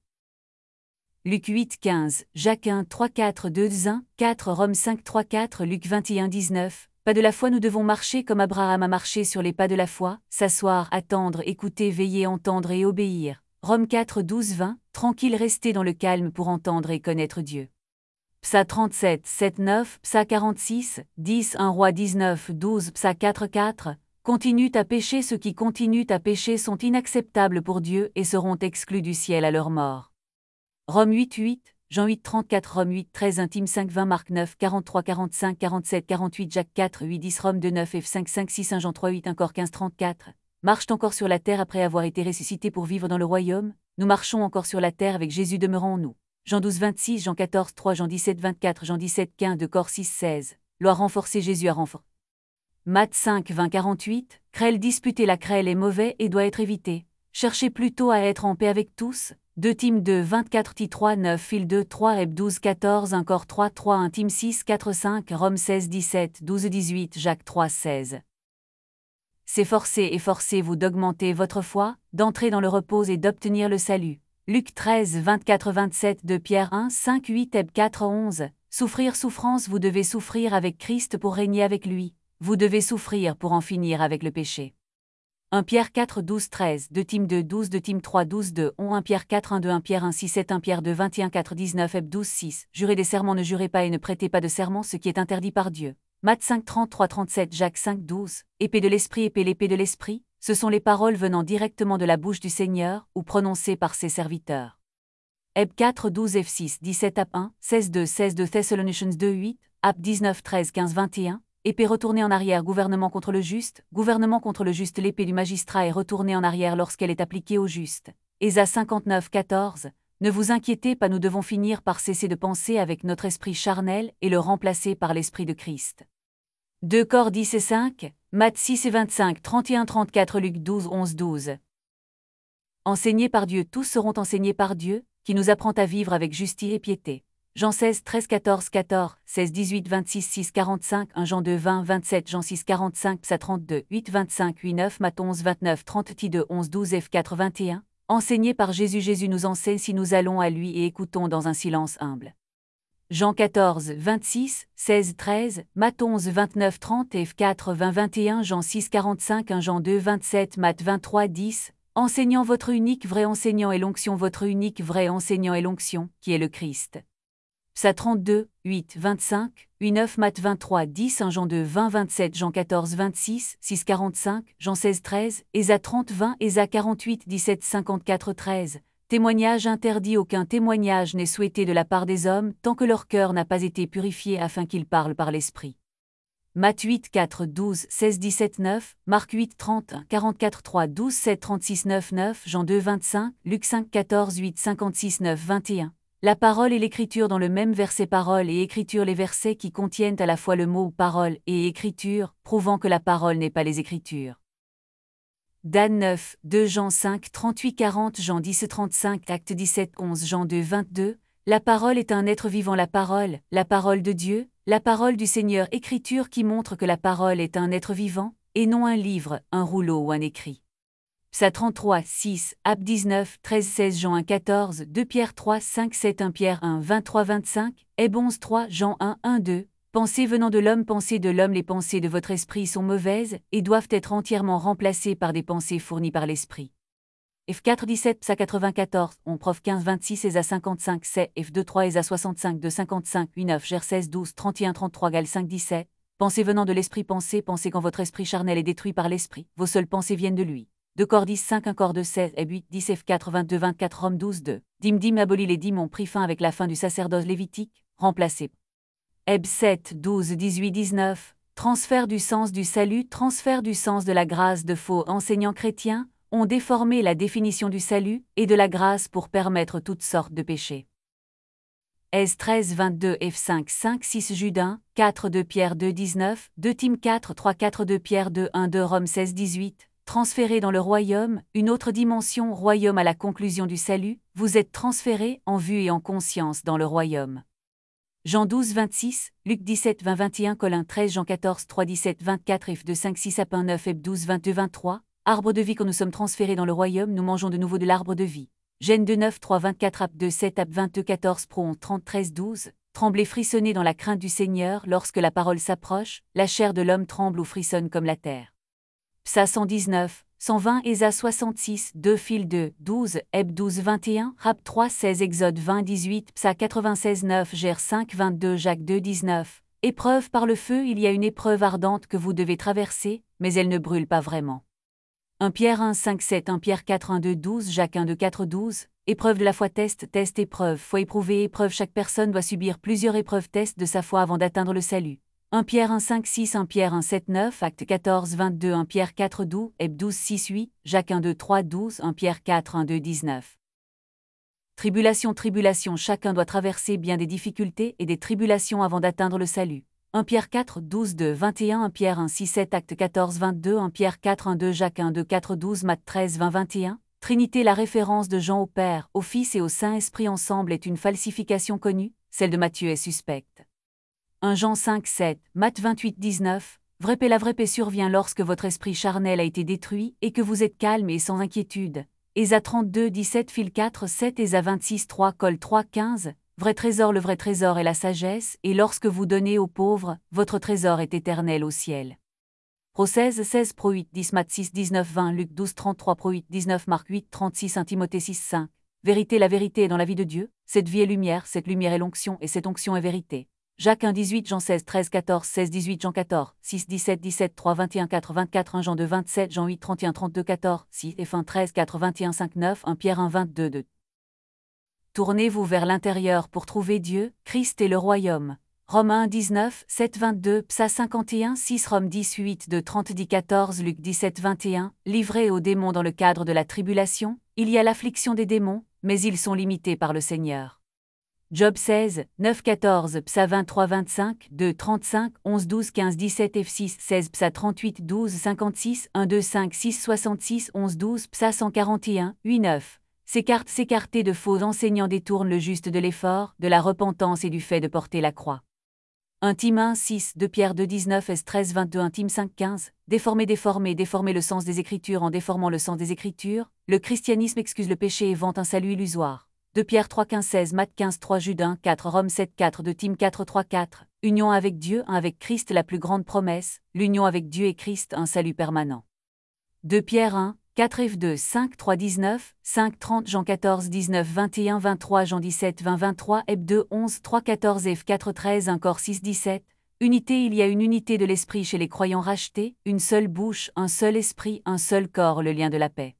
Luc huit quinze, Jacques un trois quatre deux un, quatre Rome cinq trois quatre, Luc vingt et un dix-neuf. Pas de la foi, nous devons marcher comme Abraham a marché sur les pas de la foi, s'asseoir, attendre, écouter, veiller, entendre et obéir. Rome quatre douze vingt, tranquille, rester dans le calme pour entendre et connaître Dieu. Psa trente-sept sept neuf, Psa quarante-six dix, un Roi dix-neuf douze, Psa quatre quatre. Continuent à pécher, ceux qui continuent à pécher sont inacceptables pour Dieu et seront exclus du ciel à leur mort. Rome huit huit, Jean huit trente-quatre, Rome huit treize, Intime cinq vingt, Marc neuf quarante-trois quarante-cinq quarante-sept quarante-huit, Jacques quatre huit dix, Rome deux neuf, F cinq cinq six, un Jean trois huit, un Cor quinze trente-quatre. Marchent encore sur la terre après avoir été ressuscités pour vivre dans le royaume, nous marchons encore sur la terre avec Jésus, demeurant en nous. Jean douze vingt-six, Jean quatorze trois, Jean dix-sept vingt-quatre, Jean dix-sept quinze, de Cor six seize. Loi renforcée, Jésus a renforcé. Matthieu cinq vingt quarante-huit, Crêle disputer, la crêle est mauvais et doit être évitée. Cherchez plutôt à être en paix avec tous, deux Tim deux vingt-quatre T trois neuf Fil deux trois Heb douze quatorze un Cor trois trois un Tim six quatre cinq Rome seize dix-sept douze dix-huit Jacques trois seize. S'efforcer et forcez-vous d'augmenter votre foi, d'entrer dans le repos et d'obtenir le salut. Luc treize vingt-quatre vingt-sept deux Pierre un cinq huit Heb quatre onze. Souffrir souffrance vous devez souffrir avec Christ pour régner avec lui, vous devez souffrir pour en finir avec le péché. un Pierre quatre douze treize, deux Tim deux douze, deux Tim trois douze deux, un Pierre quatre un deux, un Pierre un six sept, un Pierre deux vingt et un quatre dix-neuf Heb douze six. Jurez des serments, ne jurez pas et ne prêtez pas de serment, ce qui est interdit par Dieu. Matthieu cinq trente-trois trente-sept, Jacques cinq douze. Épée de l'esprit, épée l'épée de l'esprit, ce sont les paroles venant directement de la bouche du Seigneur ou prononcées par ses serviteurs. Heb quatre douze F six dix-sept Ap un seize deux seize deux Thessaloniciens deux huit, Ap dix-neuf treize quinze vingt et un. Épée retournée en arrière, gouvernement contre le juste, gouvernement contre le juste, l'épée du magistrat est retournée en arrière lorsqu'elle est appliquée au juste. Ésaïe cinquante-neuf quatorze. Ne vous inquiétez pas, nous devons finir par cesser de penser avec notre esprit charnel et le remplacer par l'esprit de Christ. deux Cor dix et cinq, Matthieu six et vingt-cinq, trente et un trente-quatre, Luc douze onze douze. Enseignés par Dieu, tous seront enseignés par Dieu, qui nous apprend à vivre avec justice et piété. Jean seize treize quatorze quatorze, seize dix-huit vingt-six six quarante-cinq, un Jean deux vingt vingt-sept, Jean six quarante-cinq, Psa trente-deux huit vingt-cinq huit neuf, Matt onze vingt-neuf trente, T deux onze douze F quatre vingt et un. Enseignés par Jésus, Jésus nous enseigne si nous allons à lui et écoutons dans un silence humble. Jean quatorze vingt-six, seize treize, Matt onze vingt-neuf trente F quatre vingt vingt et un, Jean six quarante-cinq, un Jean deux vingt-sept, Matt vingt-trois dix. Enseignant votre unique vrai enseignant et l'onction, votre unique vrai enseignant et l'onction, qui est le Christ. Psa trente-deux, huit, vingt-cinq, huit neuf Matt vingt-trois dix, un Jean deux vingt vingt-sept, Jean quatorze vingt-six, six quarante-cinq, Jean seize treize, Ésaïe trente vingt, Ésaïe quarante-huit dix-sept cinquante-quatre treize. Témoignage interdit, aucun témoignage n'est souhaité de la part des hommes tant que leur cœur n'a pas été purifié afin qu'ils parlent par l'Esprit. Matt huit quatre douze seize dix-sept neuf, Marc huit trente quarante-quatre trois douze sept trente-six neuf neuf, Jean deux vingt-cinq, Luc cinq quatorze huit cinquante-six neuf vingt et un. La parole et l'écriture dans le même verset, parole et écriture, les versets qui contiennent à la fois le mot parole et écriture, prouvant que la parole n'est pas les écritures. Dan neuf, deux Jean cinq trente-huit quarante, Jean dix trente-cinq, Acte dix-sept onze, Jean deux vingt-deux. La parole est un être vivant, la parole, la parole de Dieu, la parole du Seigneur, écriture qui montre que la parole est un être vivant, et non un livre, un rouleau ou un écrit. Psa trente-trois six, Ap dix-neuf treize seize, Jean un quatorze, deux Pierre trois cinq sept, un Pierre un vingt-trois vingt-cinq, Heb onze trois, Jean un un deux. Pensées venant de l'homme, pensées de l'homme, les pensées de votre esprit sont mauvaises et doivent être entièrement remplacées par des pensées fournies par l'esprit. F quatre dix-sept, Psa quatre-vingt-quatorze, on Prof quinze vingt-six, Ésaïe cinquante-cinq, C, F deux trois, Ésaïe soixante-cinq deux cinquante-cinq, huit neuf, Ger seize douze, trente et un trente-trois, Gal cinq dix-sept. Pensées venant de l'esprit, pensées, pensez quand votre esprit charnel est détruit par l'esprit, vos seules pensées viennent de lui. deux Cor dix cinq, un Cor deux seize, Heb huit dix, F quatre vingt-deux vingt-quatre, Rome douze deux. Dim dim abolit, les dîmes ont pris fin avec la fin du sacerdoce lévitique, remplacé. Heb sept douze dix-huit dix-neuf. Transfert du sens du salut, transfert du sens de la grâce, de faux enseignants chrétiens ont déformé la définition du salut et de la grâce pour permettre toutes sortes de péchés. Èse treize vingt-deux, F cinq cinq six, Jude un, quatre deux Pierre deux dix-neuf, deux Tim quatre trois quatre, deux Pierre deux un deux, Rome seize dix-huit. Transféré dans le royaume, une autre dimension, royaume à la conclusion du salut, vous êtes transféré en vue et en conscience dans le royaume. Jean douze vingt-six, Luc dix-sept vingt vingt et un, Colin treize, Jean quatorze trois dix-sept vingt-quatre, F deux cinq six, Apin neuf, Heb douze vingt-deux vingt-trois. Arbre de vie, quand nous sommes transférés dans le royaume, nous mangeons de nouveau de l'arbre de vie. Gène deux neuf trois vingt-quatre, Ap deux sept, Ap vingt-deux quatorze, Pro trente treize douze. Tremblez, frissonnez dans la crainte du Seigneur lorsque la parole s'approche, la chair de l'homme tremble ou frissonne comme la terre. Psa cent dix-neuf, cent vingt, Ésaïe soixante-six, deux Fil deux, douze, Heb douze vingt et un, Rap trois seize, Exode vingt dix-huit, Psa quatre-vingt-seize neuf, Ger cinq vingt-deux, Jacques deux dix-neuf. Épreuve par le feu, il y a une épreuve ardente que vous devez traverser, mais elle ne brûle pas vraiment. un Pierre un cinq sept, un Pierre quatre un deux douze, Jacques un deux quatre douze. Épreuve de la foi, test, test, épreuve, foi éprouvée, épreuve. Chaque personne doit subir plusieurs épreuves, test de sa foi avant d'atteindre le salut. un Pierre un cinq six, un Pierre un sept neuf, Acte quatorze vingt-deux, un Pierre quatre douze, Heb douze six huit, Jacques un deux trois douze, un Pierre quatre un deux dix-neuf. Tribulation, tribulation, chacun doit traverser bien des difficultés et des tribulations avant d'atteindre le salut. un Pierre quatre douze deux vingt et un, un Pierre un six sept, Acte quatorze vingt-deux, un Pierre quatre un deux, Jacques un deux quatre douze, Matt treize vingt vingt et un. Trinité. La référence de Jean au Père, au Fils et au Saint-Esprit ensemble est une falsification connue, celle de Matthieu est suspecte. un Jean cinq sept, Matthieu vingt-huit dix-neuf, Vrai paix. La vraie paix survient lorsque votre esprit charnel a été détruit et que vous êtes calme et sans inquiétude. Ésaïe trente-deux dix-sept Phil quatre sept Ésaïe vingt-six trois Col trois quinze. Vrai trésor. Le vrai trésor est la sagesse, et lorsque vous donnez aux pauvres, votre trésor est éternel au ciel. Pro seize seize Pro huit dix Matt six dix-neuf vingt Luc douze trente-trois Pro huit dix-neuf Marc huit trente-six un Timothée six cinq. Vérité. La vérité est dans la vie de Dieu, cette vie est lumière, cette lumière est l'onction et cette onction est vérité. Jacques un dix-huit Jean seize treize quatorze seize dix-huit Jean quatorze six dix-sept dix-sept trois vingt et un quatre vingt-quatre un Jean deux vingt-sept Jean huit trente et un trente-deux quatorze six F un treize quatre vingt et un cinq neuf un Pierre un vingt-deux deux. Tournez-vous vers l'intérieur pour trouver Dieu, Christ et le royaume. Romains un dix-neuf sept vingt-deux Psa cinquante et un six Rome dix-huit deux trente dix quatorze Luc dix-sept vingt et un Livrés aux démons dans le cadre de la tribulation, il y a l'affliction des démons, mais ils sont limités par le Seigneur. Job seize neuf quatorze Psa vingt-trois vingt-cinq deux trente-cinq onze douze quinze dix-sept F six seize Psa trente-huit douze cinquante-six un deux cinq six soixante-six onze douze Psa cent quarante et un huit neuf. S'écarte s'écarter de faux enseignants détournent le juste de l'effort, de la repentance et du fait de porter la croix. un Tim un six deux Pierre deux dix-neuf S treize vingt-deux un Tim cinq quinze Déformer déformer déformer le sens des Écritures. En déformant le sens des Écritures, le christianisme excuse le péché et vante un salut illusoire. deux Pierre trois quinze seize Matt quinze trois Jude un quatre Rome sept quatre deux Tim quatre trois quatre Union avec Dieu, un avec Christ. La plus grande promesse, l'union avec Dieu et Christ, un salut permanent. deux Pierre un quatre F deux cinq trois dix-neuf cinq trente Jean quatorze dix-neuf vingt et un vingt-trois Jean dix-sept vingt vingt-trois Heb deux onze trois quatorze F quatre treize un Corps six dix-sept. Unité. Il y a une unité de l'esprit chez les croyants rachetés, une seule bouche, un seul esprit, un seul corps, le lien de la paix.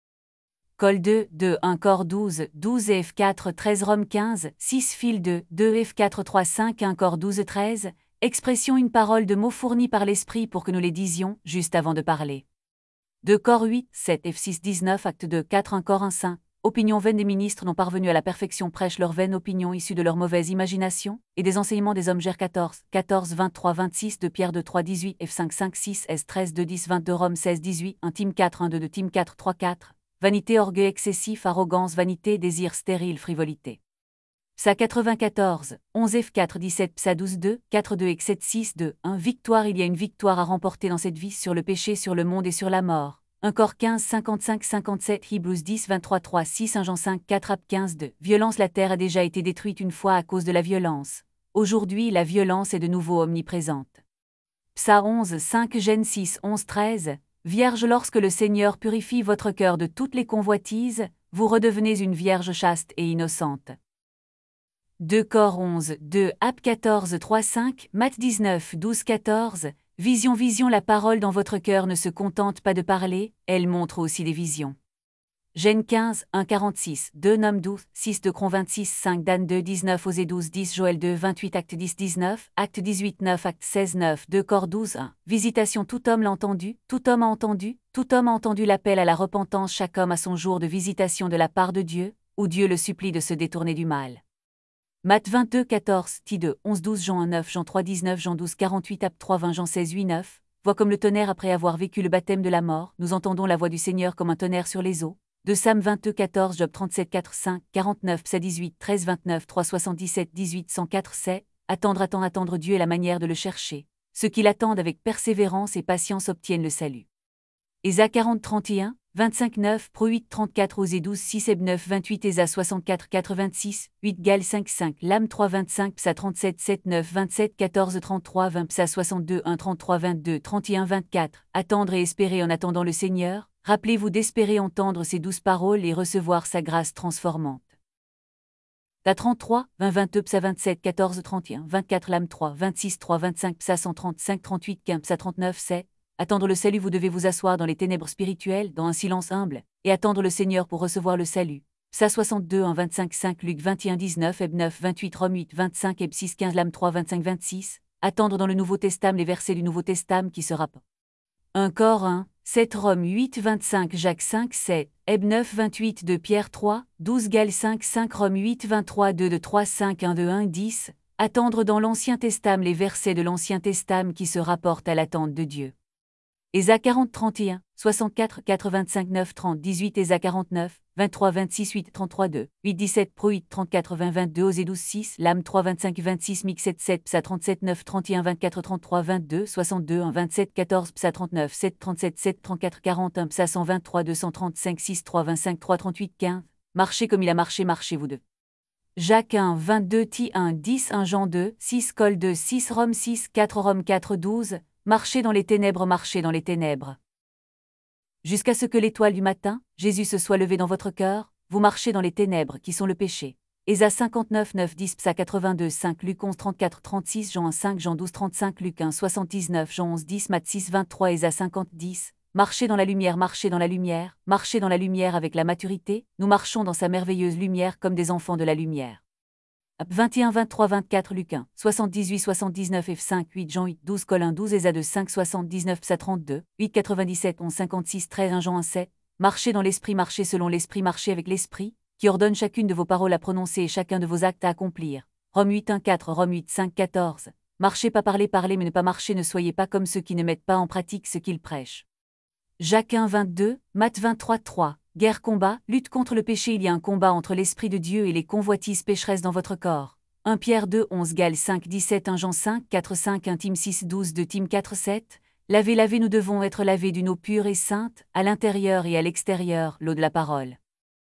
Col deux deux un Corps douze douze F quatre treize Rome quinze six Fil deux deux F quatre trois cinq un Corps douze treize. Expression. Une parole de mots fournis par l'esprit pour que nous les disions, juste avant de parler. deux Corps huit sept F six dix-neuf Acte deux quatre un Corps un Saint. Opinion vaine des ministres non parvenus à la perfection prêchent leur vaine opinion issue de leur mauvaise imagination, et des enseignements des hommes. Gère quatorze quatorze vingt-trois vingt-six de Pierre deux trois dix-huit F cinq cinq six S treize deux dix vingt-deux Rome seize dix-huit un Tim quatre un deux de Tim quatre trois quatre. Vanité, orgueil excessif, arrogance, vanité, désir stérile, frivolité. Psa quatre-vingt-quatorze onze F quatre dix-sept Psa douze deux quatre deux X sept six deux un Victoire. Il y a une victoire à remporter dans cette vie sur le péché, sur le monde et sur la mort. un Corps quinze cinquante-cinq cinquante-sept Hebrews dix vingt-trois trois six un Jean cinq quatre Ab quinze deux. Violence. La terre a déjà été détruite une fois à cause de la violence. Aujourd'hui, la violence est de nouveau omniprésente. Psa onze cinq Gène six onze treize Vierge. Lorsque le Seigneur purifie votre cœur de toutes les convoitises, vous redevenez une vierge chaste et innocente. deux Corps onze deux Ab quatorze trois cinq Matt dix-neuf douze quatorze Vision vision. La parole dans votre cœur ne se contente pas de parler, elle montre aussi des visions. Gène quinze un quarante-six deux Nom douze six de Cron vingt-six cinq Dan deux dix-neuf Osée douze dix Joël deux vingt-huit Acte dix dix-neuf Acte dix-huit neuf Acte seize neuf deux Corps douze un Visitation. Tout homme l'a entendu, tout homme a entendu, tout homme a entendu l'appel à la repentance. Chaque homme a son jour de visitation de la part de Dieu, où Dieu le supplie de se détourner du mal. Matt vingt-deux quatorze T deux onze douze Jean un neuf Jean trois dix-neuf Jean douze quarante-huit Ab trois vingt Jean seize huit neuf Voix comme le tonnerre. Après avoir vécu le baptême de la mort, nous entendons la voix du Seigneur comme un tonnerre sur les eaux. deux Sam vingt-deux quatorze Job trente-sept quatre cinq quarante-neuf Psa dix-huit treize vingt-neuf trois soixante-dix-sept dix-huit cent quatre C'est attendre attendre attendre Dieu est la manière de le chercher. Ceux qui l'attendent avec persévérance et patience obtiennent le salut. Ésaïe quarante trente et un vingt-cinq neuf Pro huit trente-quatre Osée douze six Eb neuf vingt-huit Ésaïe soixante-quatre quatre-vingt-six huit Gal cinq cinq Lame trois vingt-cinq Psa trente-sept sept neuf vingt-sept quatorze trente-trois vingt Psa soixante-deux un trente-trois vingt-deux trente et un vingt-quatre Attendre et espérer en attendant le Seigneur. Rappelez-vous d'espérer entendre ses douces paroles et recevoir sa grâce transformante. Psa trente-trois vingt vingt-deux Psa vingt-sept quatorze trente et un vingt-quatre Lame trois vingt-six trois vingt-cinq Psa cent trente-cinq trente-huit quinze Psa trente-neuf sept Attendre le salut. Vous devez vous asseoir dans les ténèbres spirituelles, dans un silence humble, et attendre le Seigneur pour recevoir le salut. Psa soixante-deux un vingt-cinq cinq Luc vingt et un dix-neuf Eb neuf vingt-huit Rome huit vingt-cinq Eb six quinze Lame trois vingt-cinq vingt-six Attendre dans le Nouveau Testament les versets du Nouveau Testament qui se rapportent. un Corps un sept Rome huit vingt-cinq Jacques cinq sept Eb neuf vingt-huit de Pierre trois douze Gal cinq cinq Rome huit vingt-trois deux de trois cinq un de un dix Attendre dans l'Ancien Testament les versets de l'Ancien Testament qui se rapportent à l'attente de Dieu. Esa quarante trente et un, soixante-quatre quatre-vingt-cinq neuf trente dix-huit Esa quarante-neuf, vingt-trois vingt-six huit trente-trois deux, huit dix-sept Pro huit trente-quatre vingt vingt-deux Osée douze six, Lame trois vingt-cinq vingt-six Mix sept sept Psa trente-sept neuf trente et un vingt-quatre trente-trois vingt-deux soixante-deux un vingt-sept quatorze Psa trente-neuf sept trente-sept sept trente-quatre quarante et un Psa cent vingt-trois deux cent trente-cinq six trois vingt-cinq trois trente-huit quinze. Marchez comme il a marché, marchez vous deux. Jacques un vingt-deux Ti un dix un Jean deux six Col deux six Rome six quatre Rome quatre douze. Marchez dans les ténèbres, marchez dans les ténèbres. Jusqu'à ce que l'étoile du matin, Jésus se soit levé dans votre cœur, vous marchez dans les ténèbres qui sont le péché. Esa cinquante-neuf neuf dix Psa quatre-vingt-deux cinq Luc onze trente-quatre trente-six Jean un cinq Jean douze trente-cinq Luc un soixante-dix-neuf Jean onze dix Matt six vingt-trois Esa cinquante dix. Marchez dans la lumière, marchez dans la lumière, marchez dans la lumière avec la maturité, nous marchons dans sa merveilleuse lumière comme des enfants de la lumière. vingt et un vingt-trois vingt-quatre Luc un, soixante-dix-huit soixante-dix-neuf F cinq huit Jean huit douze Col un douze Esa deux cinq soixante-dix-neuf Psa trente-deux, huit quatre-vingt-dix-sept onze cinquante-six treize un Jean un sept. Marchez dans l'esprit, marchez selon l'esprit, marchez avec l'esprit, qui ordonne chacune de vos paroles à prononcer et chacun de vos actes à accomplir. Rome huit un quatre Rome huit cinq quatorze. Marchez pas parler, parler mais ne pas marcher, ne soyez pas comme ceux qui ne mettent pas en pratique ce qu'ils prêchent. Jacques un vingt-deux, Matt vingt-trois trois. Guerre combat, lutte contre le péché. Il y a un combat entre l'Esprit de Dieu et les convoitises pécheresses dans votre corps. un Pierre deux onze Gal cinq dix-sept un Jean cinq quatre cinq un Tim six douze deux Tim quatre sept. Lavez, lavez, nous devons être lavés d'une eau pure et sainte, à l'intérieur et à l'extérieur, l'eau de la parole.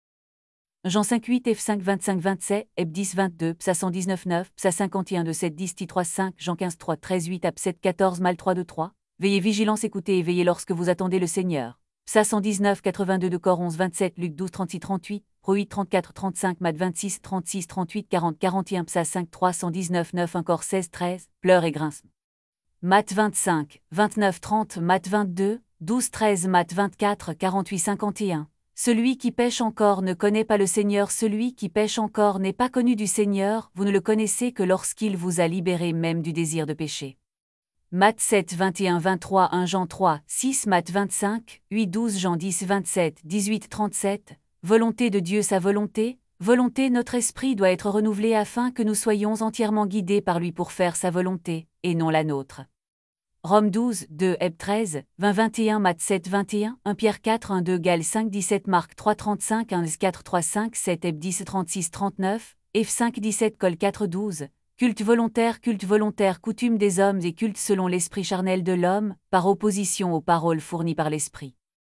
Jean cinq huit F cinq vingt-cinq vingt-sept, Eb dix vingt-deux, Psa cent dix-neuf neuf, Psa cinquante et un deux sept dix Ti trois cinq, Jean quinze trois treize huit Ab sept quatorze Mal trois deux trois. Veillez vigilance, écoutez et veillez lorsque vous attendez le Seigneur. Psa cent dix-neuf quatre-vingt-deux de Cor onze vingt-sept Luc douze trente-six trente-huit, Pro huit trente-quatre trente-cinq Mat vingt-six trente-six trente-huit quarante quarante et un Psa cinq trois cent dix-neuf neuf un Cor seize treize, Pleurs et grince. Mat vingt-cinq, vingt-neuf trente Mat vingt-deux, douze treize Mat vingt-quatre quarante-huit cinquante et un. Celui qui pêche encore ne connaît pas le Seigneur, celui qui pêche encore n'est pas connu du Seigneur, vous ne le connaissez que lorsqu'il vous a libéré même du désir de péché. Matt sept vingt et un vingt-trois un Jean trois six Matt vingt-cinq huit douze Jean dix vingt-sept dix-huit trente-sept. Volonté de Dieu, sa volonté, volonté notre esprit doit être renouvelé afin que nous soyons entièrement guidés par lui pour faire sa volonté, et non la nôtre. Rome douze deux Eb treize vingt vingt et un Matt sept vingt et un un Pierre quatre un deux Gal cinq dix-sept Marc trois trente-cinq un quatre trois cinq sept Eb dix trente-six trente-neuf F cinq dix-sept Col quatre douze. Culte volontaire, culte volontaire, coutume des hommes et culte selon l'esprit charnel de l'homme, par opposition aux paroles fournies par l'esprit.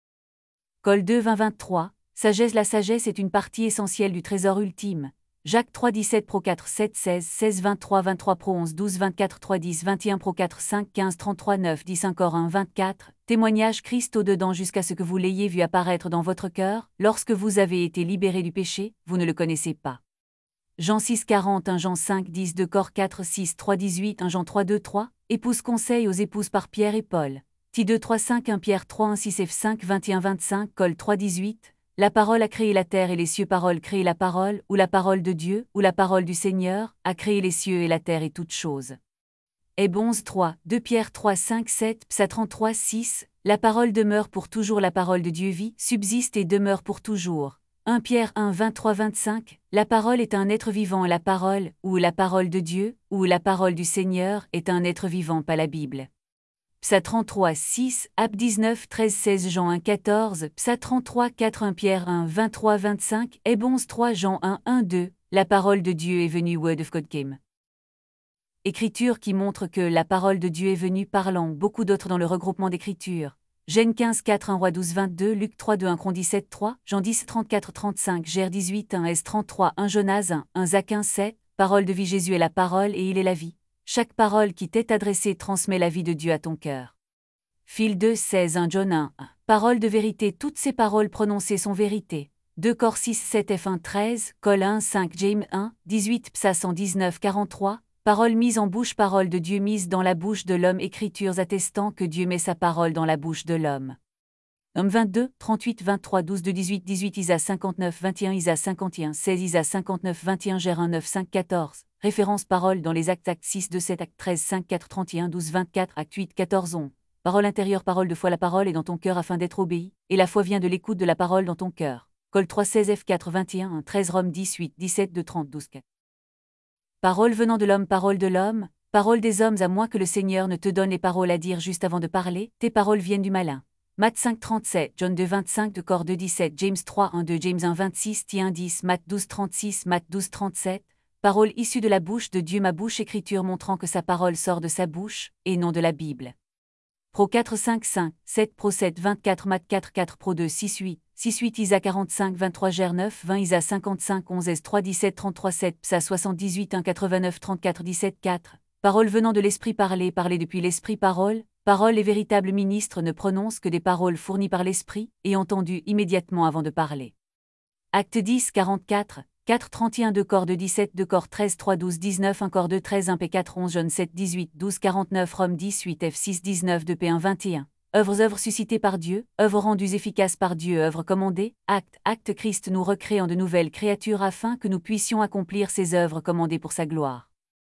Col deux vingt vingt-trois. Sagesse. La sagesse est une partie essentielle du trésor ultime. Jacques trois dix-sept Pro quatre sept seize seize vingt-trois vingt-trois Pro onze douze vingt-quatre trois dix vingt et un Pro quatre cinq quinze trente-trois neuf dix un Cor un vingt-quatre. Témoignage Christ au-dedans jusqu'à ce que vous l'ayez vu apparaître dans votre cœur, lorsque vous avez été libéré du péché, vous ne le connaissez pas. Jean six quarante un Jean cinq dix deux Cor quatre six trois dix-huit un Jean trois deux trois. Épouse conseil aux épouses par Pierre et Paul. Ti deux trois cinq un Pierre trois un six F cinq vingt et un vingt-cinq Col trois dix-huit. La parole a créé la terre et les cieux. Parole créée la parole, ou la parole de Dieu, ou la parole du Seigneur, a créé les cieux et la terre et toutes choses. Eb onze trois deux Pierre trois cinq sept Psa trente-trois six. La parole demeure pour toujours. La parole de Dieu vit, subsiste et demeure pour toujours. un Pierre un vingt-trois vingt-cinq. La parole est un être vivant. La parole, ou la parole de Dieu, ou la parole du Seigneur, est un être vivant, pas la Bible. Psa trente-trois six, Ab dix-neuf treize seize Jean un quatorze, Psa trente-trois quatre un Pierre un vingt-trois vingt-cinq, Eb onze trois Jean un un deux. La parole de Dieu est venue. Word of God came. Écriture qui montre que la parole de Dieu est venue, parlant beaucoup d'autres dans le regroupement d'écritures. Gênes quinze quatre un Roi douze vingt-deux Luc trois deux un Cron dix-sept trois Jean dix trente-quatre trente-cinq Gère dix-huit un S trente-trois un Jonas un un Zac un sept. Parole de vie. Jésus est la parole et il est la vie. Chaque parole qui t'est adressée transmet la vie de Dieu à ton cœur. Phil deux seize un John un un. Parole de vérité. Toutes ces paroles prononcées sont vérité. deux Cor six sept F un treize Col un cinq James un dix-huit Psa cent dix-neuf quarante-trois. Parole mise en bouche. Parole de Dieu mise dans la bouche de l'homme. Écritures attestant que Dieu met sa parole dans la bouche de l'homme. Homme vingt-deux, trente-huit, vingt-trois, douze, deux, dix-huit, dix-huit, Isa cinquante-neuf, vingt et un, Isa cinquante et un, seize, Isa cinquante-neuf, vingt et un, Gère un, neuf, cinq, quatorze. Référence parole dans les actes, acte six, deux, sept, acte treize, cinq, quatre, trente et un, douze, vingt-quatre, acte huit, quatorze, onze. Parole intérieure. Parole de foi. La parole est dans ton cœur afin d'être obéi, et la foi vient de l'écoute de la parole dans ton cœur. Col trois seize F quatre vingt et un, treize Rome dix-huit, dix-sept, deux, trente, douze, quatre. Parole venant de l'homme. Parole de l'homme. Parole des hommes, à moins que le Seigneur ne te donne les paroles à dire juste avant de parler, tes paroles viennent du malin. Matthieu cinq trente-sept, John deux vingt-cinq, de Cor deux dix-sept, James trois un deux, James un vingt-six, T un dix, Matthieu douze trente-six, Matthieu douze trente-sept. Parole issue de la bouche de Dieu, ma bouche, écriture montrant que sa parole sort de sa bouche, et non de la Bible. Pro quatre cinq cinq, sept Pro sept vingt-quatre, Matthieu quatre quatre, Pro deux six huit, six huit, Isa quarante-cinq vingt-trois, Ger neuf vingt, Isa cinquante-cinq onze, Es trois dix-sept, trente-trois sept, Psa soixante-dix-huit un quatre-vingt-neuf, trente-quatre dix-sept quatre. Parole venant de l'Esprit, parler, parler depuis l'Esprit, parole. Parole, les véritables ministres ne prononcent que des paroles fournies par l'Esprit, et entendues immédiatement avant de parler. Acte dix quarante-quatre, quatre trente et un, deux Cor deux dix-sept, deux Cor treize trois douze dix-neuf, un Cor deux treize, un P quatre onze, John sept dix-huit, douze quarante-neuf, Rome dix-huit, F six dix-neuf, deux P un vingt et un. Œuvres, œuvres suscitées par Dieu, œuvres rendues efficaces par Dieu, œuvres commandées, acte, acte Christ nous recrée en de nouvelles créatures afin que nous puissions accomplir ses œuvres commandées pour sa gloire.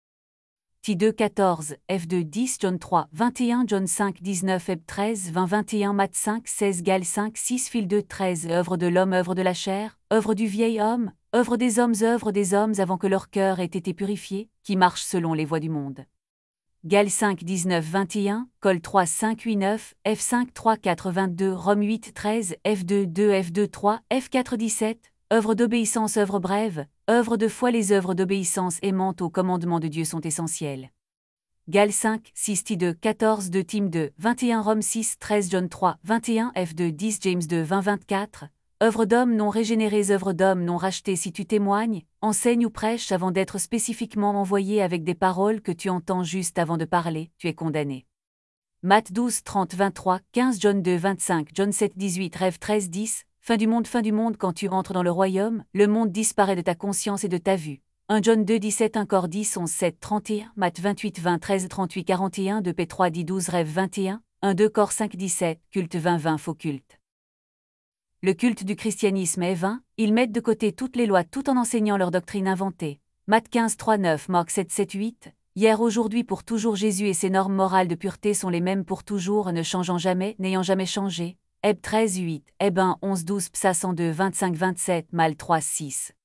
T deux quatorze, F deux dix, John trois vingt et un, John cinq dix-neuf, Heb treize vingt vingt et un, Matthieu cinq seize, Gal cinq six, Fil deux treize, œuvre de l'homme, œuvre de la chair, œuvre du vieil homme, œuvre des hommes, œuvre des hommes avant que leur cœur ait été purifié, qui marchent selon les voies du monde. Gal cinq dix-neuf vingt et un, Col trois cinq huit neuf, F cinq trois quatre vingt-deux, Rome huit treize, F deux deux, F deux trois, F quatre dix-sept, œuvre d'obéissance, œuvre brève, œuvre de foi. Les œuvres d'obéissance aimantes au commandement de Dieu sont essentielles. Gal cinq six, T deux quatorze, deux Tim deux vingt et un, Rome six treize, John trois vingt et un, F deux dix, James deux vingt vingt-quatre. Œuvre d'hommes non régénérés, œuvre d'hommes non rachetés. Si tu témoignes, enseignes ou prêches avant d'être spécifiquement envoyé avec des paroles que tu entends juste avant de parler, tu es condamné. Matthieu douze trente vingt-trois, quinze, John deux vingt-cinq, John sept dix-huit, Rêve treize dix. Fin du monde, fin du monde. Quand tu entres dans le royaume, le monde disparaît de ta conscience et de ta vue. un John deux dix-sept, un Cor dix onze sept trente et un, Matthieu vingt-huit vingt treize trente-huit quarante et un, deux P trois dix douze, Rêve vingt et un, un deux Cor cinq dix-sept, Culte vingt vingt, faux culte. Le culte du christianisme est vain, ils mettent de côté toutes les lois tout en enseignant leur doctrine inventée. Matthieu quinze trois neuf, Marc sept sept huit. Hier, aujourd'hui, pour toujours. Jésus et ses normes morales de pureté sont les mêmes pour toujours, ne changeant jamais, n'ayant jamais changé. Heb treize huit, Heb un onze douze, Psa cent deux vingt-cinq vingt-sept, Mal trois six.